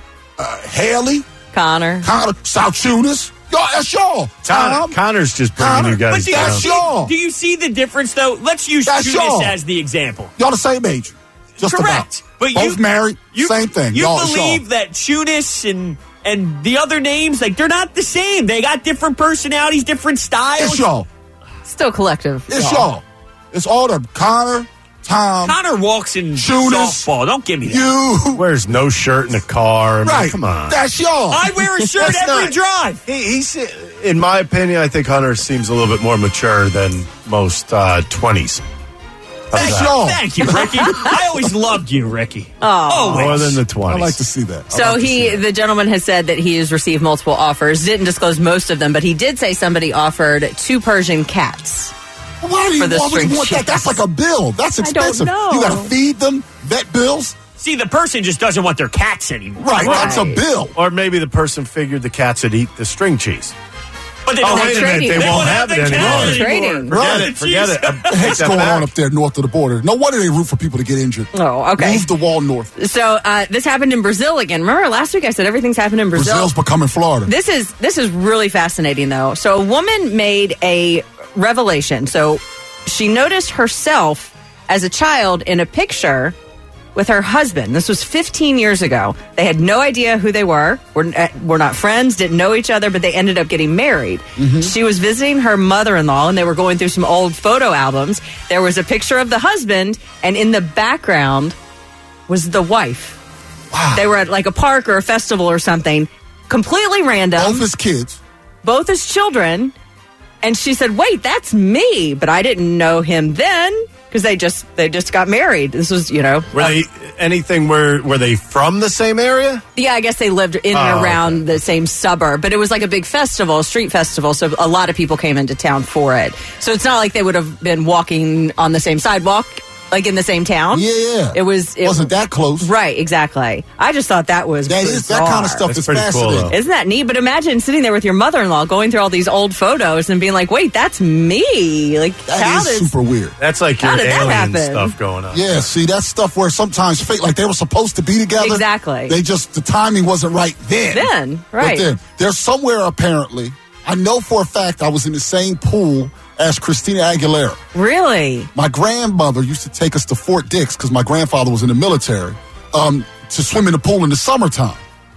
Haley, Connor. Salchunas. Y'all, that's y'all. Tom. Connor's just bringing Connor. you guys But do you, down. That's see, y'all. do you see the difference, though? Let's use That's Tunis y'all. as the example. Y'all the same age. Just Correct. about. But both married, same thing. You Y'all, it's believe y'all. that Tunis and the other names, like, they're not the same. They got different personalities, different styles. It's y'all. Still collective. It's y'all. It's all the Connor, Tom, Connor walks in Tunis, softball. Don't give me that. you. Wears no shirt in the car. I mean, Right. Come on. That's y'all. I wear a shirt That's every not- drive. He's, in my opinion, I think Hunter seems a little bit more mature than most 20s. That's y'all. Thank you, Ricky. I always loved you, Ricky. Oh. Always. More than the 20s. I like to see that. I So like to see that. the gentleman has said that he has received multiple offers. Didn't disclose most of them, but he did say somebody offered 2 Persian cats. Why do you for the always string want that? cheese. That's like a bill. That's I don't expensive. know. You got to feed them, vet bills. See, the person just doesn't want their cats anymore. Right, that's a Right. bill. Or maybe the person figured the cats would eat the string cheese. But they Oh, don't wait a minute. trading. They They won't won't have have it the anymore. cat Trading. anymore. Right. Forget it. What's Take that going back. on up there north of the border? No wonder they root for people to get injured. Oh, okay. Move the wall north. So this happened in Brazil again. Remember last week I said everything's happened in Brazil? Brazil's becoming Florida. This is really fascinating though. So a woman made a revelation. So she noticed herself as a child in a picture with her husband. This was 15 years ago. They had no idea who they were. We're not friends, didn't know each other, but they ended up getting married. She was visiting her mother-in-law, and they were going through some old photo albums. There was a picture of the husband, and in the background was the wife. Wow. They were at like a park or a festival or something, completely random. Both his kids. Both his children. And she said, wait, that's me. But I didn't know him then because they just got married. This was, Were they anything? Were they from the same area? yeah, I guess they lived in and around the same suburb, but it was like a big festival, a street festival. So a lot of people came into town for it. So it's not like they would have been walking on the same sidewalk, like in the same town. Yeah. It wasn't that close. Right, exactly. I just thought that was That is that kind of bizarre. stuff That's is pretty cool, fascinating. though. Isn't that neat? But imagine sitting there with your mother-in-law going through all these old photos and being like, wait, that's me. Like, how That does- is super weird. That's like How your did that alien happen? stuff going on. Yeah, see, that's stuff where sometimes fate, like they were supposed to be together. Exactly. They just, the timing wasn't right then. Then, right. But then, there's somewhere apparently, I know for a fact I was in the same pool as Christina Aguilera. Really? My grandmother used to take us to Fort Dix because my grandfather was in the military to swim in the pool in the summertime.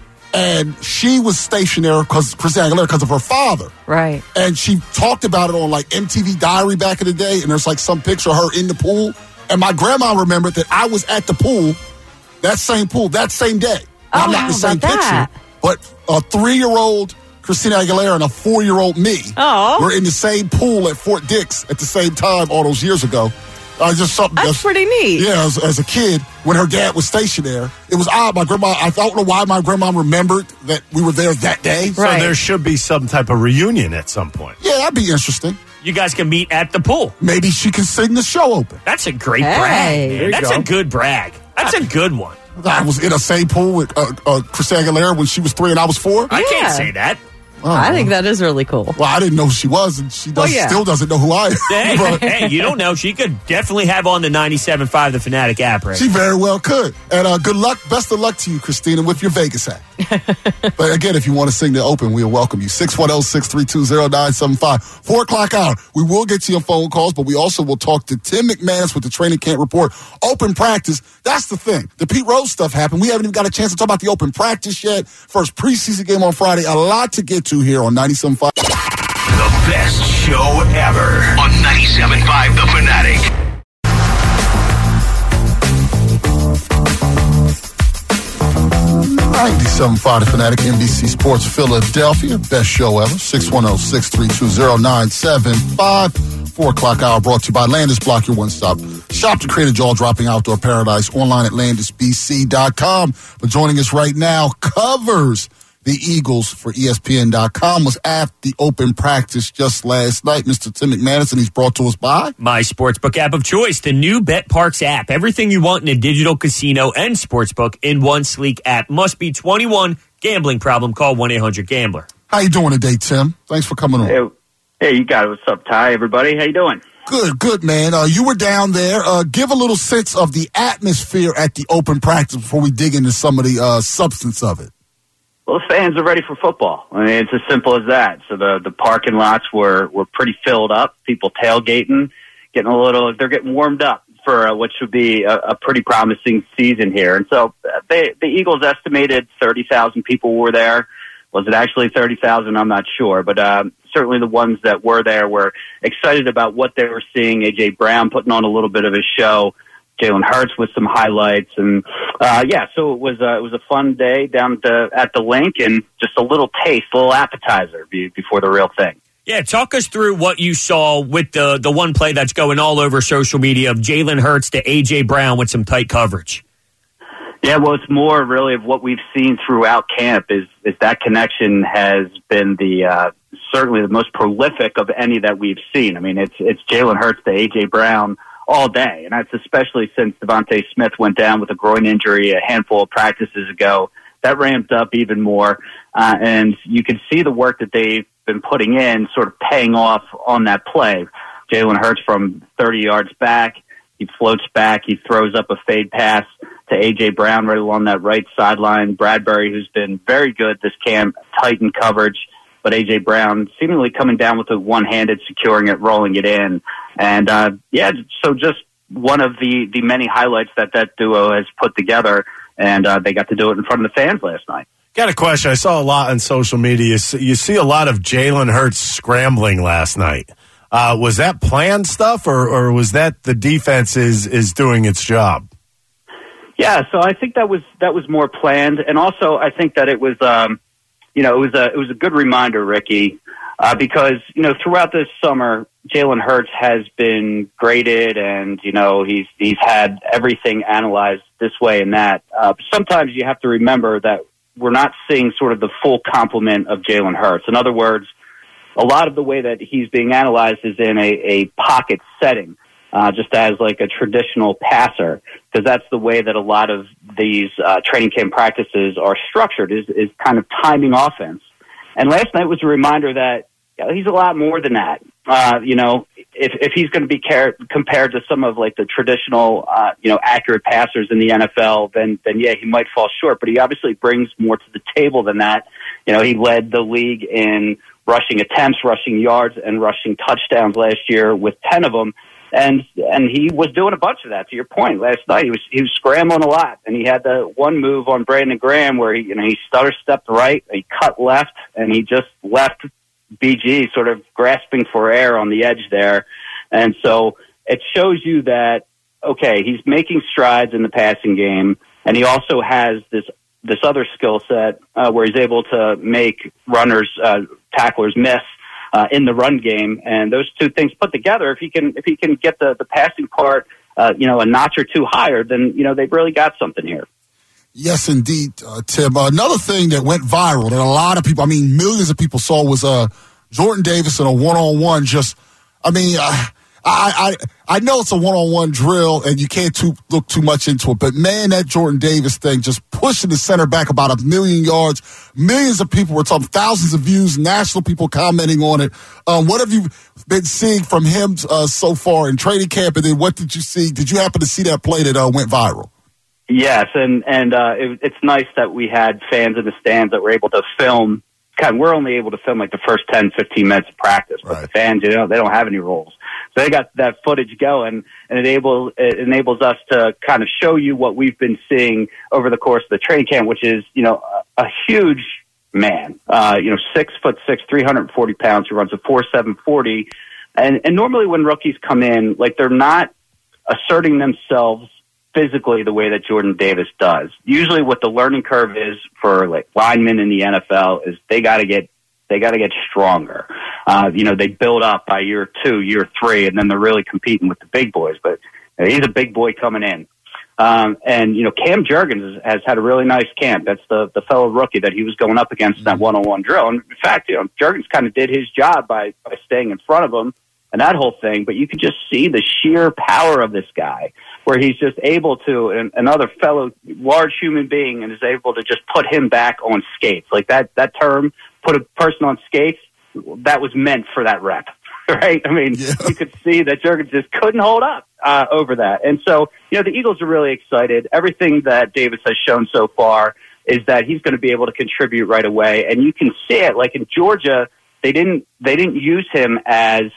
And she was stationed there because Christina Aguilera, because of her father. Right. And she talked about it on like MTV Diary back in the day. And there's like some picture of her in the pool. And my grandma remembered that I was at the pool, that same day. Now, Oh, not the how same about that? picture, but a 3-year-old Christina Aguilera and a 4-year-old me Oh. were in the same pool at Fort Dix at the same time all those years ago. Just something That's pretty neat. Yeah, as a kid, when her dad was stationed there, it was odd. My grandma, I don't know why my grandma remembered that we were there that day. So there should be some type of reunion at some point. Yeah, that'd be interesting. You guys can meet at the pool. Maybe she can sing the show open. That's a great Hey. brag. There Man. you That's go. a good brag. That's a good one. I was in a same pool with Christina Aguilera when she was 3 and I was 4. I can't say that. I think that is really cool. Well, I didn't know who she was, and she still doesn't know who I am. Hey, But hey, you don't know. She could definitely have on the 97.5 The Fanatic app, right? she very well could. And good luck, best of luck to you, Christina, with your Vegas act. But again, if you want to sing the open, we'll welcome you. 610-632-0975. 4 o'clock hour. We will get to your phone calls, but we also will talk to Tim McManus with the Training Camp Report. Open practice. That's the thing. The Pete Rose stuff happened. We haven't even got a chance to talk about the open practice yet. First preseason game on Friday. A lot to get to here on 97.5. The best show ever on 97.5 The Fanatic. The Fanatic, NBC Sports Philadelphia. Best show ever. 610-632-0975. 4 o'clock hour brought to you by Landis Block, your one-stop shop to create a jaw-dropping outdoor paradise. Online at landisbc.com. But joining us right now, covers the Eagles for ESPN.com, was at the open practice just last night. Mr. Tim McManus, and he's brought to us by My Sportsbook app of choice, the new BetParks app. Everything you want in a digital casino and sportsbook in one sleek app. Must be 21. Gambling problem? Call 1-800-GAMBLER. How you doing today, Tim? Thanks for coming on. Hey, you got it. What's up, Ty? Everybody, how you doing? Good, man. You were down there. Give a little sense of the atmosphere at the open practice before we dig into some of the substance of it. Well, the fans are ready for football. I mean, it's as simple as that. So the parking lots were pretty filled up. People tailgating, they're getting warmed up for what should be a pretty promising season here. And so the Eagles estimated 30,000 people were there. Was it actually 30,000? I'm not sure, but certainly the ones that were there were excited about what they were seeing. A.J. Brown putting on a little bit of a show. Jalen Hurts with some highlights, and so it was a fun day down at the link, and just a little taste, a little appetizer before the real thing. Yeah, talk us through what you saw with the one play that's going all over social media of Jalen Hurts to A.J. Brown with some tight coverage. Yeah, well, it's more really of what we've seen throughout camp is that connection has been certainly the most prolific of any that we've seen. I mean, it's Jalen Hurts to A.J. Brown all day, and that's especially since Devontae Smith went down with a groin injury a handful of practices ago. That ramped up even more, and you can see the work that they've been putting in sort of paying off on that play. Jalen Hurts from 30 yards back, he floats back, he throws up a fade pass to A.J. Brown right along that right sideline. Bradbury, who's been very good this camp, tightened coverage, but A.J. Brown seemingly coming down with it one-handed, securing it, rolling it in. And, so just one of the many highlights that duo has put together, and they got to do it in front of the fans last night. Got a question. I saw a lot on social media. You see a lot of Jalen Hurts scrambling last night. Was that planned stuff, or was that the defense is doing its job? Yeah, so I think that was more planned, and also I think that it was, it was a good reminder, Ricky, because throughout this summer, Jalen Hurts has been graded, and he's had everything analyzed this way and that. Sometimes you have to remember that we're not seeing sort of the full complement of Jalen Hurts. In other words, a lot of the way that he's being analyzed is in a pocket setting, just as like a traditional passer, because that's the way that a lot of these training camp practices are structured, is kind of timing offense. And last night was a reminder that he's a lot more than that. If he's going to be compared to some of like the traditional, accurate passers in the NFL, then he might fall short. But he obviously brings more to the table than that. He led the league in rushing attempts, rushing yards, and rushing touchdowns last year with 10 of them. And he was doing a bunch of that. To your point, last night he was scrambling a lot, and he had the one move on Brandon Graham where he stutter stepped right, he cut left, and he just left BG sort of grasping for air on the edge there. And so it shows you that, okay, he's making strides in the passing game, and he also has this other skill set where he's able to make tacklers miss in the run game. And those two things put together, if he can get the passing part, a notch or two higher, then, they've really got something here. Yes, indeed, Tim. Another thing that went viral that a lot of people, millions of people saw was Jordan Davis in a one-on-one. I know it's a one-on-one drill and you can't look too much into it, but man, that Jordan Davis thing just pushing the center back about 1 million yards. Millions of people were talking, thousands of views, national people commenting on it. What have you been seeing from him so far in training camp, and then what did you see? Did you happen to see that play that went viral? Yes, and it's nice that we had fans in the stands that were able to film. We're only able to film like the first 10, 15 minutes of practice, but the fans, they don't have any rules. So they got that footage going, and it enables us to kind of show you what we've been seeing over the course of the training camp, which is, a huge man, 6'6", 340 pounds, who runs a 4.7 40. And normally when rookies come in, like, they're not asserting themselves physically the way that Jordan Davis does. Usually what the learning curve is for like linemen in the NFL is they got to get stronger. They build up by year 2, year 3, and then they're really competing with the big boys. But he's a big boy coming in. And Cam Jurgens has had a really nice camp. That's the fellow rookie that he was going up against in that one-on-one drill. And in fact, Jurgens kind of did his job by staying in front of him and that whole thing. But you could just see the sheer power of this guy, where he's just able to, and another fellow large human being, and is able to just put him back on skates. Like that term, put a person on skates, that was meant for that rep, right? You could see that Jurgens just couldn't hold up over that. And so, the Eagles are really excited. Everything that Davis has shown so far is that he's going to be able to contribute right away. And you can see it, like in Georgia, they didn't use him as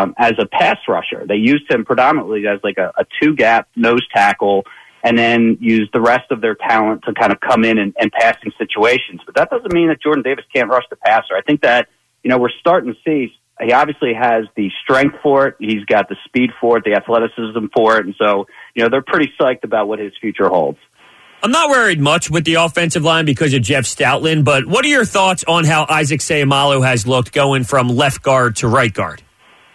a pass rusher. They used him predominantly as like a 2-gap nose tackle, and then use the rest of their talent to kind of come in and passing situations. But that doesn't mean that Jordan Davis can't rush the passer. I think that, we're starting to see he obviously has the strength for it. He's got the speed for it, the athleticism for it. And so, they're pretty psyched about what his future holds. I'm not worried much with the offensive line because of Jeff Stoutland, but what are your thoughts on how Isaac Seumalo has looked going from left guard to right guard?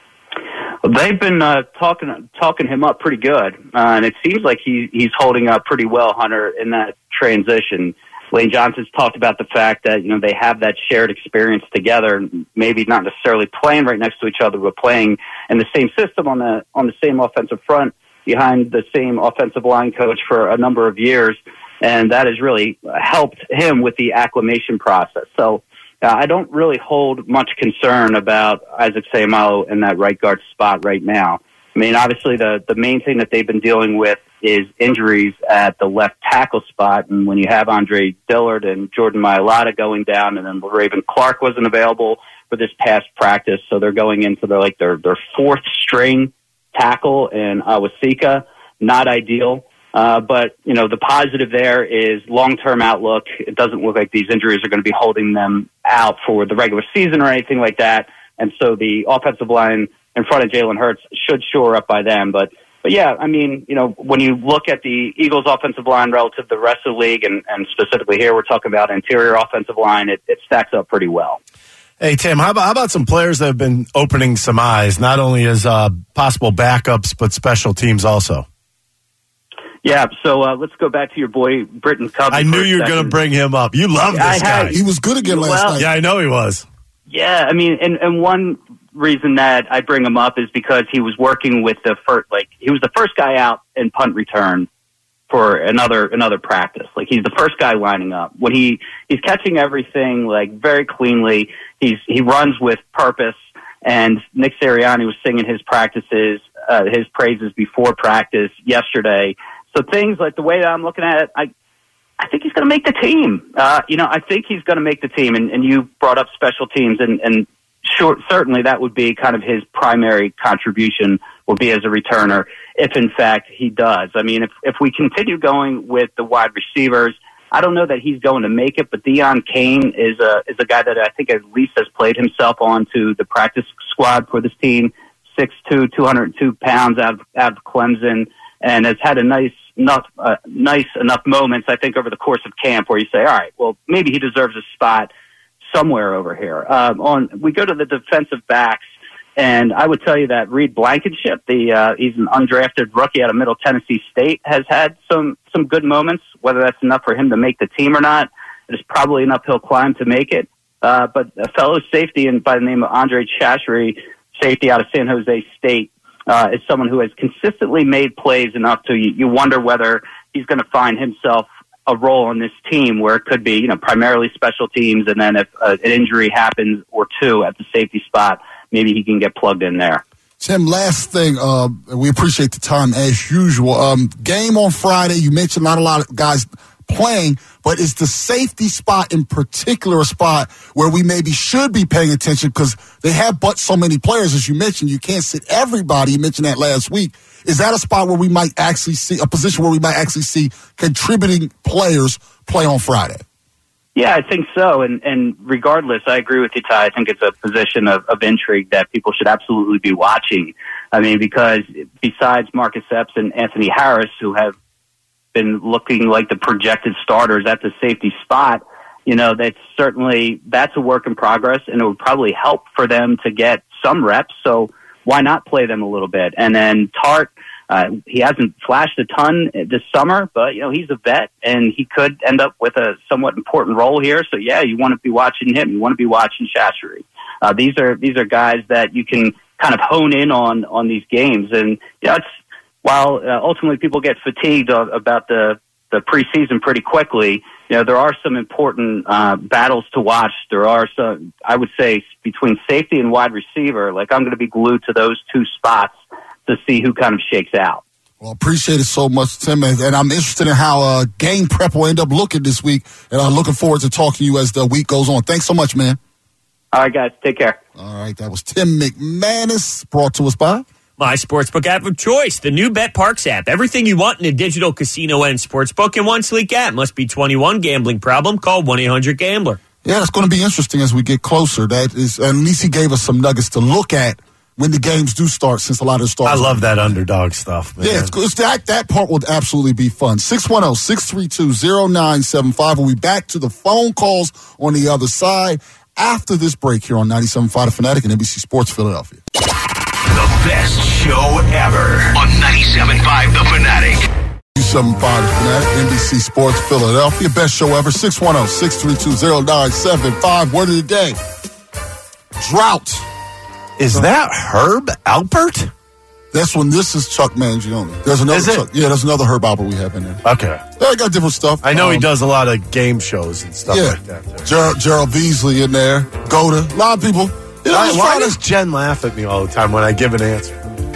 Well, they've been talking him up pretty good, and it seems like he's holding up pretty well, Hunter, in that transition. Lane Johnson's talked about the fact that they have that shared experience together, maybe not necessarily playing right next to each other, but playing in the same system on the same offensive front behind the same offensive line coach for a number of years, and that has really helped him with the acclimation process. So I don't really hold much concern about Isaac Seumalo in that right guard spot right now. Obviously the main thing that they've been dealing with is injuries at the left tackle spot. And when you have Andre Dillard and Jordan Mailata going down, and then Raven Clark wasn't available for this past practice, so they're going into their fourth string tackle in Awasika. Not ideal. But the positive there is long-term outlook. It doesn't look like these injuries are going to be holding them out for the regular season or anything like that. And so the offensive line in front of Jalen Hurts should shore up by them. But yeah, when you look at the Eagles offensive line relative to the rest of the league, and specifically here, we're talking about interior offensive line, it stacks up pretty well. Hey, Tim, how about some players that have been opening some eyes, not only as possible backups, but special teams also? Yeah, so let's go back to your boy, Britton Covey. I knew you were going to bring him up. You love this guy. He was good again last night. Yeah, I know he was. Yeah, and one reason that I bring him up is because he was working with he was the first guy out in punt return for another practice. Like, he's the first guy lining up. When he's catching everything like very cleanly, he runs with purpose. And Nick Sirianni was singing his praises before practice yesterday. So things like the way that I'm looking at it, I think he's going to make the team. I think he's going to make the team. And you brought up special teams, and certainly that would be kind of his primary contribution, will be as a returner, if in fact he does. If we continue going with the wide receivers, I don't know that he's going to make it, but Deion Kane is a guy that I think at least has played himself onto the practice squad for this team. 6'2", 202 pounds out of Clemson, and has had nice enough moments, I think, over the course of camp where you say, all right, well, maybe he deserves a spot. somewhere over here. We go to the defensive backs, and I would tell you that Reed Blankenship, he's an undrafted rookie out of Middle Tennessee State, has had some good moments. Whether that's enough for him to make the team or not, it is probably an uphill climb to make it. But a fellow safety by the name of Andre Chashry, safety out of San Jose State, is someone who has consistently made plays enough to you wonder whether he's going to find himself a role on this team where it could be, primarily special teams, and then if an injury happens or two at the safety spot, maybe he can get plugged in there. Tim, last thing, we appreciate the time as usual. Game on Friday, you mentioned not a lot of guys playing, but is the safety spot in particular a spot where we maybe should be paying attention because they have but so many players, as you mentioned. You can't sit everybody. You mentioned that last week. Is that a spot where we might actually see a position where we might actually see contributing players play on Friday? Yeah, I think so. And regardless, I agree with you, Ty. I think it's a position of intrigue that people should absolutely be watching. I mean, because besides Marcus Epps and Anthony Harris, who have been looking like the projected starters at the safety spot, that's a work in progress, and it would probably help for them to get some reps. So why not play them a little bit? And then Tart, he hasn't flashed a ton this summer, but he's a vet, and he could end up with a somewhat important role here. So yeah, you want to be watching him. You want to be watching Chashry. These are guys that you can kind of hone in on these games, and it's. While ultimately people get fatigued about the preseason pretty quickly, there are some important battles to watch. There are some, I would say, between safety and wide receiver. Like, I'm going to be glued to those two spots to see who kind of shakes out. Well, appreciate it so much, Tim, and I'm interested in how game prep will end up looking this week, and I'm looking forward to talking to you as the week goes on. Thanks so much, man. All right, guys. Take care. All right, that was Tim McManus, brought to us by My Sportsbook app of choice, the new BetParx app. Everything you want in a digital casino and sportsbook in one sleek app. Must be 21. Gambling problem? Call 1-800-GAMBLER. Yeah, it's going to be interesting as we get closer. That is, at least he gave us some nuggets to look at when the games do start, since a lot of the starts. I love that underdog stuff, man. Yeah, it's that part will absolutely be fun. 610-632-0975. We'll be back to the phone calls on the other side after this break here on 97.5 The Fanatic and NBC Sports Philadelphia. The best show ever on 97.5 The Fanatic. 97.5 The Fanatic, NBC Sports Philadelphia. Best show ever. 610-632-0975. Word of the day. Drought. Is that Herb Alpert? This is Chuck Mangione. There's another Chuck. Yeah, there's another Herb Alpert we have in there. Okay. They got different stuff. I know he does a lot of game shows and stuff like that. Gerald Beasley in there. Goda. A lot of people. Why does Jen laugh at me all the time when I give an answer?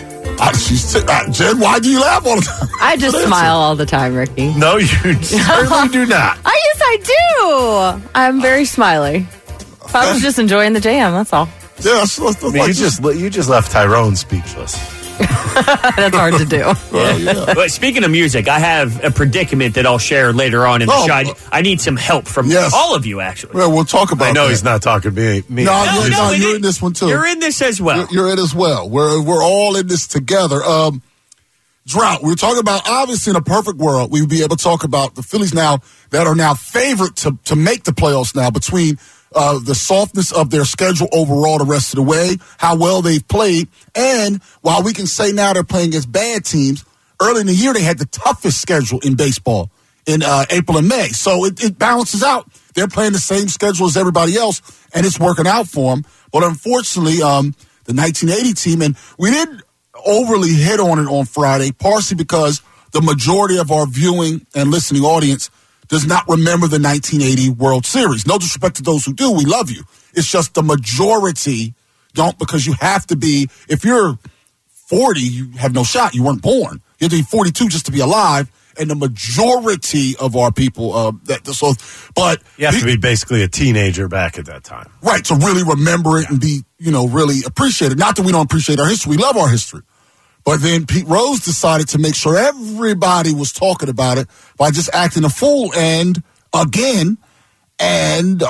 Jen, why do you laugh all the time? I just smile all the time, Ricky. No, you certainly do not. Yes, I do. I'm very smiley. I was just enjoying the jam, that's all. Yeah, you just left Tyrone speechless. That's hard to do. Well, yeah. But speaking of music, I have a predicament that I'll share later on in the show. I need some help from all of you, actually. Well, we'll talk about I know that. He's not talking to me. No, you're in this one, too. You're in this as well. You're in as well. We're all in this together. Drought. We're talking about, obviously, in a perfect world, we would be able to talk about the Phillies now that are now favored to make the playoffs now between the softness of their schedule overall the rest of the way, how well they've played, and while we can say now they're playing against bad teams, early in the year they had the toughest schedule in baseball in April and May. So it balances out. They're playing the same schedule as everybody else, and it's working out for them. But unfortunately, the 1980 team, and we didn't overly hit on it on Friday, partially because the majority of our viewing and listening audience does not remember the 1980 World Series. No disrespect to those who do. We love you. It's just the majority don't, because you have to be, if you're 40, you have no shot. You weren't born. You have to be 42 just to be alive. And the majority of our people, but you have to be basically a teenager back at that time. Right, to really remember it and be, really appreciate it. Not that we don't appreciate our history. We love our history. But then Pete Rose decided to make sure everybody was talking about it by just acting a fool again. And,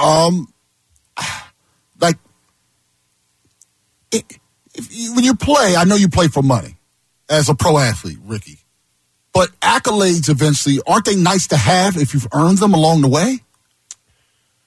when you play, I know you play for money as a pro athlete, Ricky. But accolades eventually, aren't they nice to have if you've earned them along the way?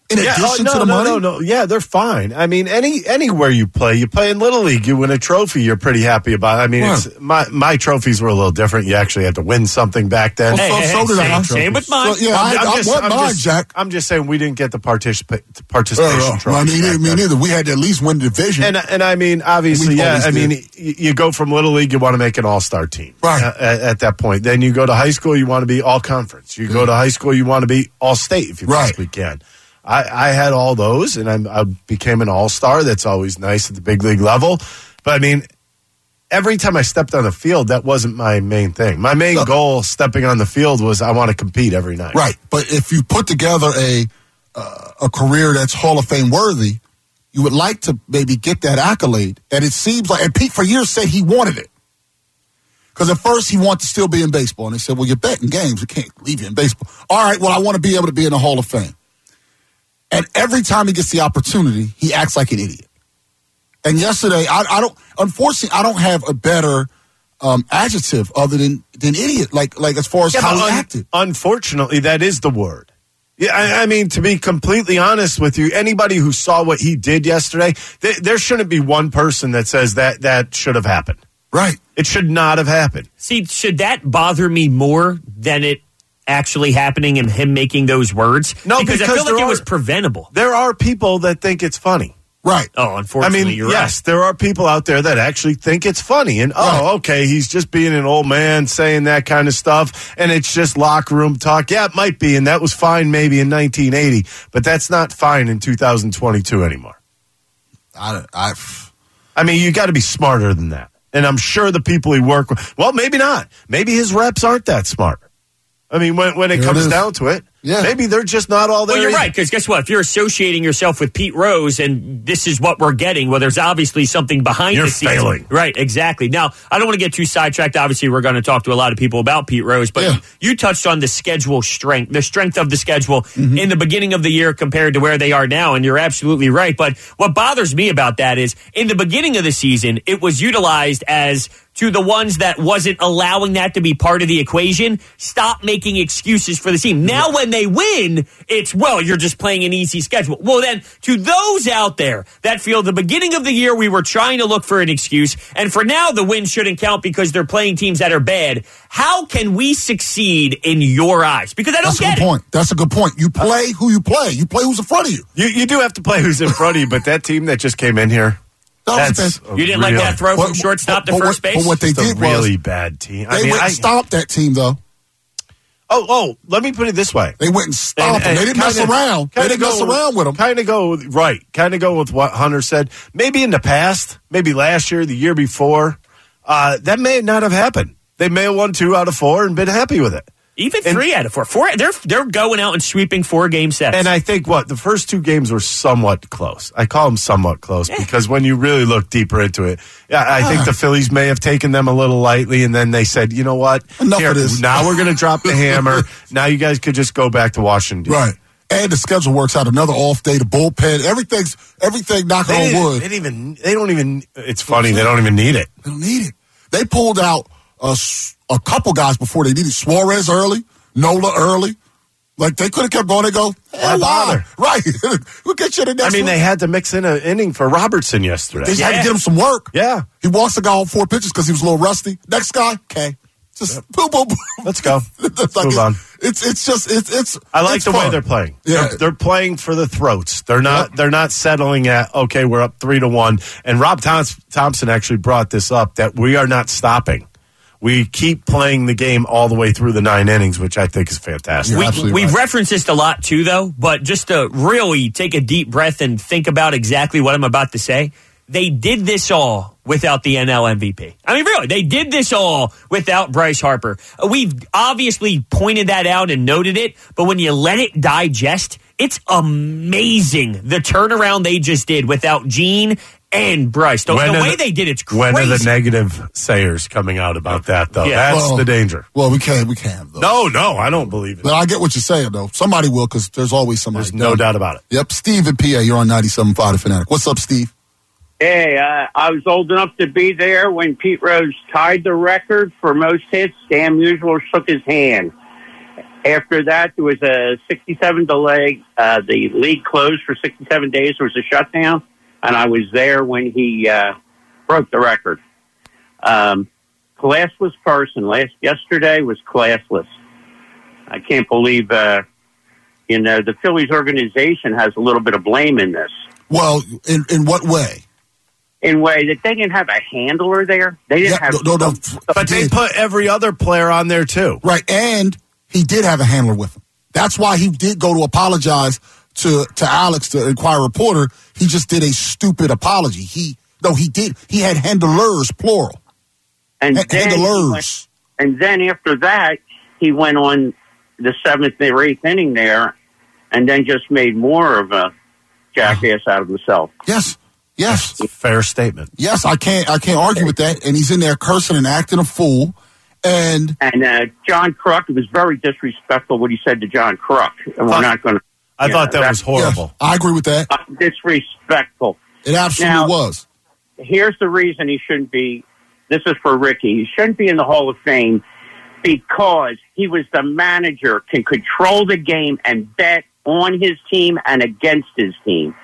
In addition to the money? No. Yeah, they're fine. I mean, anywhere you play in Little League, you win a trophy, you're pretty happy about it. I mean, it's, my trophies were a little different. You actually had to win something back then. So did I. Same with mine. So, I won mine, Jack. I'm just saying we didn't get the participation trophy. Me neither. We had to at least win the division. And I mean, obviously, I mean, you go from Little League, you want to make an all-star team. Right. At that point. Then you go to high school, you want to be all-conference. You go to high school, you want to be all-state if you possibly can. I had all those, and I became an all-star. That's always nice at the big league level. But, I mean, every time I stepped on the field, that wasn't my main thing. My main goal stepping on the field was I want to compete every night. Right. But if you put together a career that's Hall of Fame worthy, you would like to maybe get that accolade. And it seems like, and Pete for years said he wanted it. Because at first he wanted to still be in baseball. And they said, well, you're betting games. We can't leave you in baseball. All right, well, I want to be able to be in the Hall of Fame. And every time he gets the opportunity, he acts like an idiot. And yesterday, unfortunately, I don't have a better adjective other than idiot, like as far as how he acted. Unfortunately, that is the word. Yeah, I mean, to be completely honest with you, anybody who saw what he did yesterday, there shouldn't be one person that says that should have happened. Right. It should not have happened. See, should that bother me more than it actually happening and him making those words? No, because I feel like it was preventable. There are people that think it's funny. Right. Oh, unfortunately, I mean, you're yes, right. there are people out there that actually think it's funny. And, okay, he's just being an old man saying that kind of stuff, and it's just locker room talk. Yeah, it might be, and that was fine maybe in 1980, but that's not fine in 2022 anymore. I mean, you got to be smarter than that. And I'm sure the people he work with, well, maybe not. Maybe his reps aren't that smart. I mean, when it comes down to it, maybe they're just not all there. Well, you're either. right, because guess what? If you're associating yourself with Pete Rose and this is what we're getting, well, there's obviously something behind the scenes. You're failing. Right, exactly. Now, I don't want to get too sidetracked. Obviously, we're going to talk to a lot of people about Pete Rose, but you touched on the schedule strength, the strength of the schedule in the beginning of the year compared to where they are now, and you're absolutely right. But what bothers me about that is in the beginning of the season, it was utilized as to the ones that wasn't allowing that to be part of the equation, stop making excuses for the team. Now when they win, it's, well, you're just playing an easy schedule. Well, then, to those out there that feel the beginning of the year we were trying to look for an excuse, and for now the win shouldn't count because they're playing teams that are bad, how can we succeed in your eyes? Because I don't get it. That's a good point. You play who you play. You play who's in front of you. You do have to play who's in front of you, but that team that just came in here, you didn't like that throw from shortstop to first base? But what they did was really bad team. They went and stopped that team, though. Oh, let me put it this way. They went and stopped them. They didn't mess around. They didn't mess around with them. Kind of go with what Hunter said. Maybe in the past, maybe last year, the year before, that may not have happened. They may have won 2 out of 4 and been happy with it. Even 3 out of 4. They're going out and sweeping 4-game sets. And I think the first 2 games were somewhat close. I call them somewhat close because when you really look deeper into it, I think the Phillies may have taken them a little lightly, and then they said, you know what? Enough of this. Now we're going to drop the hammer. Now you guys could just go back to Washington. Right. And the schedule works out. Another off day, the bullpen, everything knocking on wood. They don't even, it's funny, they don't even need it. They don't need it. They pulled out a couple guys before they needed Suarez early, Nola early. Like, they could have kept going. They go, why bother? Right. We'll get you the next one. They had to mix in an inning for Robertson yesterday. They had to get him some work. Yeah. He walks the guy on 4 pitches because he was a little rusty. Next guy, okay. Just boom, boom, boom. Let's go. Let's move on. It's I like it's the fun. way they're playing. Yeah. They're playing for the throats. They're not settling at, okay, we're up 3-1. And Rob Thompson actually brought this up, that we are not stopping. We keep playing the game all the way through the 9 innings, which I think is fantastic. We've referenced this a lot, too, though, but just to really take a deep breath and think about exactly what I'm about to say, they did this all without the NL MVP. I mean, really, they did this all without Bryce Harper. We've obviously pointed that out and noted it, but when you let it digest, it's amazing the turnaround they just did without Gene and Bryce. The way they did it's crazy. When are the negative sayers coming out about that, though? Yeah. That's the danger. Well, we can't, though. No, I don't believe it. But I get what you're saying, though. Somebody will, because there's always somebody. There's no doubt about it. Yep, Steve in PA, you're on 97.5 The Fanatic. What's up, Steve? Hey, I was old enough to be there when Pete Rose tied the record for most hits. Stan Musial shook his hand. After that, there was a 67 delay. The league closed for 67 days. There was a shutdown, and I was there when he broke the record. Classless person. Yesterday was classless. I can't believe, the Phillies organization has a little bit of blame in this. Well, in what way? In way that they didn't have a handler there. They didn't have. But they put every other player on there too. Right, and he did have a handler with him. That's why he did go to apologize to Alex, the Inquirer reporter. He just did a stupid apology. He did. He had handlers, plural. And handlers. And then after that, he went on the 7th or 8th inning there, and then just made more of a jackass out of himself. Yes. That's a fair statement. Yes, I can't argue with that. And he's in there cursing and acting a fool. And John Kruk, it was very disrespectful what he said to John Kruk. And we're not going to. I thought that was horrible. Yes, I agree with that. Disrespectful. It absolutely was. Here's the reason he shouldn't be. This is for Ricky. He shouldn't be in the Hall of Fame because he was the manager, can control the game and bet on his team and against his team.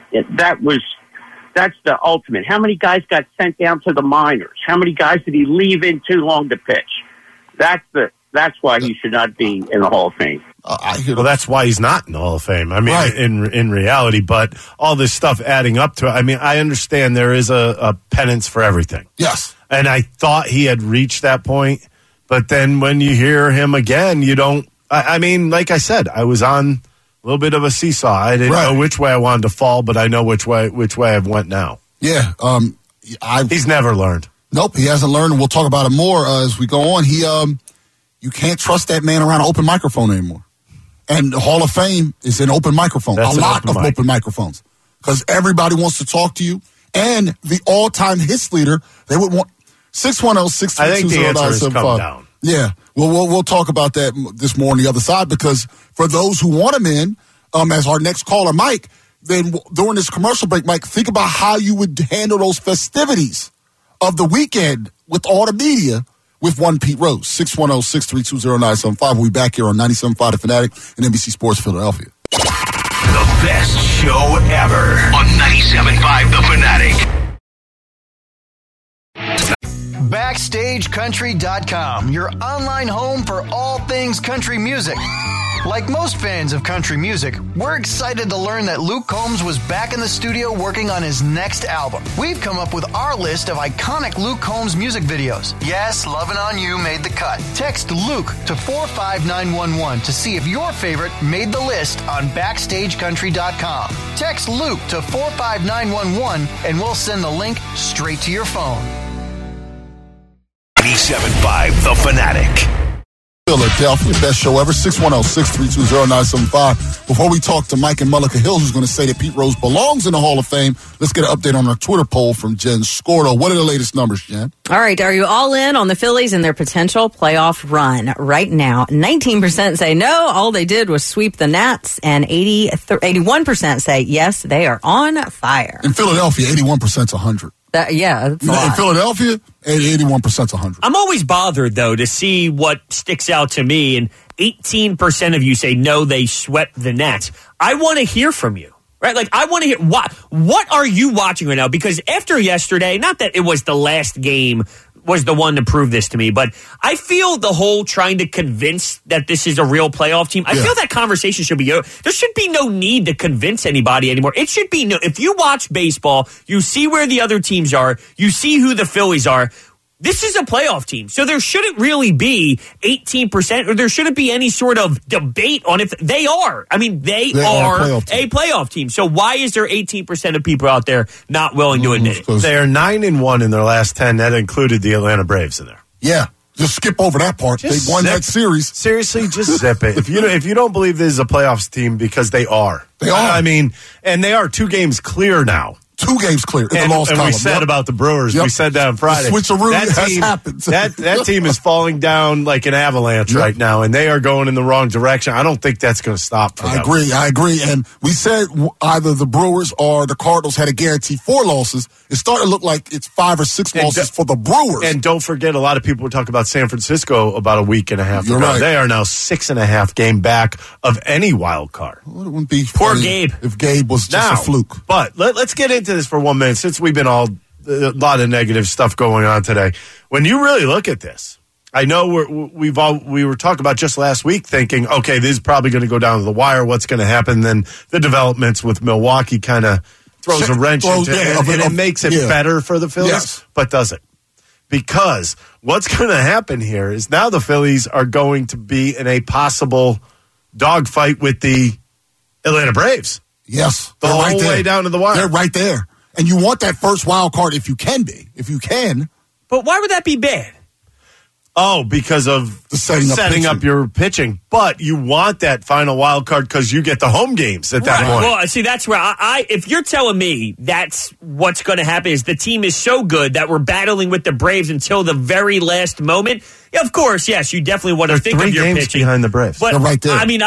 That's the ultimate. How many guys got sent down to the minors? How many guys did he leave in too long to pitch? That's why he should not be in the Hall of Fame. Well, that's why he's not in the Hall of Fame. I mean, right. in reality, but all this stuff adding up to it. I mean, I understand there is a penance for everything. Yes. And I thought he had reached that point, but then when you hear him again, you don't. I mean, like I said, I was on a little bit of a seesaw. I didn't know which way I wanted to fall, but I know which way I've went now. Yeah. He's never learned. Nope, he hasn't learned, and we'll talk about it more as we go on. You can't trust that man around an open microphone anymore. And the Hall of Fame is an open microphone. That's a lot of open microphones. Because everybody wants to talk to you. And the all-time hits leader, they would want 610-632-0975. I think the answer has come down. Yeah. Well, we'll talk about that this more on the other side, because for those who want him in, as our next caller, Mike, then during this commercial break, Mike, think about how you would handle those festivities of the weekend with all the media with one Pete Rose. 610-632-0975. We'll be back here on 97.5 The Fanatic and NBC Sports Philadelphia. The best show ever on 97.5 The Fanatic. BackstageCountry.com, your online home for all things country music. Like most fans of country music, we're excited to learn that Luke Combs was back in the studio working on his next album. We've come up with our list of iconic Luke Combs music videos. Yes, Lovin' On You made the cut. Text Luke to 45911 to see if your favorite made the list on BackstageCountry.com. Text Luke to 45911 and we'll send the link straight to your phone. 97.5 The Fanatic. Philadelphia, best show ever, 610-632-0975. Before we talk to Mike and Mullica Hills, who's going to say that Pete Rose belongs in the Hall of Fame, let's get an update on our Twitter poll from Jen Scordo. What are the latest numbers, Jen? All right, are you all in on the Phillies and their potential playoff run right now? 19% say no, all they did was sweep the Nats, and 81% say yes, they are on fire. In Philadelphia, 81%'s 100. That's a lot. In Philadelphia, 81%'s 100. I'm always bothered, though, to see what sticks out to me. And 18% of you say, no, they swept the Nats. I want to hear from you, right? Like, I want to hear, what are you watching right now? Because after yesterday, not that it was the last game was the one to prove this to me, but I feel the whole trying to convince that this is a real playoff team. I feel that conversation should be over. There should be no need to convince anybody anymore. It should be if you watch baseball, you see where the other teams are, you see who the Phillies are. This is a playoff team, so there shouldn't really be 18%, or there shouldn't be any sort of debate on if they are. I mean, they are a playoff team. So why is there 18% of people out there not willing to admit it? They are 9-1 in their last 10. That included the Atlanta Braves in there. Yeah. Just skip over that part. They won that series. Seriously, just zip it. If you don't believe this is a playoffs team, because they are. They are. I mean, and they are 2 games clear now 2 games clear in the loss column. And we said about the Brewers, we said that on Friday. The switcheroo has team, happened. that team is falling down like an avalanche right now, and they are going in the wrong direction. I don't think that's going to stop for them. I agree. And we said either the Brewers or the Cardinals had a guaranteed 4 losses. It started to look like it's 5 or 6 losses for the Brewers. And don't forget, a lot of people were talking about San Francisco about a week and a half ago. Right. They are now 6.5 game back of any wild card. Well, it wouldn't be poor funny Gabe if Gabe was just a fluke. But let's get into this for 1 minute, since we've been a lot of negative stuff going on today. When you really look at this, I know we were talking about just last week thinking, okay, this is probably going to go down to the wire. What's going to happen? Then the developments with Milwaukee kind of throws a wrench into it, and it makes it better for the Phillies, but does it? Because what's going to happen here is now the Phillies are going to be in a possible dogfight with the Atlanta Braves. Yes. The whole way down to the wire. They're right there. And you want that first wild card if you can be. If you can. But why would that be bad? Oh, because of the setting up your pitching. But you want that final wild card because you get the home games at that point. Well, see, that's where if you're telling me that's what's going to happen is the team is so good that we're battling with the Braves until the very last moment. Yeah, of course, yes, you definitely want to think of your pitching. 3 games behind the Braves. But they're right there. I mean,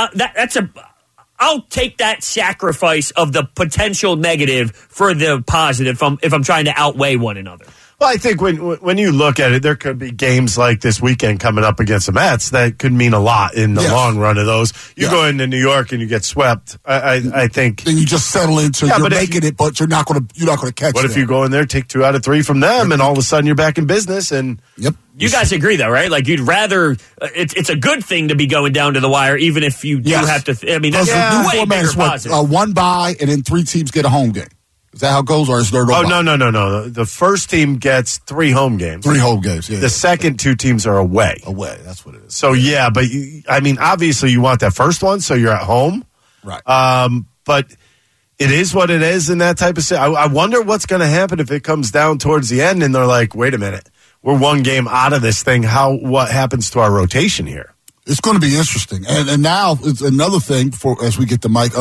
I'll take that sacrifice of the potential negative for the positive if I'm trying to outweigh one another. Well, I think when you look at it, there could be games like this weekend coming up against the Mets that could mean a lot in the long run of those. You go into New York and you get swept. I think then you just settle into you're making it, but you're not going to catch. What if you go in there, take 2 out of 3 from them, and all of a sudden you're back in business? And you guys agree though, right? Like you'd rather it's a good thing to be going down to the wire, even if you do have to. I mean, that's the new way format bigger is what, positive. 1 bye and then 3 teams get a home game. Is that how it goes, or is there no? Oh, no. The first team gets 3 home games. 3 home games. Yeah. The second 2 teams are away. Away. That's what it is. So but I mean, obviously you want that first one, so you're at home. Right. But it is what it is in that type of. I wonder what's going to happen if it comes down towards the end and they're like, wait a minute, we're 1 game out of this thing. What happens to our rotation here? It's going to be interesting, and now it's another thing as we get to Mike.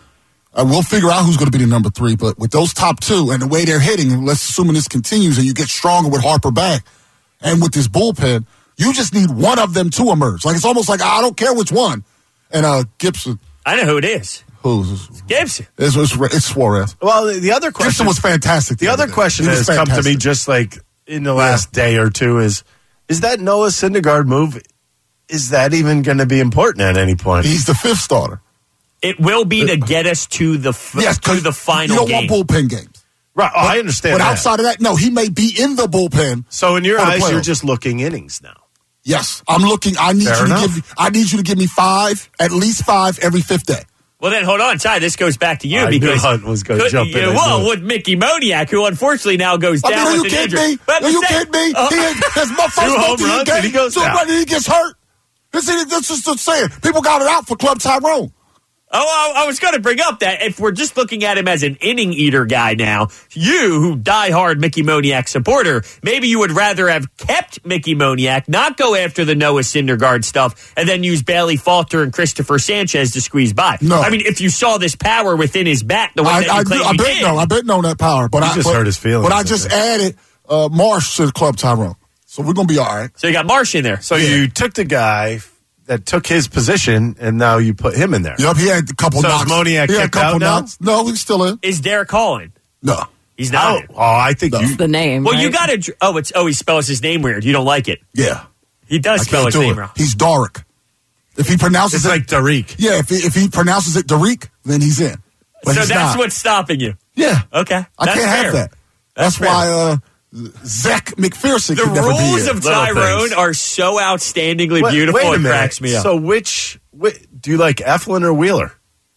We'll figure out who's going to be the number 3, but with those top 2 and the way they're hitting, let's assume this continues and you get stronger with Harper back and with this bullpen, you just need one of them to emerge. Like it's almost like I don't care which one. And Gibson. I know who it is. Who's Gibson? It's Suarez. Well, the other question Gibson was fantastic. The other question that has come to me just like in the last day or two is that Noah Syndergaard move, is that even going to be important at any point? He's the 5th starter. It will be to get us to the final You don't game. want bullpen games. Right. I understand But that. outside of that, no, he may be in the bullpen. So in your for the eyes, playoffs. you're just looking innings now. Yes. I'm looking. I need you to give me 5, at least 5 every 5th day. Well, then hold on, Ty. This goes back to you I because knew Hunt was going to jump in. Well, with Mickey Moniak, who unfortunately now goes down Are with you an kidding injury. me? Are you kidding me? That's my first 2 home runs and he goes down. He gets hurt. This is just saying. People got it out for Club Tyrone. Oh, I was going to bring up that if we're just looking at him as an inning eater guy now, you, who diehard Mickey Moniak supporter, maybe you would rather have kept Mickey Moniak, not go after the Noah Syndergaard stuff, and then use Bailey Falter and Christopher Sanchez to squeeze by. No. I mean, if you saw this power within his bat, the way that you claim he did. I bet know that power. But He just hurt his feelings. But I just added Marsh to the Club Tyrone. So we're going to be all right. So you got Marsh in there. So you took the guy that took his position, and now you put him in there. Yep, he had a couple knocks. So Moniak kicked out now? No, he's still in. Is Derek Collin? No. He's not. Oh, I think That's the name. Well, right? you got to. He spells his name weird. You don't like it. Yeah. He does spell his name wrong. He's Doric. If he pronounces It's like Derek. Yeah, if he pronounces it Derek, then he's in. But So he's that's not. what's stopping you. Yeah. Okay. I That's can't fair. have that. That's fair. why Zach McPherson The could never be rules in. of Tyrone are so outstandingly beautiful. Wait a It minute. cracks me up. So do you like Eflin or Wheeler?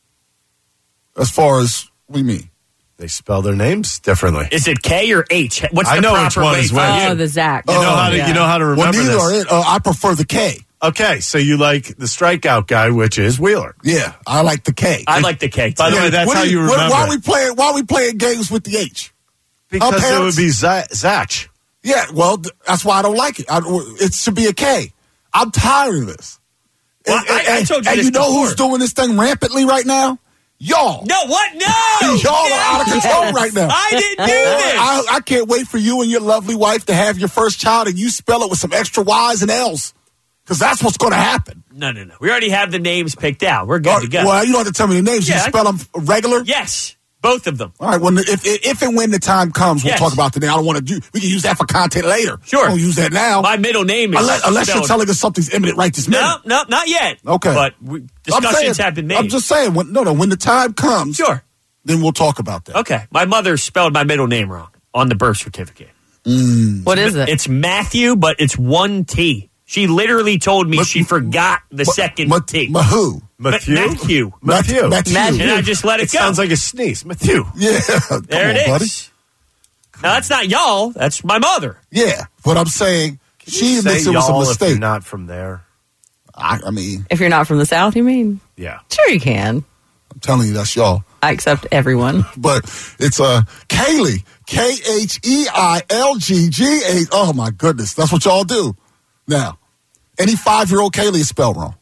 As far as we mean. They spell their names differently. Is it K or H? What's I the know proper which one way is for which. you? Oh, the Zach. You know how to remember Well, neither this. are it. I prefer the K. Okay, so you like the strikeout guy, which is Wheeler. Yeah, I like the K. I like the K, too. By the way, that's how you remember Why it. are we playing games with the H? Because it parents- would be Zach. Yeah, well, that's why I don't like it. It should be a K. I'm tired of this. Well, I told you and this you know before. who's doing this thing rampantly right now? Y'all. No, what? No! Y'all are out of control right now. I didn't do this. I can't wait for you and your lovely wife to have your first child and you spell it with some extra Y's and L's. Because that's what's going to happen. No. We already have the names picked out. We're good to go. Well, you don't have to tell me the names. You spell them regular? Yes. Both of them. All right. Well, if and when the time comes, we'll talk about the name. I don't want to do. We can use that for content later. Sure. We'll use that now. My middle name is unless you're telling us something's imminent right this minute. No, not yet. Okay. But discussions have been made. I'm just saying. When the time comes, then we'll talk about that. Okay. My mother spelled my middle name wrong on the birth certificate. What is it? It's Matthew, but it's one T. She literally told me she forgot the second T. Who? Matthew. Matthew. And I just let it go. Sounds like a sneeze. Matthew. Yeah. There it is. Buddy. Now, that's not y'all. That's my mother. Yeah. But I'm saying she admits it was a mistake. If you're not from there. I mean. If you're not from the South, you mean? Yeah. Sure you can. I'm telling you, that's y'all. I accept everyone. But it's Kaylee. K-H-E-I-L-G-G-A. Oh, my goodness. That's what y'all do. Now, any 5-year-old Kaylee is spelled wrong.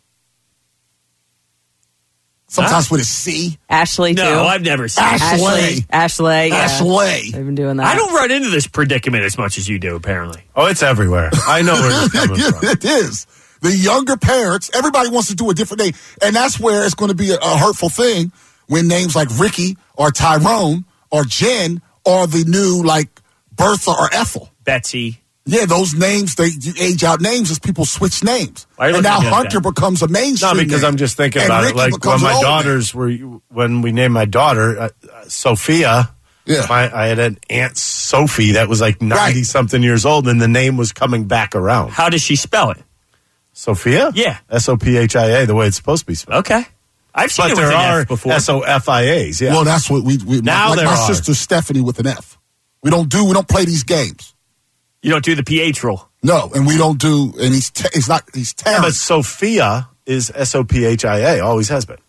Sometimes with a C. Ashley, too. No, I've never seen Ashley. Yeah. Ashley. They've been doing that. I don't run into this predicament as much as you do, apparently. Oh, it's everywhere. I know where it's coming from. It is. The younger parents, everybody wants to do a different name. And that's where it's going to be a hurtful thing when names like Ricky or Tyrone or Jen are the new, like, Bertha or Ethel. Betsy. Yeah, those names, you age out names as people switch names. And now Hunter becomes a mainstream No, because name. I'm just thinking And about Ricky it. Like becomes when an my old daughters when we named my daughter Sophia. Yeah. I had an Aunt Sophie that was like 90-something years old, and the name was coming back around. How does she spell it? Sophia? Yeah. Sophia, the way it's supposed to be spelled. Okay. I've seen it with there an are F before. Sofias, yeah. Well, that's what we now like there my are. sister Stephanie with an F. We don't play these games. You don't do the PH rule. No, and we don't do, and he's Terrence. Yeah, but Sophia is Sophia, always has been.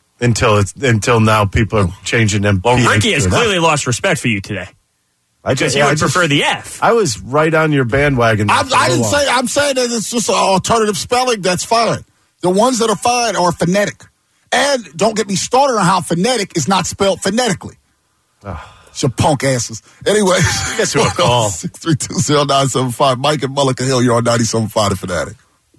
Until now people are changing them. Well, PH Ricky has to an clearly F. lost respect for you today. Because he I would just prefer the F. I was right on your bandwagon. I didn't say. I'm saying that it's just an alternative spelling. That's fine. The ones that are fine are phonetic, and don't get me started on how phonetic is not spelled phonetically. It's your punk asses. Anyway, guess who a call? 6320975. Mike and Mullica Hill. You're on 97.5 The Fanatic.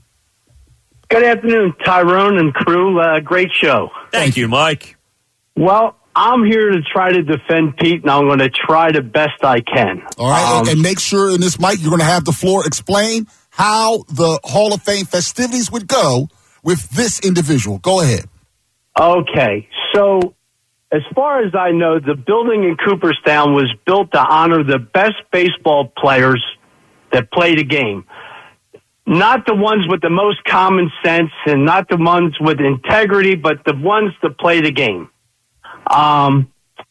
Good afternoon, Tyrone and crew. Great show. Thank you, Mike. Well, I'm here to try to defend Pete, and I'm going to try the best I can. All right, and make sure in this, Mike, you're going to have the floor explain how the Hall of Fame festivities would go with this individual. Go ahead. Okay, so as far as I know, the building in Cooperstown was built to honor the best baseball players that play the game. Not the ones with the most common sense and not the ones with integrity, but the ones that play the game. To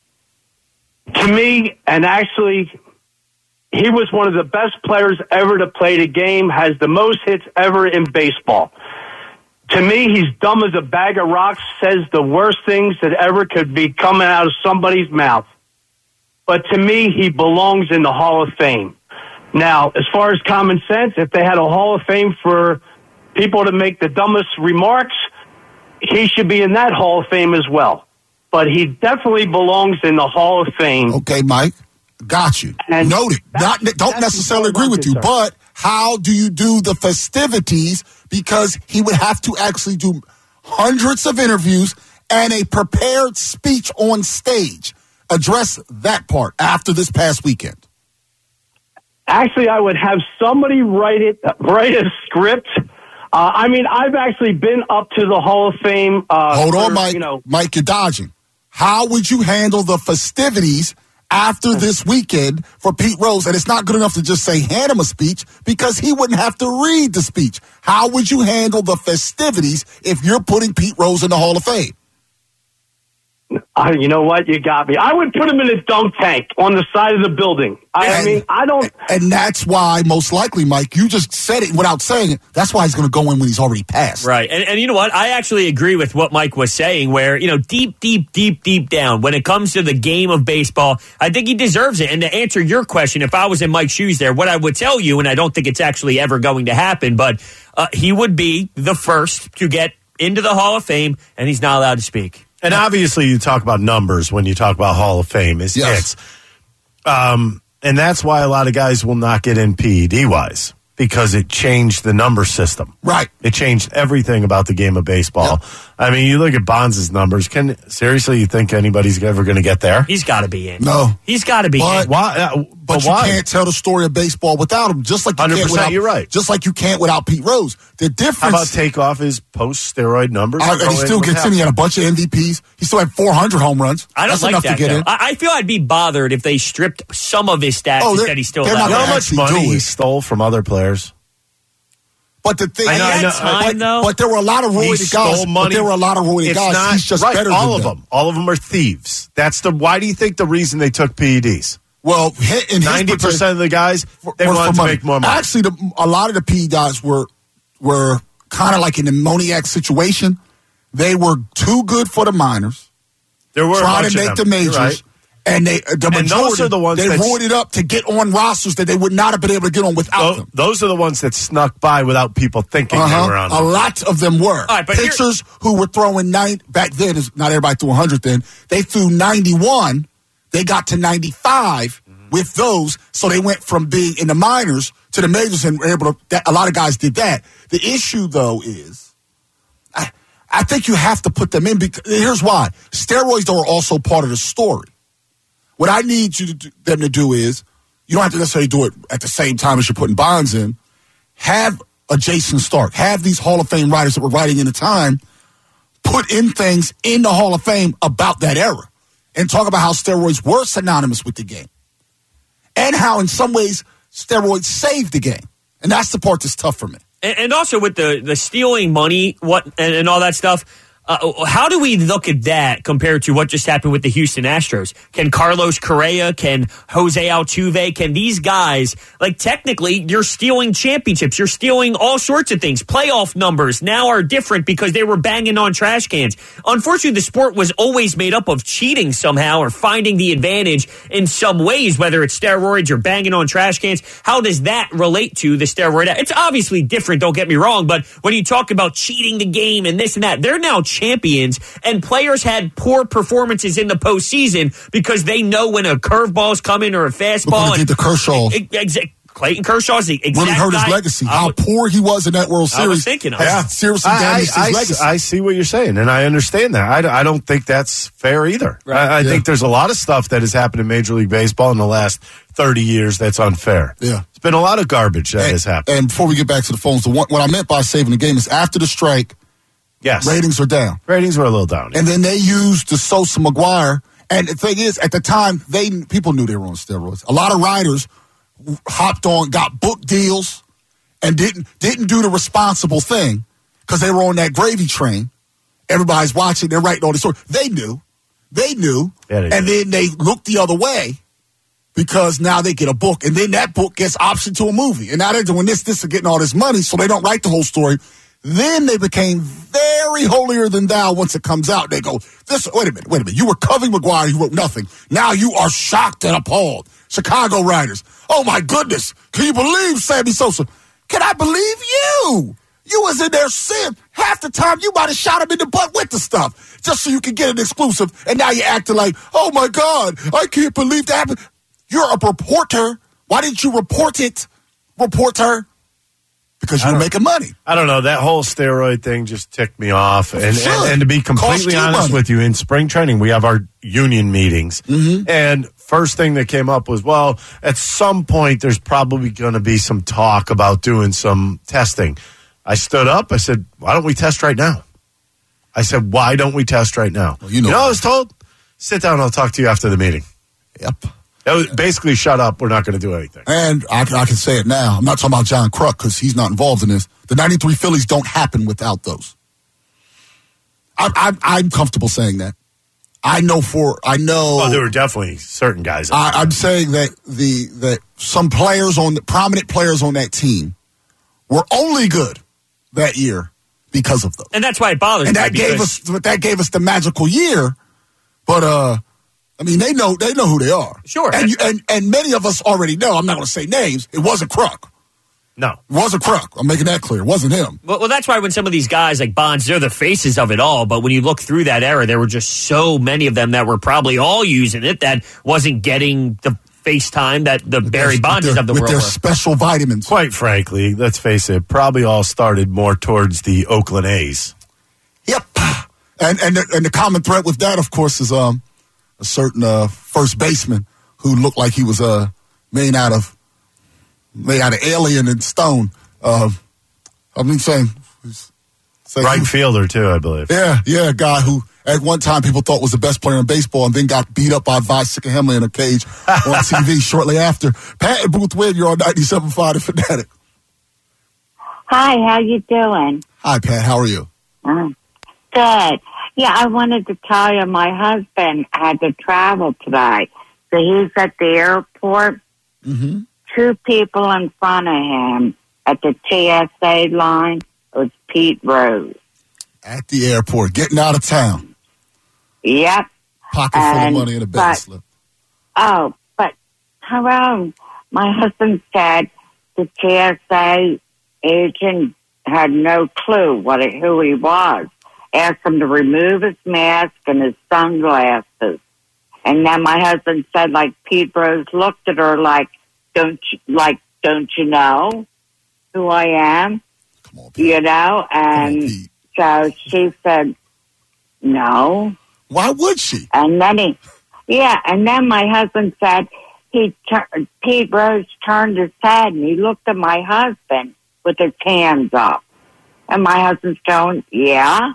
me, and actually, he was one of the best players ever to play the game, has the most hits ever in baseball. To me, he's dumb as a bag of rocks, says the worst things that ever could be coming out of somebody's mouth. But to me, he belongs in the Hall of Fame. Now, as far as common sense, if they had a Hall of Fame for people to make the dumbest remarks, he should be in that Hall of Fame as well. But he definitely belongs in the Hall of Fame. Okay, Mike. Got you. And noted. Don't necessarily agree with you, but how do you do the festivities? Because he would have to actually do hundreds of interviews and a prepared speech on stage. Address that part after this past weekend. Actually, I would have somebody write a script. I've actually been up to the Hall of Fame. Hold on, Mike. Mike, you're dodging. How would you handle the festivities after this weekend for Pete Rose? And it's not good enough to just say hand him a speech because he wouldn't have to read the speech. How would you handle the festivities if you're putting Pete Rose in the Hall of Fame? You know what? You got me. I would put him in a dunk tank on the side of the building. I don't. And that's why, most likely, Mike, you just said it without saying it. That's why he's going to go in when he's already passed. Right. And you know what? I actually agree with what Mike was saying, where, deep down, when it comes to the game of baseball, I think he deserves it. And to answer your question, if I was in Mike's shoes there, what I would tell you, and I don't think it's actually ever going to happen, but he would be the first to get into the Hall of Fame, and he's not allowed to speak. And obviously, you talk about numbers when you talk about Hall of Fame. It's hits. And that's why a lot of guys will not get in PED-wise, because it changed the number system. Right. It changed everything about the game of baseball. Yep. I mean, you look at Bonds' numbers. Seriously, you think anybody's ever going to get there? He's got to be in. No. He's got to be in. Why? But you can't tell the story of baseball without him, just like you 100%, can't without, you're right. Just like you can't without Pete Rose. The difference. How about take off his post-steroid numbers? And he still gets in. He had a bunch of MVPs. He still had 400 home runs. I don't That's like enough that, to get in. I feel I'd be bothered if they stripped some of his stats and said he's still You know allowed. how much money he stole from other players? But the thing, but there were a lot of roided guys. But there were a lot of roided guys. He's just better all than of them. All of them are thieves. Why do you think the reason they took PEDs? Well, 90% of the guys, they wanted to make more money. Actually, a lot of the PE guys were kind of like in the Moniak situation. They were too good for the minors. There were trying to make the majors. And the majority, those are the ones they roided up to get on rosters that they would not have been able to get on without them. Those are the ones that snuck by without people thinking they were on them. A lot of them were. Right, pitchers who were throwing back then, not everybody threw 100 then, they threw 91. They got to 95 with those, so they went from being in the minors to the majors and were able to. A lot of guys did that. The issue, though, is I think you have to put them in. Because, here's why. Steroids are also part of the story. What I need them to do is, you don't have to necessarily do it at the same time as you're putting Bonds in. Have a Jason Stark. Have these Hall of Fame writers that were writing in the time put in things in the Hall of Fame about that era and talk about how steroids were synonymous with the game and how in some ways steroids saved the game. And that's the part that's tough for me. And also with the stealing money and all that stuff, how do we look at that compared to what just happened with the Houston Astros? Can Carlos Correa, can Jose Altuve, can these guys, like technically you're stealing championships, you're stealing all sorts of things. Playoff numbers now are different because they were banging on trash cans. Unfortunately, the sport was always made up of cheating somehow or finding the advantage in some ways, whether it's steroids or banging on trash cans. How does that relate to the steroid? It's obviously different, don't get me wrong, but when you talk about cheating the game and this and that, they're now champions, and players had poor performances in the postseason because they know when a curveball's coming or a fastball. Look what did to Kershaw. Clayton Kershaw's the exact really hurt his guy. legacy. How poor he was in that World Series. I was thinking of that. Seriously damaged his legacy. I see what you're saying, and I understand that. I don't think that's fair either. Right. I think there's a lot of stuff that has happened in Major League Baseball in the last 30 years that's unfair. Yeah. It's been a lot of garbage that has happened. And before we get back to the phones, what I meant by saving the game is after the strike, ratings are down. Ratings were a little down. And then they used the Sosa McGuire. And the thing is, at the time, people knew they were on steroids. A lot of writers hopped on, got book deals, and didn't do the responsible thing because they were on that gravy train. Everybody's watching. They're writing all this story. They knew. Yeah, and then they looked the other way because now they get a book. And then that book gets optioned to a movie. And now they're doing this and getting all this money, so they don't write the whole story. Then they became very holier than thou once it comes out. They go, wait a minute. You were covering McGuire, you wrote nothing. Now you are shocked and appalled. Chicago writers. Oh, my goodness. Can you believe Sammy Sosa? Can I believe you? You was in there sin. Half the time you might have shot him in the butt with the stuff just so you could get an exclusive. And now you're acting like, oh, my God, I can't believe that happened. You're a reporter. Why didn't you report it, reporter? Because you were making money. I don't know. That whole steroid thing just ticked me off. And to be completely honest with you, in spring training, we have our union meetings. Mm-hmm. And first thing that came up was, well, at some point, there's probably going to be some talk about doing some testing. I stood up. I said, why don't we test right now? Well, you know I was told? Sit down. I'll talk to you after the meeting. Yep. That was basically, shut up. We're not going to do anything. And I can say it now. I'm not talking about John Kruk because he's not involved in this. The 93 Phillies don't happen without those. I'm comfortable saying that. I know. Well, there were definitely certain guys. I'm saying that that some players prominent players on that team were only good that year because of those. And that's why it bothers me. And that gave us the magical year. But I mean, they know who they are. Sure. And many of us already know. I'm not going to say names. It wasn't Kruk. No. It wasn't Kruk. I'm making that clear. It wasn't him. Well, that's why when some of these guys like Bonds, they're the faces of it all. But when you look through that era, there were just so many of them that were probably all using it that wasn't getting the FaceTime that the Barry Bonds of the world with their were. special vitamins. Quite frankly, let's face it, probably all started more towards the Oakland A's. Yep. And the common thread with that, of course, is a certain first baseman who looked like he was made out of alien and stone. Saying right fielder too, I believe. Yeah, a guy who at one time people thought was the best player in baseball and then got beat up by Vi Sikahema in a cage on TV shortly after. Pat and Booth Wynn, you're on 97.5 The Fanatic. Hi, how you doing? Hi, Pat. How are you? Good. Yeah, I wanted to tell you my husband had to travel today. So he's at the airport. Mm-hmm. 2 people in front of him at the TSA line was Pete Rose. At the airport, getting out of town. Yep. Pocket full of money in a bag slip. Oh, but Tyrone, my husband said the TSA agent had no clue who he was. Asked him to remove his mask and his sunglasses. And then my husband said, like, Pete Rose looked at her like, don't you know who I am? Come on, Pete. You know? And so she said, no. Why would she? And then and then my husband said, Pete Rose turned his head and he looked at my husband with his hands up. And my husband's going, yeah.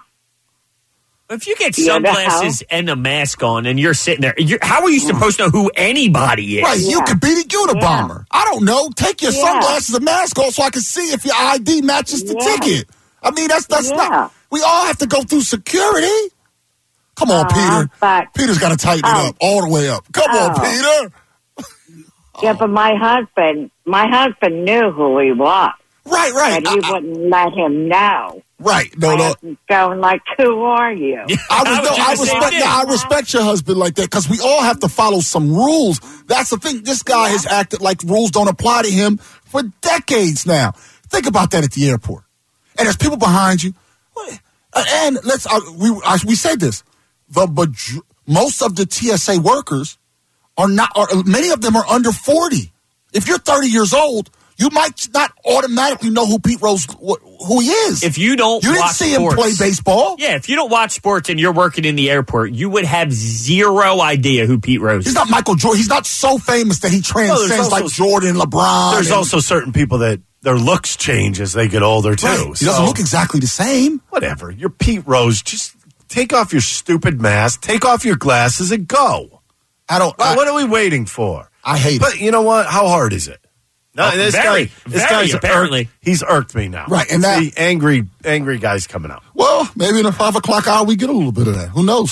If you get sunglasses and a mask on and you're sitting there, how are you supposed to know who anybody is? Right, you could be the Unabomber. I don't know. Take your sunglasses and mask off so I can see if your ID matches the ticket. I mean, that's not. We all have to go through security. Come on, Peter. Peter's got to tighten it up all the way up. Come on, Peter. Yeah, but my husband knew who he was. Right. But he wouldn't let him know. Right. No. Going like, who are you? I respect your husband like that because we all have to follow some rules. That's the thing. This guy has acted like rules don't apply to him for decades now. Think about that at the airport. And there's people behind you. And we said this. Most of the TSA workers many of them are under 40. If you're 30 years old, you might not automatically know who Pete Rose, who he is. If you didn't see him play baseball. Yeah, if you don't watch sports and you're working in the airport, you would have zero idea who Pete Rose is. He's not Michael Jordan. He's not so famous that he transcends like Jordan, LeBron. There's also certain people that their looks change as they get older, too. Right. He doesn't look exactly the same. Whatever. You're Pete Rose. Just take off your stupid mask, take off your glasses, and go. What are we waiting for? I hate it. But you know what? How hard is it? No, this guy's apparently. He's irked me now. Right, and the angry guy's coming out. Well, maybe in the 5 o'clock hour we get a little bit of that. Who knows?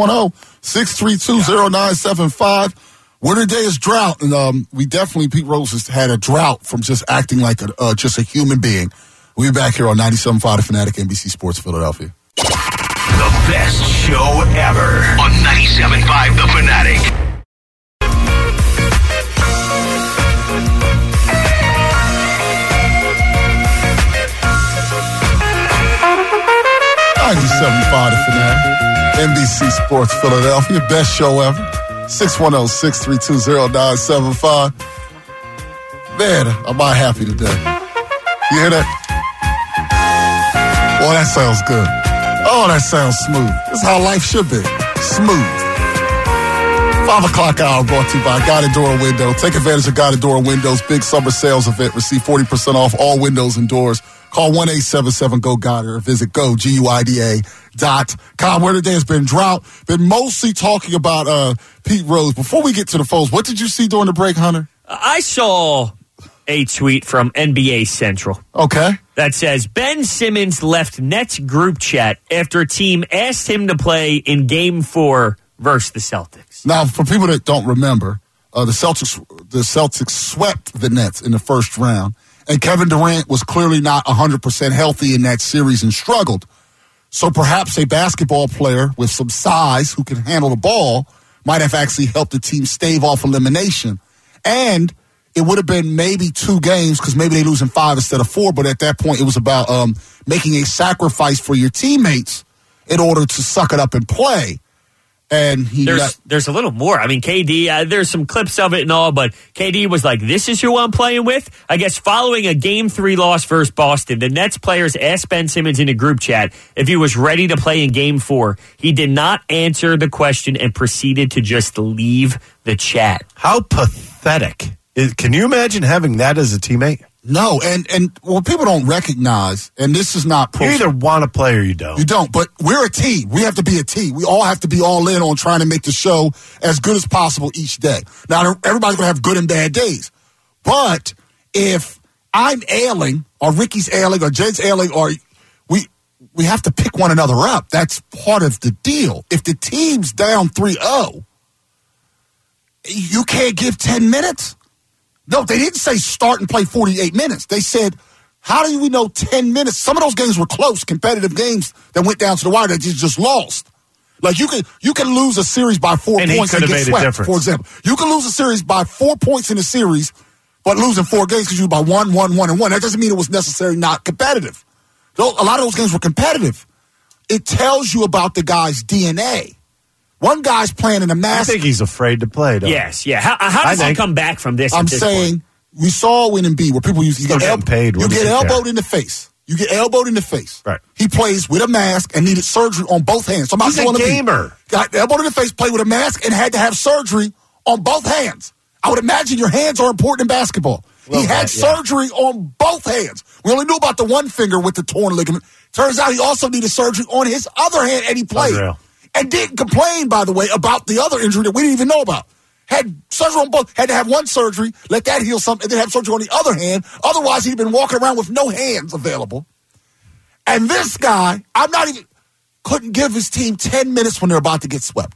610-632-0975. Winter day is drought, and Pete Rose has had a drought from just acting like just a human being. We'll be back here on 97.5 The Fanatic, NBC Sports Philadelphia. The best show ever on 97.5 The Fanatic. The Fanatic, NBC Sports Philadelphia, best show ever. 610-632-0975. Man, am I happy today. You hear that? Boy, that sounds good. Oh, that sounds smooth. This is how life should be. Smooth. 5 o'clock hour brought to you by Guided Door and Window. Take advantage of Guided Door and Windows big summer sales event. Receive 40% off all windows and doors. Call 1-877-GO-GUIDE or visit GoGuida.com. Where today has been drought. Been mostly talking about Pete Rose. Before we get to the phones, what did you see during the break, Hunter? I saw a tweet from NBA Central. Okay. That says, Ben Simmons left Nets group chat after a team asked him to play in Game 4 versus the Celtics. Now, for people that don't remember, the Celtics swept the Nets in the first round. And Kevin Durant was clearly not 100% healthy in that series and struggled. So perhaps a basketball player with some size who can handle the ball might have actually helped the team stave off elimination. And it would have been maybe 2 games because maybe they lose in 5 instead of 4. But at that point, it was about making a sacrifice for your teammates in order to suck it up and play. And there's a little more. I mean, KD, there's some clips of it and all, but KD was like, this is who I'm playing with? I guess following a Game 3 loss versus Boston, the Nets players asked Ben Simmons in a group chat if he was ready to play in Game 4. He did not answer the question and proceeded to just leave the chat. How pathetic. Can you imagine having that as a teammate? No, and what people don't recognize, and this is not... You either want to play or you don't. You don't, but we're a team. We have to be a team. We all have to be all in on trying to make the show as good as possible each day. Now, everybody's going to have good and bad days. But if I'm ailing, or Ricky's ailing, or Jed's ailing, or we have to pick one another up. That's part of the deal. If the team's down 3-0, you can't give 10 minutes. No, they didn't say start and play 48 minutes. They said, how do we know 10 minutes? Some of those games were close, competitive games that went down to the wire that you just lost. Like you can lose a series by 4 points and get swept, for example. You can lose a series by 4 points in a series, but losing 4 games because you by 1, 1, 1, and 1. That doesn't mean it was necessarily not competitive. A lot of those games were competitive. It tells you about the guy's DNA. One guy's playing in a mask. I think he's afraid to play, though. Yes, yeah. How does he come back from this? I'm saying we saw when Embiid where people you get elbowed in the face. You get elbowed in the face. Right. He plays with a mask and needed surgery on both hands. So he's a gamer. Got elbowed in the face, played with a mask, and had to have surgery on both hands. I would imagine your hands are important in basketball. He had surgery on both hands. We only knew about the one finger with the torn ligament. Turns out he also needed surgery on his other hand, and he played. Unreal. And didn't complain, by the way, about the other injury that we didn't even know about. Had surgery on both, had to have one surgery, let that heal something, and then have surgery on the other hand. Otherwise, he'd been walking around with no hands available. And this guy, couldn't give his team 10 minutes when they're about to get swept.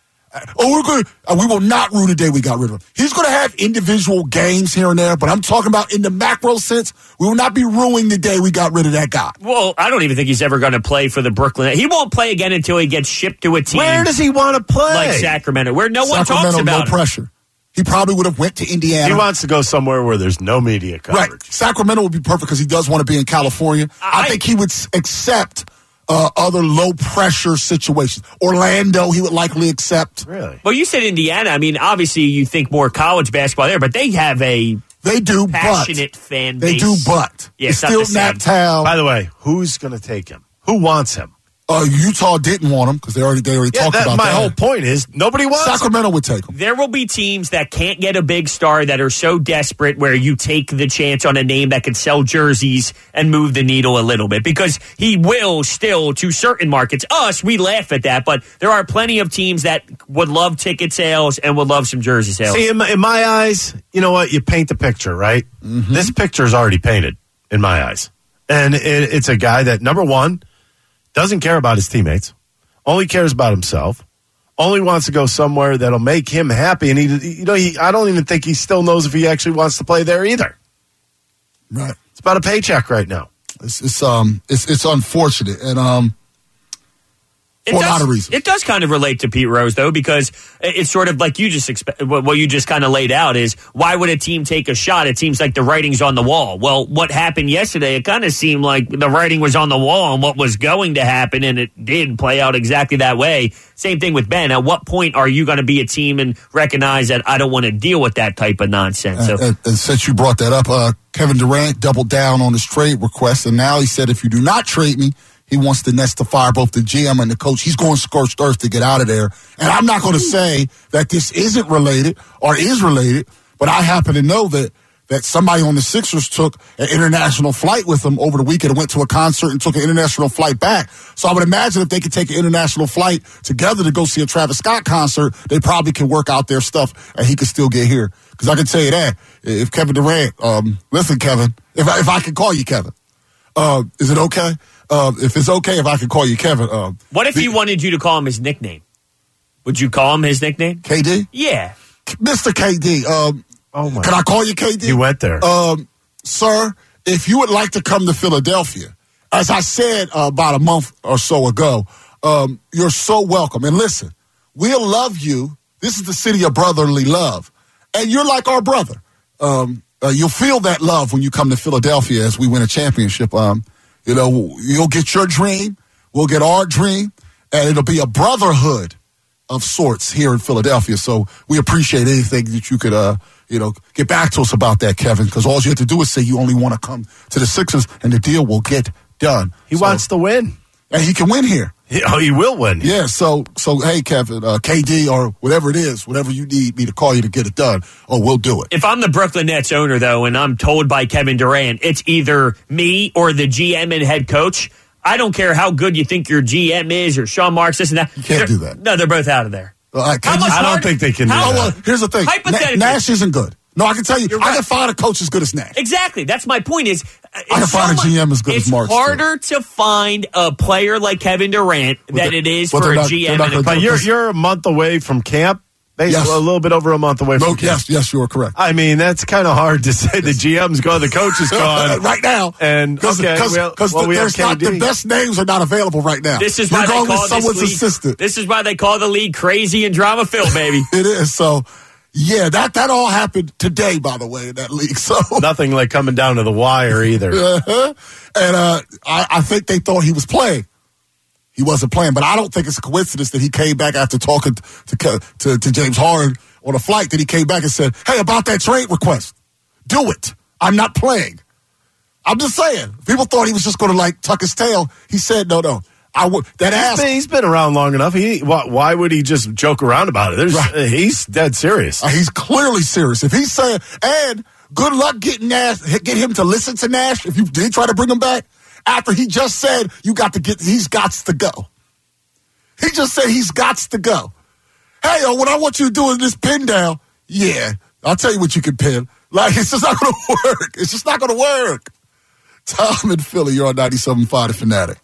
We will not rue the day we got rid of him. He's going to have individual games here and there, but I'm talking about in the macro sense, we will not be ruining the day we got rid of that guy. Well, I don't even think he's ever going to play for the Brooklyn. He won't play again until he gets shipped to a team. Where does he want to play? Like Sacramento, where no one talks about no him. Pressure. He probably would have went to Indiana. He wants to go somewhere where there's no media coverage. Right. Sacramento would be perfect because he does want to be in California. I think he would accept other low-pressure situations. Orlando, he would likely accept. Really? Well, you said Indiana. I mean, obviously, you think more college basketball there, but they have a passionate fan base. They do, but yeah, it's still Nat Town. By the way, who's going to take him? Who wants him? Utah didn't want him because they already talked about that. My whole point is nobody wants Sacramento would take him. There will be teams that can't get a big star that are so desperate where you take the chance on a name that could sell jerseys and move the needle a little bit because he will still, to certain markets, we laugh at that, but there are plenty of teams that would love ticket sales and would love some jersey sales. See, in my eyes, you know what? You paint the picture, right? Mm-hmm. This picture is already painted in my eyes. And it's a guy that, number one, doesn't care about his teammates, only cares about himself, only wants to go somewhere that'll make him happy. And I don't even think he still knows if he actually wants to play there either. Right. It's about a paycheck right now. It's unfortunate. And for a lot of reasons. It does kind of relate to Pete Rose, though, because it's sort of like you just what you just kind of laid out is, why would a team take a shot? It seems like the writing's on the wall. Well, what happened yesterday, it kind of seemed like the writing was on the wall on what was going to happen, and it did play out exactly that way. Same thing with Ben. At what point are you going to be a team and recognize that I don't want to deal with that type of nonsense? And since you brought that up, Kevin Durant doubled down on his trade request, and now he said, if you do not trade me, he wants the Nets to fire both the GM and the coach. He's going scorched earth to get out of there. And I'm not going to say that this isn't related or is related, but I happen to know that somebody on the Sixers took an international flight with them over the weekend and went to a concert and took an international flight back. So I would imagine if they could take an international flight together to go see a Travis Scott concert, they probably can work out their stuff and he could still get here. Because I can tell you that, if Kevin Durant, listen, Kevin, if I can call you Kevin, is it okay? If it's okay if I can call you Kevin. What if he wanted you to call him his nickname? Would you call him his nickname? KD? Yeah. Mr. KD. Can I call you KD? You went there. Sir, if you would like to come to Philadelphia, as I said about a month or so ago, you're so welcome. And listen, we'll love you. This is the city of brotherly love. And you're like our brother. you'll feel that love when you come to Philadelphia as we win a championship. You'll get your dream, we'll get our dream, and it'll be a brotherhood of sorts here in Philadelphia. So we appreciate anything that you could, get back to us about that, Kevin, because all you have to do is say you only want to come to the Sixers, and the deal will get done. He wants to win. And he can win here. He will win. Yeah, so hey, Kevin, KD or whatever it is, whatever you need me to call you to get it done, we'll do it. If I'm the Brooklyn Nets owner, though, and I'm told by Kevin Durant, it's either me or the GM and head coach, I don't care how good you think your GM is or Sean Marks, this and that. You can't do that. No, they're both out of there. I don't think they can do that. Well, here's the thing. Hypothetically. Nash isn't good. No, I can tell you, I can find a coach as good as Nash. Exactly. That's my point is, I can find a GM as good as Marks. It's harder to find a player like Kevin Durant than it is for a GM. But you're a month away from camp. Basically, a little bit over a month away from camp. Yes, you are correct. I mean, that's kind of hard to say. The GM's gone, the coach is gone right now, and because the best names are not available right now. This is why You're they call someone's this league, assistant. This is why they call the league crazy and drama filled, baby. It is so. Yeah, that all happened today, by the way, in that league. So nothing like coming down to the wire either. And I think they thought he was playing. He wasn't playing, but I don't think it's a coincidence that he came back after talking to James Harden on a flight. That he came back and said, "Hey, about that trade request, do it. I'm not playing." I'm just saying. People thought he was just going to tuck his tail. He said, "No." He's been around long enough. Why would he just joke around about it? He's dead serious. He's clearly serious. If he's saying, and good luck getting Nash, get him to listen to Nash. If you did try to bring him back, after he just said he's got to go. He just said he's got to go. Hey, what I want you to do is this pin down. Yeah, I'll tell you what you can pin. It's just not going to work. It's just not going to work. Tom in Philly, you're on 97.5 The Fanatic.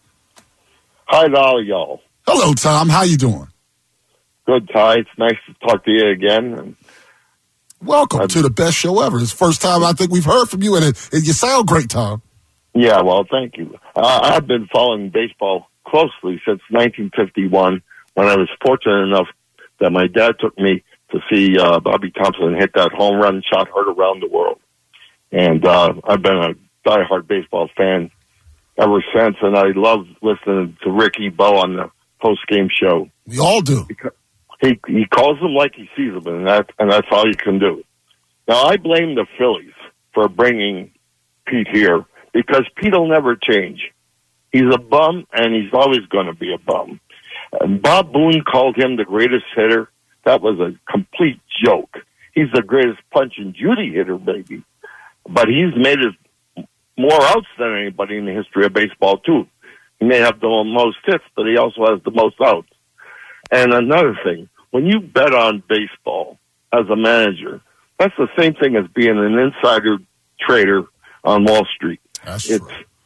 Hi to all y'all. Hello, Tom. How you doing? Good, Ty. It's nice to talk to you again. Welcome to the best show ever. It's the first time I think we've heard from you, and you sound great, Tom. Yeah, well, thank you. I've been following baseball closely since 1951 when I was fortunate enough that my dad took me to see Bobby Thompson hit that home run shot heard around the world. And I've been a diehard baseball fan ever since, and I love listening to Ricky Bo on the post-game show. We all do. Because he calls them like he sees them, and that's all you can do. Now, I blame the Phillies for bringing Pete here because Pete will never change. He's a bum, and he's always going to be a bum. And Bob Boone called him the greatest hitter. That was a complete joke. He's the greatest punch and Judy hitter, baby. But he's made it more outs than anybody in the history of baseball, too. He may have the most hits, but he also has the most outs. And another thing, when you bet on baseball as a manager, that's the same thing as being an insider trader on Wall Street. That's true.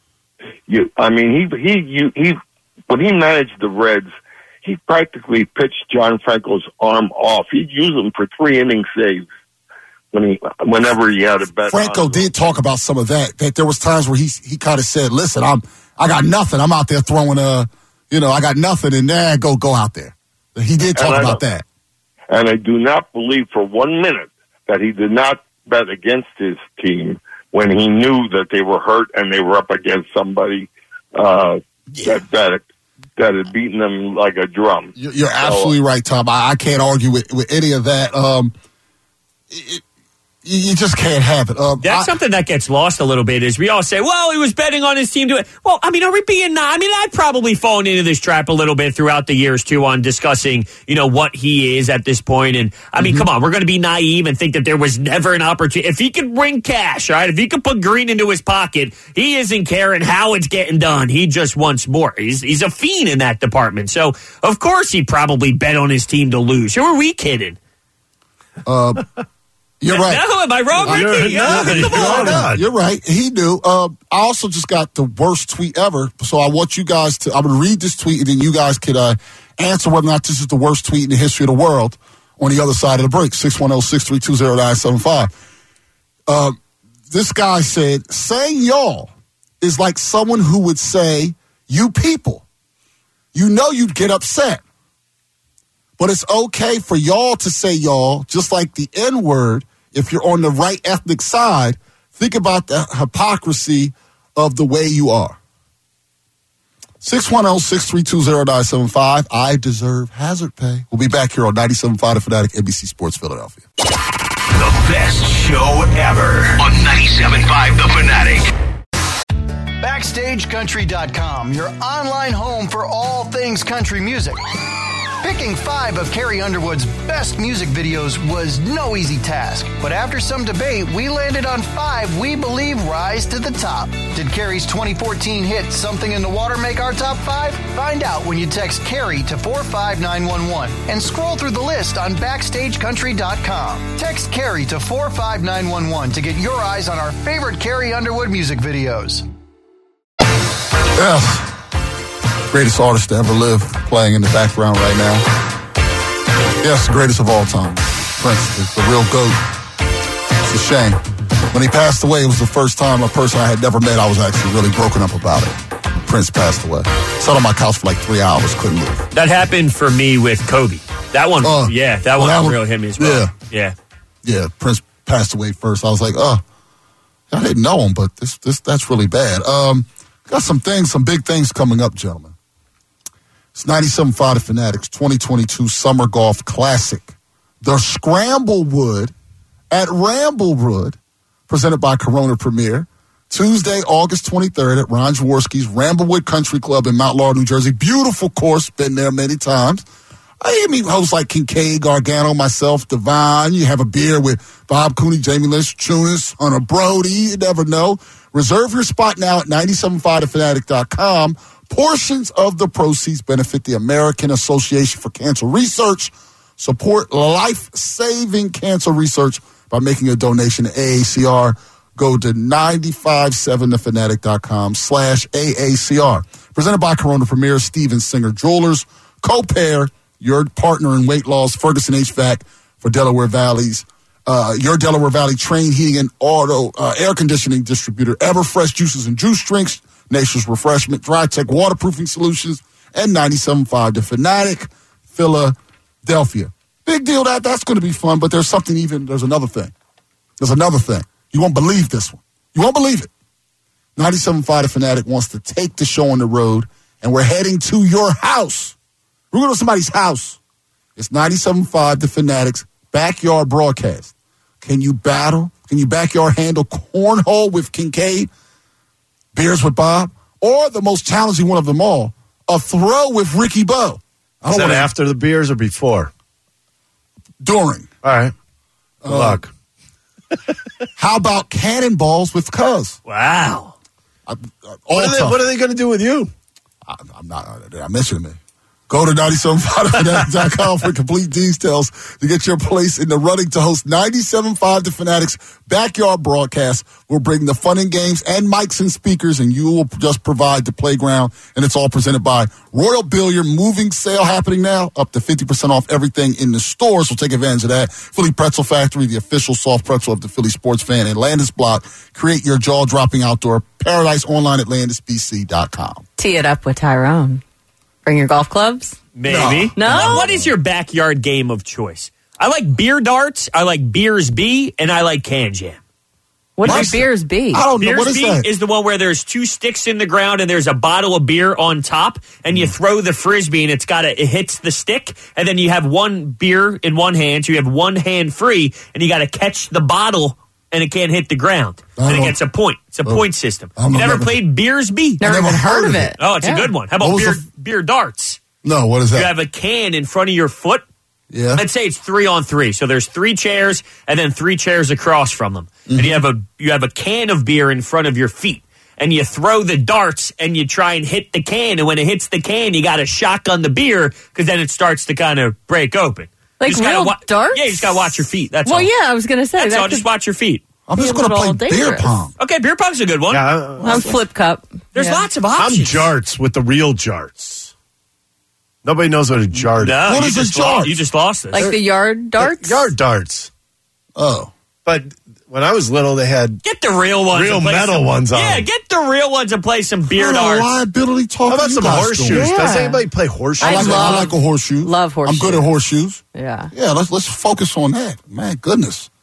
He when he managed the Reds, he practically pitched John Franco's arm off. He'd use him for 3 inning saves. Whenever he had a bet. Franco did talk about some of that there was times where he kind of said, listen, I got nothing. I'm out there throwing I got nothing, and go out there. He did talk about that. And I do not believe for 1 minute that he did not bet against his team when he knew that they were hurt and they were up against somebody that had beaten them like a drum. You're absolutely right, Tom. I can't argue with any of that. You just can't have it. That's something that gets lost a little bit is we all say, well, he was betting on his team to it. Well, I mean, are we being I've probably fallen into this trap a little bit throughout the years, too, on discussing, what he is at this point. And, I mean, come on, we're going to be naive and think that there was never an opportunity. If he could bring cash, all right, if he could put green into his pocket, he isn't caring how it's getting done. He just wants more. He's a fiend in that department. So, of course, he probably bet on his team to lose. Who are we kidding? You're right. No, am I wrong, Ricky? You're right. He knew. I also just got the worst tweet ever. So I want you guys I'm going to read this tweet, and then you guys could answer whether or not this is the worst tweet in the history of the world on the other side of the break. 610-632-0975. This guy said, saying y'all is like someone who would say, you people. You know you'd get upset. But it's okay for y'all to say y'all, just like the N-word if you're on the right ethnic side, think about the hypocrisy of the way you are. 610-632-0975. I deserve hazard pay. We'll be back here on 97.5 The Fanatic, NBC Sports Philadelphia. The best show ever on 97.5 The Fanatic. BackstageCountry.com, your online home for all things country music. Picking 5 of Carrie Underwood's best music videos was no easy task, but after some debate, we landed on 5 we believe rise to the top. Did Carrie's 2014 hit Something in the Water make our top 5? Find out when you text Carrie to 45911 and scroll through the list on BackstageCountry.com. Text Carrie to 45911 to get your eyes on our favorite Carrie Underwood music videos. Yes. Greatest artist to ever live playing in the background right now. Yes, greatest of all time. Prince, the real GOAT. It's a shame. When he passed away, it was the first time a person I had never met, I was actually really broken up about it. Prince passed away. Sat on my couch for like 3 hours, couldn't move. That happened for me with Kobe. That one, that one really hit me as well. Yeah. Prince passed away first. I was like, I didn't know him, but that's really bad. Got some big things coming up, gentlemen. It's 97.5 The Fanatics 2022 Summer Golf Classic. The Scramblewood at Ramblewood, presented by Corona Premier. Tuesday, August 23rd at Ron Jaworski's Ramblewood Country Club in Mount Laurel, New Jersey. Beautiful course, been there many times. I meet hosts like Kincaid, Gargano, myself, Devine. You have a beer with Bob Cooney, Jamie Lynch, Chunas, Hunter Brody. You never know. Reserve your spot now at 975thefanatic.com. Portions of the proceeds benefit the American Association for Cancer Research. Support life-saving cancer research by making a donation to AACR. Go to 957thefanatic.com/AACR. Presented by Corona Premier, Steven Singer Jewelers, Co-Pair, your partner in weight loss, Ferguson HVAC for Delaware Valley's. Your Delaware Valley Train Heating and Auto Air Conditioning Distributor, Everfresh Juices and Juice Drinks, Nature's Refreshment, Dry Tech Waterproofing Solutions, and 97.5 The Fanatic, Philadelphia. Big deal. That's going to be fun, but there's another thing. You won't believe this one. You won't believe it. 97.5 The Fanatic wants to take the show on the road, and we're heading to your house. We're going to somebody's house. It's 97.5 The Fanatic's backyard broadcast. Can you battle? Can you backyard handle cornhole with Kincaid? Beers with Bob? Or the most challenging one of them all, a throw with Ricky Bo? Is that after the beers or before? During. All right. Good luck. How about cannonballs with Cuz? Wow. What are they going to do with you? I'm not. They're not mentioning me. Go to 975thefanatic.com for complete details to get your place in the running to host 97.5 The Fanatic's backyard broadcast. We'll bring the fun and games and mics and speakers, and you will just provide the playground. And it's all presented by Royal Billiard. Moving sale happening now, up to 50% off everything in the stores. So take advantage of that. Philly Pretzel Factory, the official soft pretzel of the Philly sports fan, and Landis Block. Create your jaw-dropping outdoor paradise online at landisbc.com. Tee it up with Tyrone. Bring your golf clubs? Maybe. No? What is your backyard game of choice? I like beer darts, I like Beers B, and I like Can Jam. What is Beers B? I don't know. Beers What is B that? is the one where there's 2 sticks in the ground and there's a bottle of beer on top, and you throw the frisbee and it hits the stick, and then you have one beer in one hand, so you have one hand free, and you got to catch the bottle and it can't hit the ground. And it gets a point. It's a point system. You never played Beers B? Never even heard of it. Oh, it's a good one. How about beer darts? No, what is that? You have a can in front of your foot. Yeah. Let's say it's 3-on-3. So there's 3 chairs and then 3 chairs across from them. Mm-hmm. And you have a can of beer in front of your feet. And you throw the darts and you try and hit the can. And when it hits the can, you got to shotgun the beer because then it starts to kind of break open. Like real darts? Yeah, you just got to watch your feet. That's all. Well, yeah, I was going to say. That's all. Just watch your feet. I'm just going to play beer pong. Okay, beer pong's a good one. Yeah, I'm flip cup. There's lots of options. I'm jarts with the real jarts. Nobody knows what a jart is. No, What is a jart? You just lost this. Like the yard darts? Yard darts. Oh. But when I was little, they had Get the real ones. real and play metal ones on. Yeah, get the real ones and play some beer What darts. liability talk. How about you some guys horseshoes? doing? Yeah. Does anybody play horseshoes? I like a horseshoe. Love horseshoes. I'm good at horseshoes. Yeah. Yeah, let's focus on that. Man, goodness.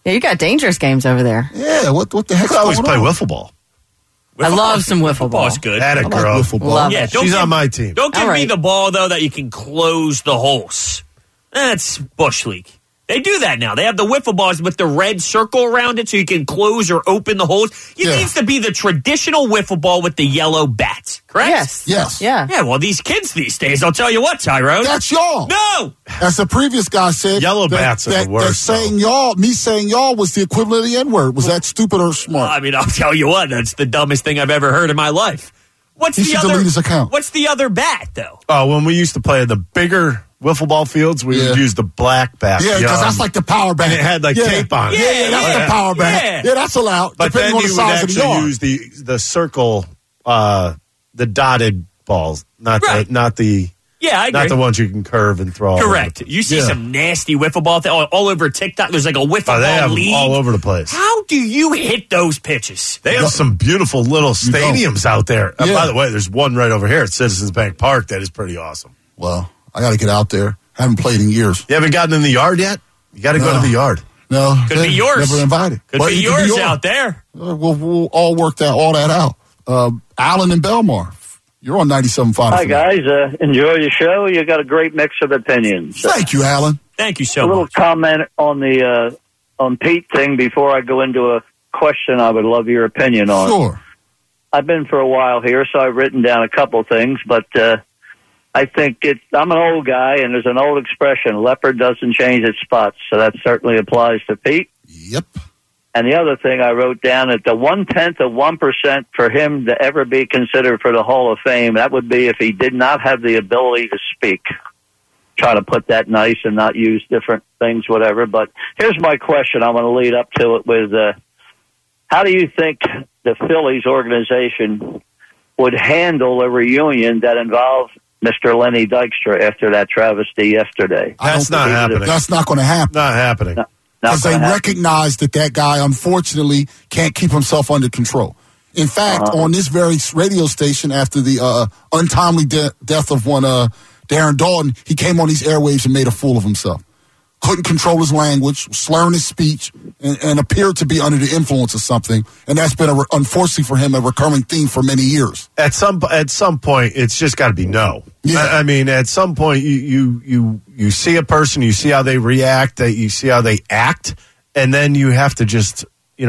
Yeah, you got dangerous games over there. Yeah, what the heck? I always play wiffle ball. I love some wiffle ball. Ball's good. That a like girl. wiffle ball. Love Yeah, it. don't She's give- on my team. Don't give All me right. the ball, though, that you can close the holes. That's Bush League. They do that now. They have the wiffle balls with the red circle around it so you can close or open the holes. It needs to be the traditional wiffle ball with the yellow bat, correct? Yes. Yes. Yeah. Yeah, well, these kids these days, I'll tell you what, Tyrone. That's y'all. No! As the previous guy said, Yellow bats are the worst, saying y'all, me saying y'all was the equivalent of the N-word. Was that stupid or smart? I mean, I'll tell you what, that's the dumbest thing I've ever heard in my life. What's He the should other? delete his account. What's the other bat, though? Oh, when we used to play the bigger wiffle ball fields, we would use the black bat. Yeah, because that's like the power bat. And it had like tape on it. Yeah, that's the power bat. Yeah, that's allowed. But depending then on the you would size of the actually yard. use the circle, the dotted balls, not Right. the Yeah, I agree. not the ones you can curve and throw. Correct. You see some nasty wiffle ball all over TikTok. There's like a wiffle They ball have league. them all over the place. How do you hit those pitches? They have some beautiful little stadiums out there. Yeah. By the way, there's one right over here at Citizens Bank Park that is pretty awesome. Well, I got to get out there. Haven't played in years. You haven't gotten in the yard yet? You got to go to the yard. No. Could be yours. Never invited. Could But be it yours out there. We'll all work all that out. Allen and Belmar, you're on 97.5. Hi, guys. Enjoy your show. You got a great mix of opinions. Thank you, Allen. Thank you so A little much. comment on the on Pete thing before I go into a question I would love your opinion on. Sure. I've been for a while here, so I've written down a couple things, but I think I'm an old guy, and there's an old expression, leopard doesn't change its spots, so that certainly applies to Pete. Yep. And the other thing I wrote down is the 0.1% for him to ever be considered for the Hall of Fame, that would be if he did not have the ability to speak. Try to put that nice and not use different things, whatever. But here's my question. I'm going to lead up to it with, how do you think the Phillies organization would handle a reunion that involved Mr. Lenny Dykstra after that travesty yesterday? That's not happening. That's not going to happen. Not happening. Because they recognize that guy, unfortunately, can't keep himself under control. In fact, on this very radio station, after the untimely death of one Darren Dalton, he came on these airwaves and made a fool of himself. Couldn't control his language, slurring his speech, and appeared to be under the influence of something. And that's been, unfortunately for him, a recurring theme for many years. At some point, it's just got to be no. Yeah. I mean, at some point, you see a person, you see how they react, you see how they act, and then you have to just,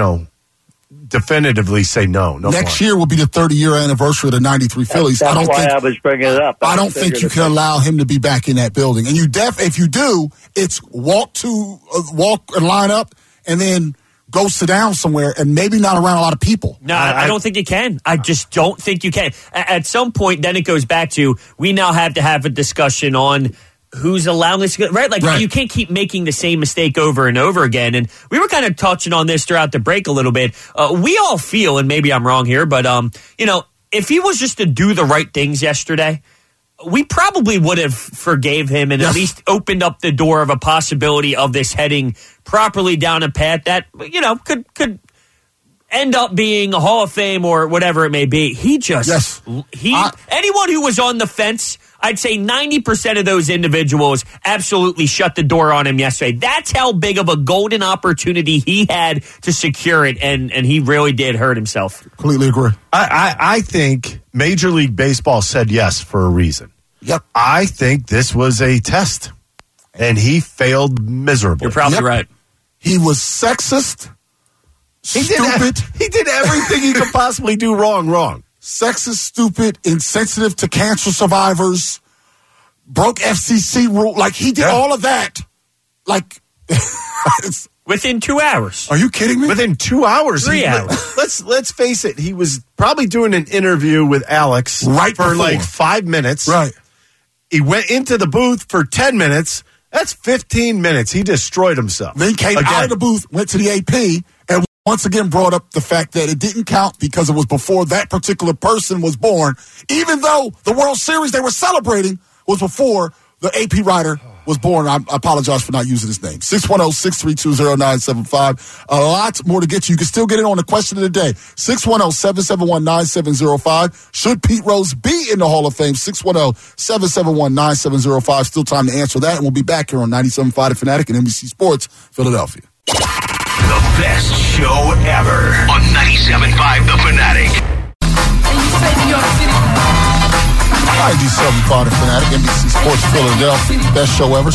definitively say no. Next year will be the 30-year anniversary of the 93 Phillies. That's why I was bringing it up. I don't think you can allow him to be back in that building. And if you do, it's walk and line up and then go sit down somewhere and maybe not around a lot of people. No, I don't think you can. I just don't think you can. At some point, then it goes back to we now have to have a discussion on who's allowing this to go, right? Like, you can't keep making the same mistake over and over again. And we were kind of touching on this throughout the break a little bit. We all feel, and maybe I'm wrong here, but, if he was just to do the right things yesterday, we probably would have forgave him and at least opened up the door of a possibility of this heading properly down a path that, could end up being a Hall of Fame or whatever it may be. Anyone who was on the fence, I'd say 90% of those individuals absolutely shut the door on him yesterday. That's how big of a golden opportunity he had to secure it, and he really did hurt himself. Completely agree. I think Major League Baseball said yes for a reason. Yep. I think this was a test, and he failed miserably. You're probably right. He was sexist, stupid. He did everything he could possibly do wrong. Sexist, stupid, insensitive to cancer survivors, broke FCC rule. Like, he did all of that. Like, within 2 hours. Are you kidding me? Within 2 hours. 3 hours. Let's face it. He was probably doing an interview with Alex for like 5 minutes. Right. He went into the booth for 10 minutes. That's 15 minutes. He destroyed himself. Then came out of the booth, went to the AP, and once again brought up the fact that it didn't count because it was before that particular person was born, even though the World Series they were celebrating was before the AP writer was born. I apologize for not using his name. 610-632-0975. A lot more to get you. You can still get in on the question of the day. 610-771-9705. Should Pete Rose be in the Hall of Fame? 610-771-9705. Still time to answer that, and we'll be back here on 97.5 The Fanatic and NBC Sports, Philadelphia. best show ever on 97.5 The Fanatic. ID7 The Fanatic, NBC Sports Philadelphia. Best show ever.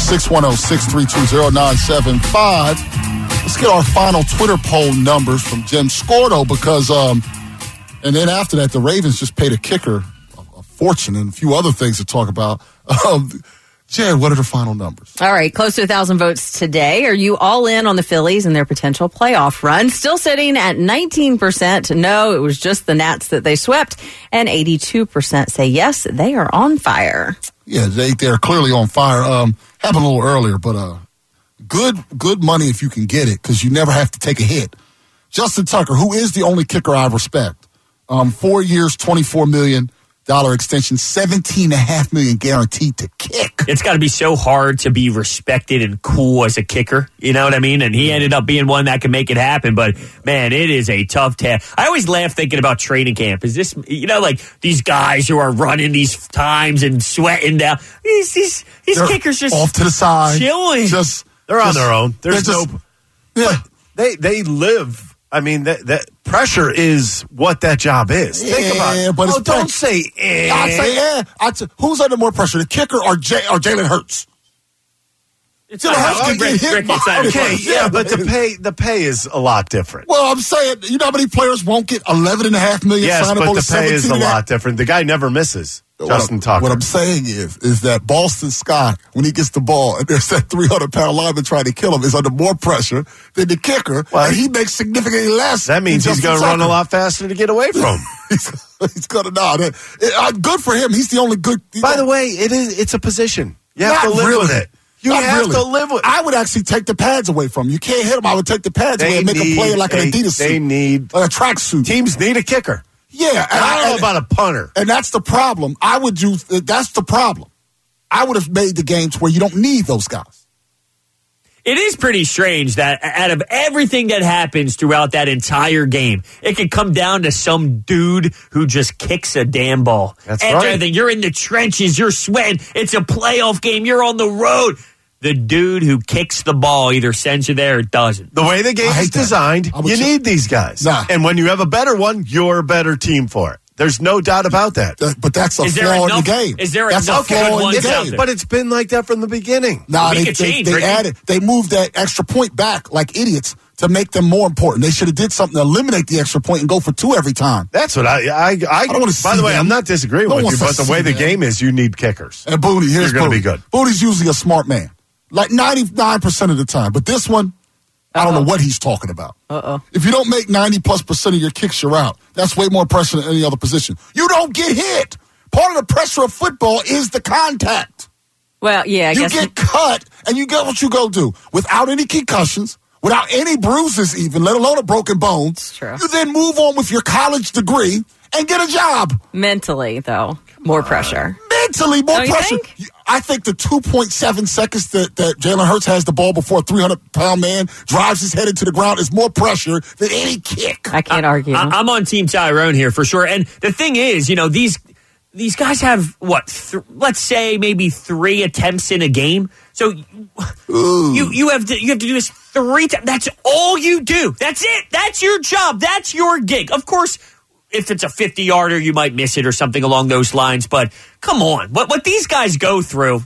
610-632-0975. Let's get our final Twitter poll numbers from Jim Scordo because, and then after that, the Ravens just paid a kicker a fortune and a few other things to talk about. Jen, what are the final numbers? All right, close to 1,000 votes today. Are you all in on the Phillies and their potential playoff run? Still sitting at 19%. No, it was just the Nats that they swept. And 82% say yes, they are on fire. Yeah, they're clearly on fire. Happened a little earlier, but good money if you can get it because you never have to take a hit. Justin Tucker, who is the only kicker I respect. 4 years, $24 million. Extension, $17.5 million guaranteed to kick. It's got to be so hard to be respected and cool as a kicker. You know what I mean? And he ended up being one that could make it happen. But, man, it is a tough task. I always laugh thinking about training camp. Is this, like these guys who are running these times and sweating down. These kickers just off to the side. Chilling. They're on their own. There's Yeah. They live. I mean, that pressure is what that job is. Think about it. But it's don't say eh. I'd say who's under more pressure, the kicker or Jalen Hurts? It's Jalen Hurts can get hit. Okay, yeah, but the pay is a lot different. Well, I'm saying, you know how many players won't get $11.5 million yes, signable? But the pay is a lot different. The guy never misses. Justin Tucker. What I'm saying is that Boston Scott, when he gets the ball and there's that 300-pound lineman trying to kill him, is under more pressure than the kicker, and he makes significantly less. That means he's going to run a lot faster to get away from him. He's going to know. Good for him. He's the only good. By the way, it's a position. You have to live with it. You have to live with it. I would actually take the pads away from him. You can't hit him. I would take the pads away and make him play like an Adidas suit. They need like a tracksuit. Teams need a kicker. Yeah, and I don't know about a punter. And that's the problem. That's the problem. I would have made the game to where you don't need those guys. It is pretty strange that out of everything that happens throughout that entire game, it could come down to some dude who just kicks a damn ball. That's right. Everything. You're in the trenches. You're sweating. It's a playoff game. You're on the road. The dude who kicks the ball either sends you there or doesn't. The way the game is designed, you need these guys. And when you have a better one, you're a better team for it. There's no doubt about that. But that's a flaw in the game. Is there that's enough a flaw good in ones the out game? there? But it's been like that from the beginning. Nah, they moved that extra point back like idiots to make them more important. They should have did something to eliminate the extra point and go for 2 every time. That's what I don't want to see. By the way, them. I'm not disagreeing with you, but the way the game is, you need kickers. And Booty, here's You're going to be good. Booty's usually a smart man. Like 99% of the time. But this one, I don't know what he's talking about. If you don't make 90+% of your kicks, you're out. That's way more pressure than any other position. You don't get hit. Part of the pressure of football is the contact. Well, yeah, I guess. You get cut, and you get what you go do. Without any concussions, without any bruises even, let alone a broken bone. It's true. You then move on with your college degree and get a job. Mentally, though, more pressure. Mentally, more Don't you pressure. think? I think the 2.7 seconds that Jalen Hurts has the ball before a 300-pound man drives his head into the ground is more pressure than any kick. I can't argue. I'm on Team Tyrone here for sure. And the thing is, these guys have, let's say maybe 3 attempts in a game. So you have to do this 3 times. That's all you do. That's it. That's your job. That's your gig. Of course, if it's a 50-yarder, you might miss it or something along those lines. But come on, what these guys go through.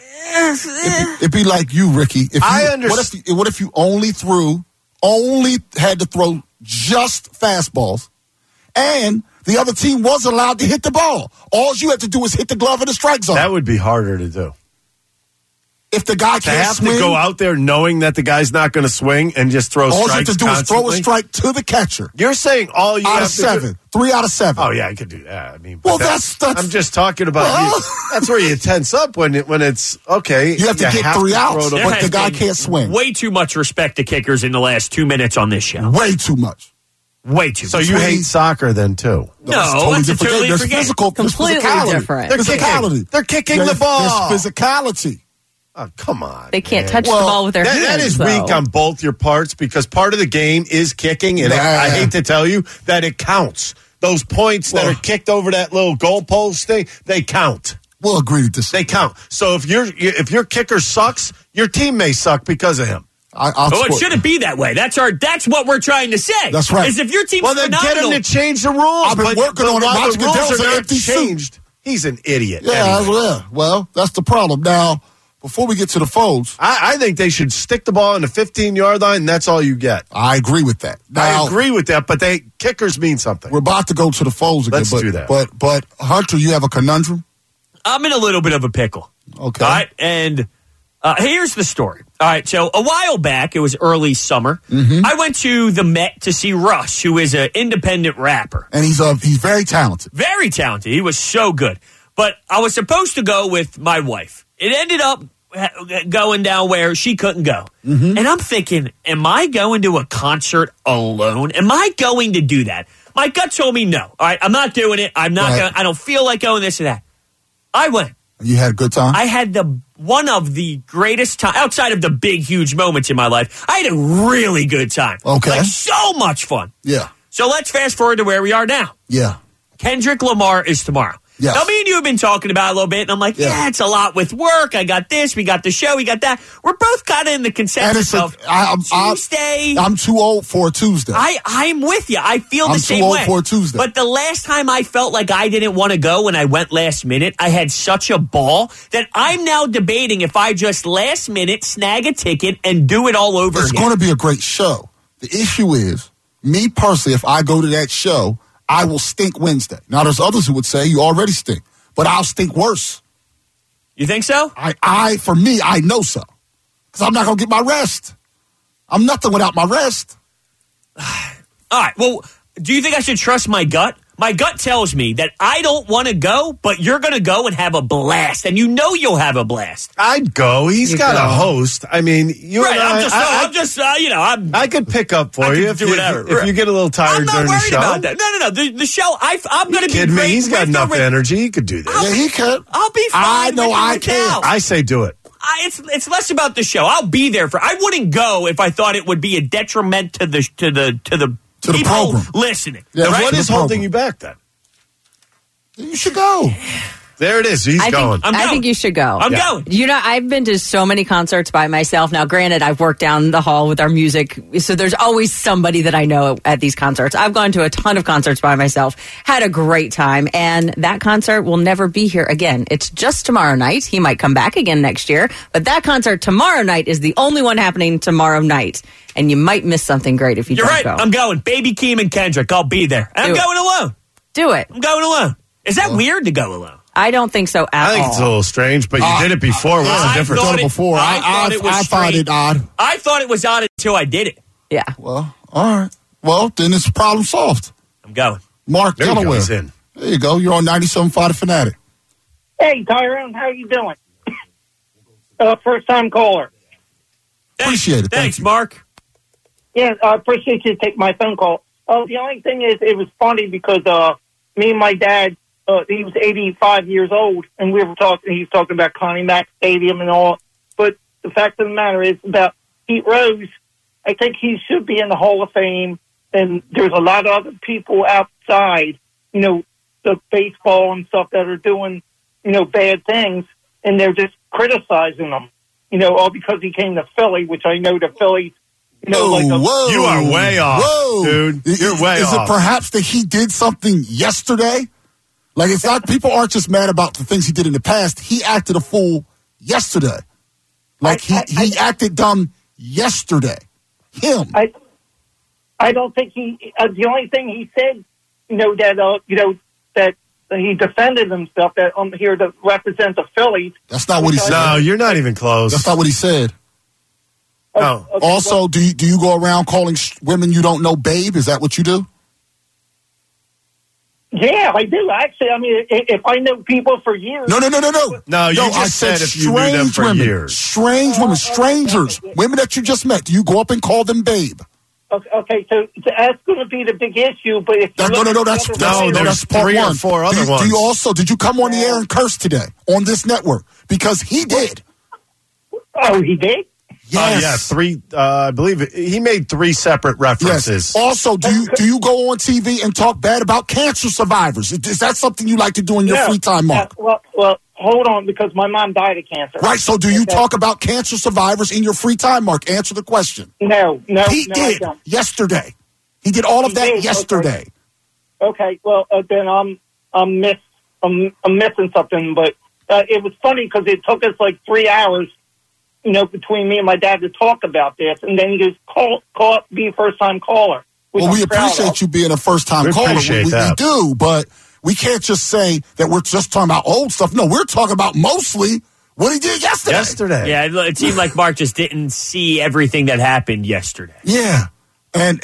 It'd be like you, Ricky. I understand. What if you only had to throw just fastballs, and the other team was allowed to hit the ball? All you have to do is hit the glove in the strike zone. That would be harder to do. If the guy can't swing, to go out there knowing that the guy's not going to swing and just throw strikes. All you have to do is throw a strike to the catcher. You're saying all you out have of 7, 3 out of 7. Oh yeah, I could do that. I mean, well, that's. I'm just talking about. That's where you tense up when it's okay. You have to get 3 outs, but the guy can't swing. Way too much respect to kickers in the last 2 minutes on this show. Way too much. Way too. So you hate soccer then too? No, it's totally different. There's physical, completely different. They're kicking the ball. There's physicality. Oh, come on. They can't touch the ball with their hands. That is weak on both your parts because part of the game is kicking, and I hate to tell you that it counts. Those points that are kicked over that little goalpost thing, they count. We'll agree to this. They count. So if your kicker sucks, your team may suck because of him. It shouldn't be that way. That's what we're trying to say. That's right. Is if your team's then phenomenal, get him to change the rules. I've been working on it. While Roger the rules Goodell's are an not empty changed, he's an idiot. Yeah, anyway. well, that's the problem. Now, before we get to the folds, I think they should stick the ball on the 15-yard line, and that's all you get. I agree with that. Now, I agree with that, but kickers mean something. We're about to go to the folds again. Let's do that. But Hunter, you have a conundrum? I'm in a little bit of a pickle. Okay. All right, and here's the story. All right, so a while back, it was early summer, I went to the Met to see Russ, who is an independent rapper. And he's very talented. Very talented. He was so good. But I was supposed to go with my wife. It ended up going down where she couldn't go. And I'm thinking, am I going to a concert alone? Am I going to do that? My gut told me no. All right, I'm not doing it. I'm not going. I don't feel like going this or that. I went. You had a good time? I had one of the greatest time outside of the big, huge moments in my life. I had a really good time. Okay. Like so much fun. Yeah. So let's fast forward to where we are now. Yeah. Kendrick Lamar is tomorrow. Yes. Now, me and you have been talking about it a little bit, and I'm like, yeah, it's a lot with work. I got this, we got the show, we got that. We're both kind of in the consensus of Tuesday. I'm too old for a Tuesday. I'm with you. I feel the same way. I'm way. too old for a Tuesday. But the last time I felt like I didn't want to go when I went last minute, I had such a ball that I'm now debating if I just last minute snag a ticket and do it all over again. It's going to be a great show. The issue is, me personally, if I go to that show, I will stink Wednesday. Now, there's others who would say you already stink, but I'll stink worse. You think so? For me, I know so. Because I'm not going to get my rest. I'm nothing without my rest. All right. Well, do you think I should trust my gut? My gut tells me that I don't want to go, but you're going to go and have a blast, and you know you'll have a blast. I'd go. He's got a host. I mean, you right, and I could pick up for you if do whatever. If you get a little tired during the show. I'm not worried about that. No. The show, I'm going to be kidding great. me? He's got enough energy. He could do that. Yeah, he could. I'll be fine. I know I can. I say do it. It's less about the show. I'll be there I wouldn't go if I thought it would be a detriment to the people program listening. Yeah, right? What is holding you back then? You should go. There it is. He's going. I think you should go. I'm going. You know, I've been to so many concerts by myself. Now, granted, I've worked down the hall with our music, so there's always somebody that I know at these concerts. I've gone to a ton of concerts by myself, had a great time, and that concert will never be here again. It's just tomorrow night. He might come back again next year, but that concert tomorrow night is the only one happening tomorrow night, and you might miss something great if you You're don't right. go. I'm going. Baby Keem and Kendrick. I'll be there. And I'm going alone. Do it. I'm going alone. Is that weird to go alone? I don't think so at all. I think it's a little strange, but you did it before. What's the difference? I find it odd. I thought it was odd until I did it. Yeah. Well, all right. Well, then it's problem solved. I'm going. Mark There you go, Delaware. he's in. There you go. You're on 97.5 The Fanatic. Hey, Tyrone, how you doing? First time caller. Appreciate it. Thanks, Mark. Yeah, I appreciate you taking my phone call. The only thing is, it was funny because me and my dad, he was 85 years old, and we were talking. He was talking about Connie Mack Stadium and all. But the fact of the matter is, about Pete Rose, I think he should be in the Hall of Fame. And there's a lot of other people outside, the baseball and stuff that are doing, bad things, and they're just criticizing them, all because he came to Philly, which I know the Phillies. Whoa. You are way off, Whoa. dude. You're way off. Is it perhaps that he did something yesterday? Like, it's not, people aren't just mad about the things he did in the past. He acted a fool yesterday. Like, he acted dumb yesterday. Him. I don't think he, the only thing he said, that he defended himself, that I'm here to represent the Phillies. That's not what he said. No, you're not even close. That's not what he said. No. Okay, also, do you go around calling women you don't know babe? Is that what you do? Yeah, I do. Actually, I mean, if I know people for years. No. No, you I just said if you knew them for women. years. Strange women, strangers, women that you just met. Do you go up and call them babe? Okay, so that's going to be the big issue. But if No, that's part 3 one. or 4 other ones. Do you also, did you come on the air and curse today on this network? Because he did. Oh, he did? Yes. 3. I believe he made 3 separate references. Yes. Also, do you go on TV and talk bad about cancer survivors? Is that something you like to do in your free time, Mark? Well, hold on, because my mom died of cancer. Right, so do you talk about cancer survivors in your free time, Mark? Answer the question. No, He did I don't. yesterday. He did all of that yesterday. Okay, well, then I'm missing something, but it was funny because it took us like 3 hours, between me and my dad to talk about this, and then he goes, be a first-time caller. Well, we appreciate you being a first-time caller. We do, but we can't just say that we're just talking about old stuff. No, we're talking about mostly what he did yesterday. Yeah, it seemed like Mark just didn't see everything that happened yesterday. Yeah, and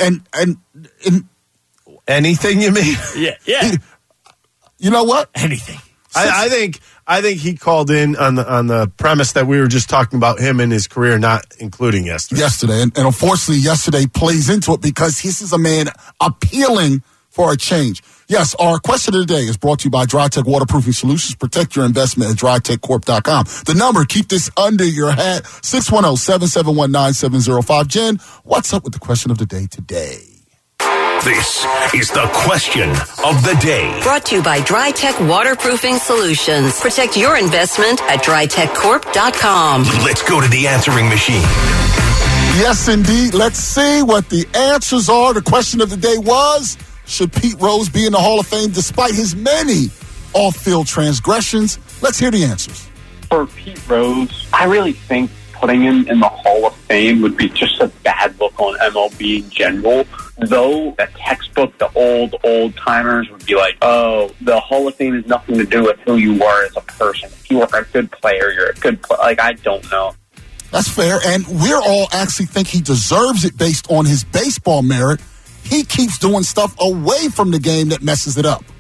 anything you mean? Yeah. You know what? Anything. I think he called in on the premise that we were just talking about him and his career, not including yesterday. And unfortunately, yesterday plays into it because this is a man appealing for a change. Yes, our question of the day is brought to you by DryTech Waterproofing Solutions. Protect your investment at DryTechCorp.com. The number, keep this under your hat, 610-771-9705. Jen, what's up with the question of the day today? This is the question of the day. Brought to you by DryTech Waterproofing Solutions. Protect your investment at DryTechCorp.com. Let's go to the answering machine. Yes, indeed. Let's see what the answers are. The question of the day was, should Pete Rose be in the Hall of Fame despite his many off-field transgressions? Let's hear the answers. For Pete Rose, I really think putting him in the Hall of Fame would be just a bad look on MLB in general. Though the textbook, the old timers would be like, oh, the Hall of Fame has nothing to do with who you were as a person. If you are a good player, you're a good player. Like, I don't know. That's fair, and we're all actually think he deserves it based on his baseball merit. He keeps doing stuff away from the game that messes it up.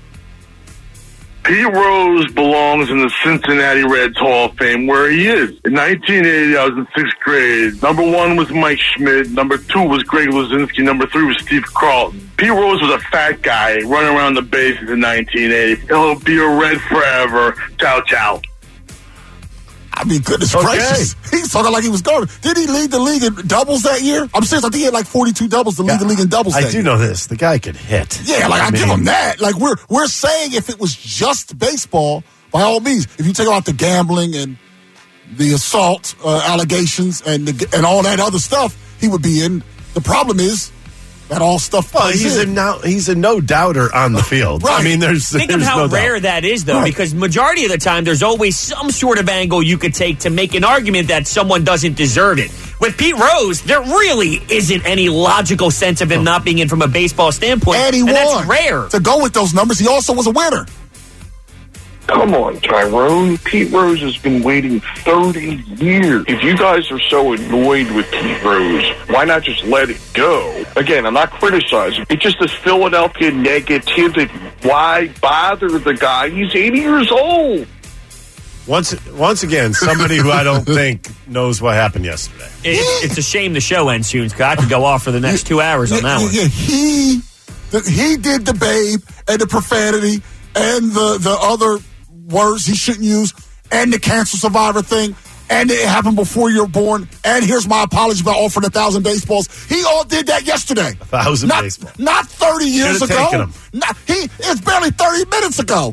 Pete Rose belongs in the Cincinnati Reds Hall of Fame where he is. In 1980, I was in 6th grade. Number 1 was Mike Schmidt. Number 2 was Greg Luzinski. Number 3 was Steve Carlton. Pete Rose was a fat guy running around the bases in 1980. He'll be a Red forever. Ciao, ciao. I mean, goodness gracious. He's talking like he was going. Did he lead the league in doubles that year? I'm serious. I think he had like 42 doubles to lead the league in doubles that year. I do know this. The guy could hit. Yeah, like I give him that. Like we're saying if it was just baseball, by all means, if you take out the gambling and the assault allegations and all that other stuff, he would be in. The problem is that all stuff. Well, he's a no doubter on the field. Right. I mean, think of how rare that is, though, because majority of the time there's always some sort of angle you could take to make an argument that someone doesn't deserve it. With Pete Rose, there really isn't any logical sense of him not being in from a baseball standpoint, and he won. That's rare. To go with those numbers, he also was a winner. Come on, Tyrone. Pete Rose has been waiting 30 years. If you guys are so annoyed with Pete Rose, why not just let it go? Again, I'm not criticizing. It's just this Philadelphia negativity. Why bother the guy? He's 80 years old. Once again, somebody who I don't think knows what happened yesterday. It's a shame the show ends soon, because I could go off for the next 2 hours on that one. Yeah, he did the babe and the profanity and the other words he shouldn't use, and the cancer survivor thing, and it happened before you were born, and here's my apology about offering 1,000 baseballs. He all did that yesterday. 1,000 baseballs. Not 30 years Should've ago. taken him. It's barely 30 minutes ago.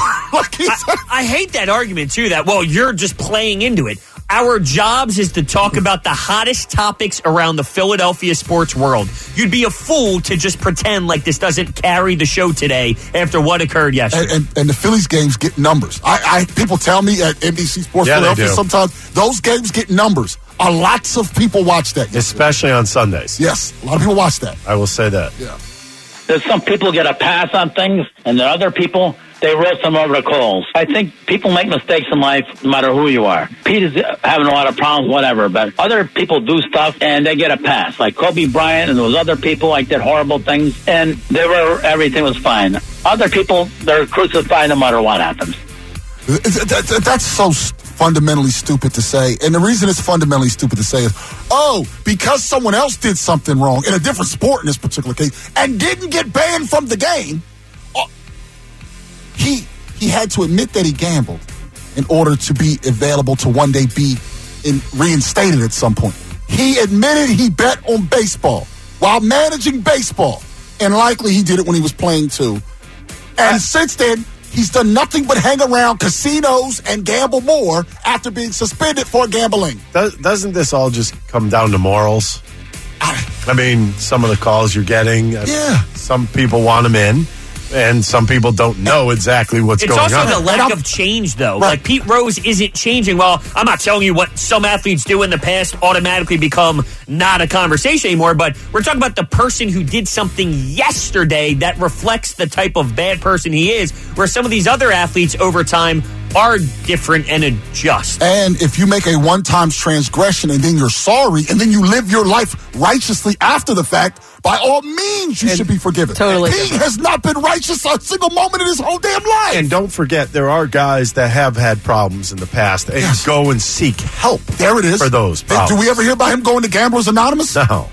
I hate that argument, too, that, well, you're just playing into it. Our jobs is to talk about the hottest topics around the Philadelphia sports world. You'd be a fool to just pretend like this doesn't carry the show today after what occurred yesterday. And the Phillies games get numbers. People tell me at NBC Sports Philadelphia sometimes those games get numbers. Lots of people watch that. Especially on Sundays. Yes, a lot of people watch that. I will say that. Yeah. There's some people get a pass on things, and there are other people, they roast them over the coals. I think people make mistakes in life no matter who you are. Pete is having a lot of problems, whatever, but other people do stuff, and they get a pass. Like Kobe Bryant and those other people, like, did horrible things, and everything was fine. Other people, they're crucified no matter what happens. That's so fundamentally stupid to say. And the reason it's fundamentally stupid to say is, because someone else did something wrong in a different sport in this particular case and didn't get banned from the game, he had to admit that he gambled in order to be available to one day be reinstated at some point. He admitted he bet on baseball while managing baseball, and likely he did it when he was playing too. And since then, He's done nothing but hang around casinos and gamble more after being suspended for gambling. Doesn't this all just come down to morals? I mean, some of the calls you're getting, some people want him in, and some people don't know exactly what's going on. It's also the lack of change, though. Right. Like, Pete Rose isn't changing. Well, I'm not telling you what some athletes do in the past automatically become not a conversation anymore, but we're talking about the person who did something yesterday that reflects the type of bad person he is, where some of these other athletes over time are different and adjust. And if you make a one-time transgression and then you're sorry and then you live your life righteously after the fact, by all means you should be forgiven. Totally. He has not been righteous a single moment in his whole damn life. And don't forget, there are guys that have had problems in the past and go and seek help. There it is. For those problems. Do we ever hear about him going to Gamblers Anonymous? No.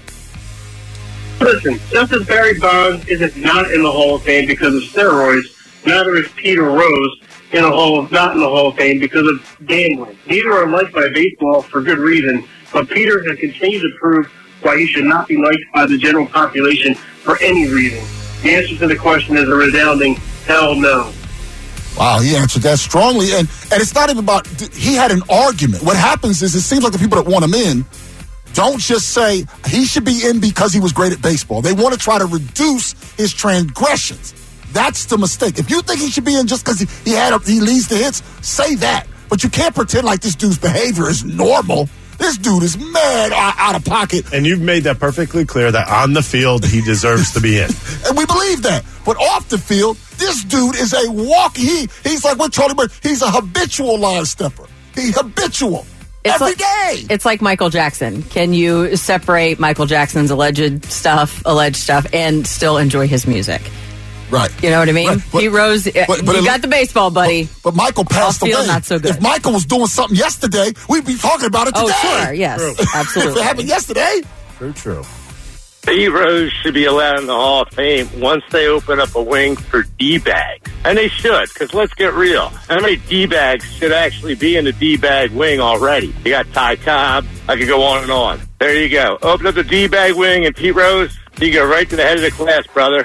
Listen, just as Barry Bonds isn't not in the Hall of Fame because of steroids, neither is Peter Rose not in the Hall of Fame because of gambling. Neither are liked by baseball for good reason, but Peter has continued to prove why he should not be liked by the general population for any reason. The answer to the question is a resounding hell no. Wow, he answered that strongly. And it's not even about, he had an argument. What happens is it seems like the people that want him in don't just say he should be in because he was great at baseball. They want to try to reduce his transgressions. That's the mistake. If you think he should be in just because he leads the hits, say that. But you can't pretend like this dude's behavior is normal. This dude is mad out of pocket. And you've made that perfectly clear that on the field he deserves to be in. And we believe that. But off the field, this dude is a he's like what Charlie Bird. He's a habitual line stepper. He's habitual. Every day. It's like Michael Jackson. Can you separate Michael Jackson's alleged stuff, and still enjoy his music? Right. You know what I mean? Right. Pete Rose, you got the baseball, buddy. But Michael passed away. Not so good. If Michael was doing something yesterday, we'd be talking about it today. Oh, sure. Yes, absolutely. If it happened yesterday. True. Pete Rose should be allowed in the Hall of Fame once they open up a wing for D-bags. And they should, because let's get real. How many D-bags should actually be in the D-bag wing already? You got Ty Cobb. I could go on and on. There you go. Open up the D-bag wing and Pete Rose, you go right to the head of the class, brother.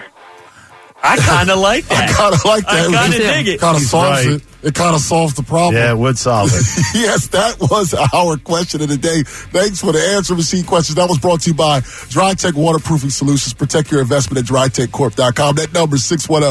I kind of like that. I kind of like that. I kind of dig it. Kind of solves it. It kind of solves the problem. Yeah, it would solve it. Yes, that was our question of the day. Thanks for the answer machine questions. That was brought to you by DryTech Waterproofing Solutions. Protect your investment at DryTechCorp.com. That number is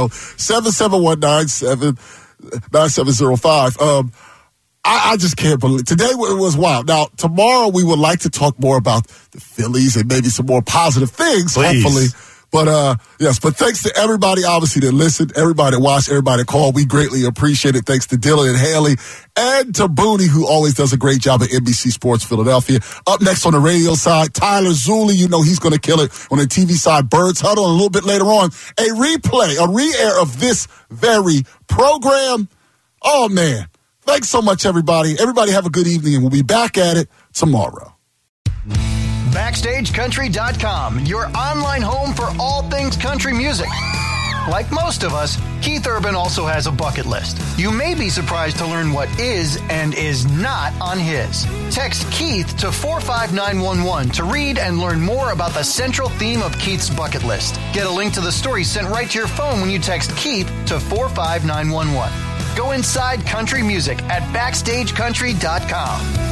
610-771-9705. I just can't believe it. Today it was wild. Now, tomorrow we would like to talk more about the Phillies and maybe some more positive things, hopefully. But, yes, but thanks to everybody, obviously, that listened, everybody that watched, everybody that called. We greatly appreciate it. Thanks to Dylan and Haley and to Booney, who always does a great job at NBC Sports Philadelphia. Up next on the radio side, Tyler Zulli. You know he's going to kill it. On the TV side, Birds Huddle. And a little bit later on, a replay, a re-air of this very program. Oh, man. Thanks so much, everybody. Everybody have a good evening, and we'll be back at it tomorrow. BackstageCountry.com, your online home for all things country music. Like most of us, Keith Urban also has a bucket list. You may be surprised to learn what is and is not on his. Text Keith to 45911 to read and learn more about the central theme of Keith's bucket list. Get a link to the story sent right to your phone when you text Keith to 45911. Go inside country music at BackstageCountry.com.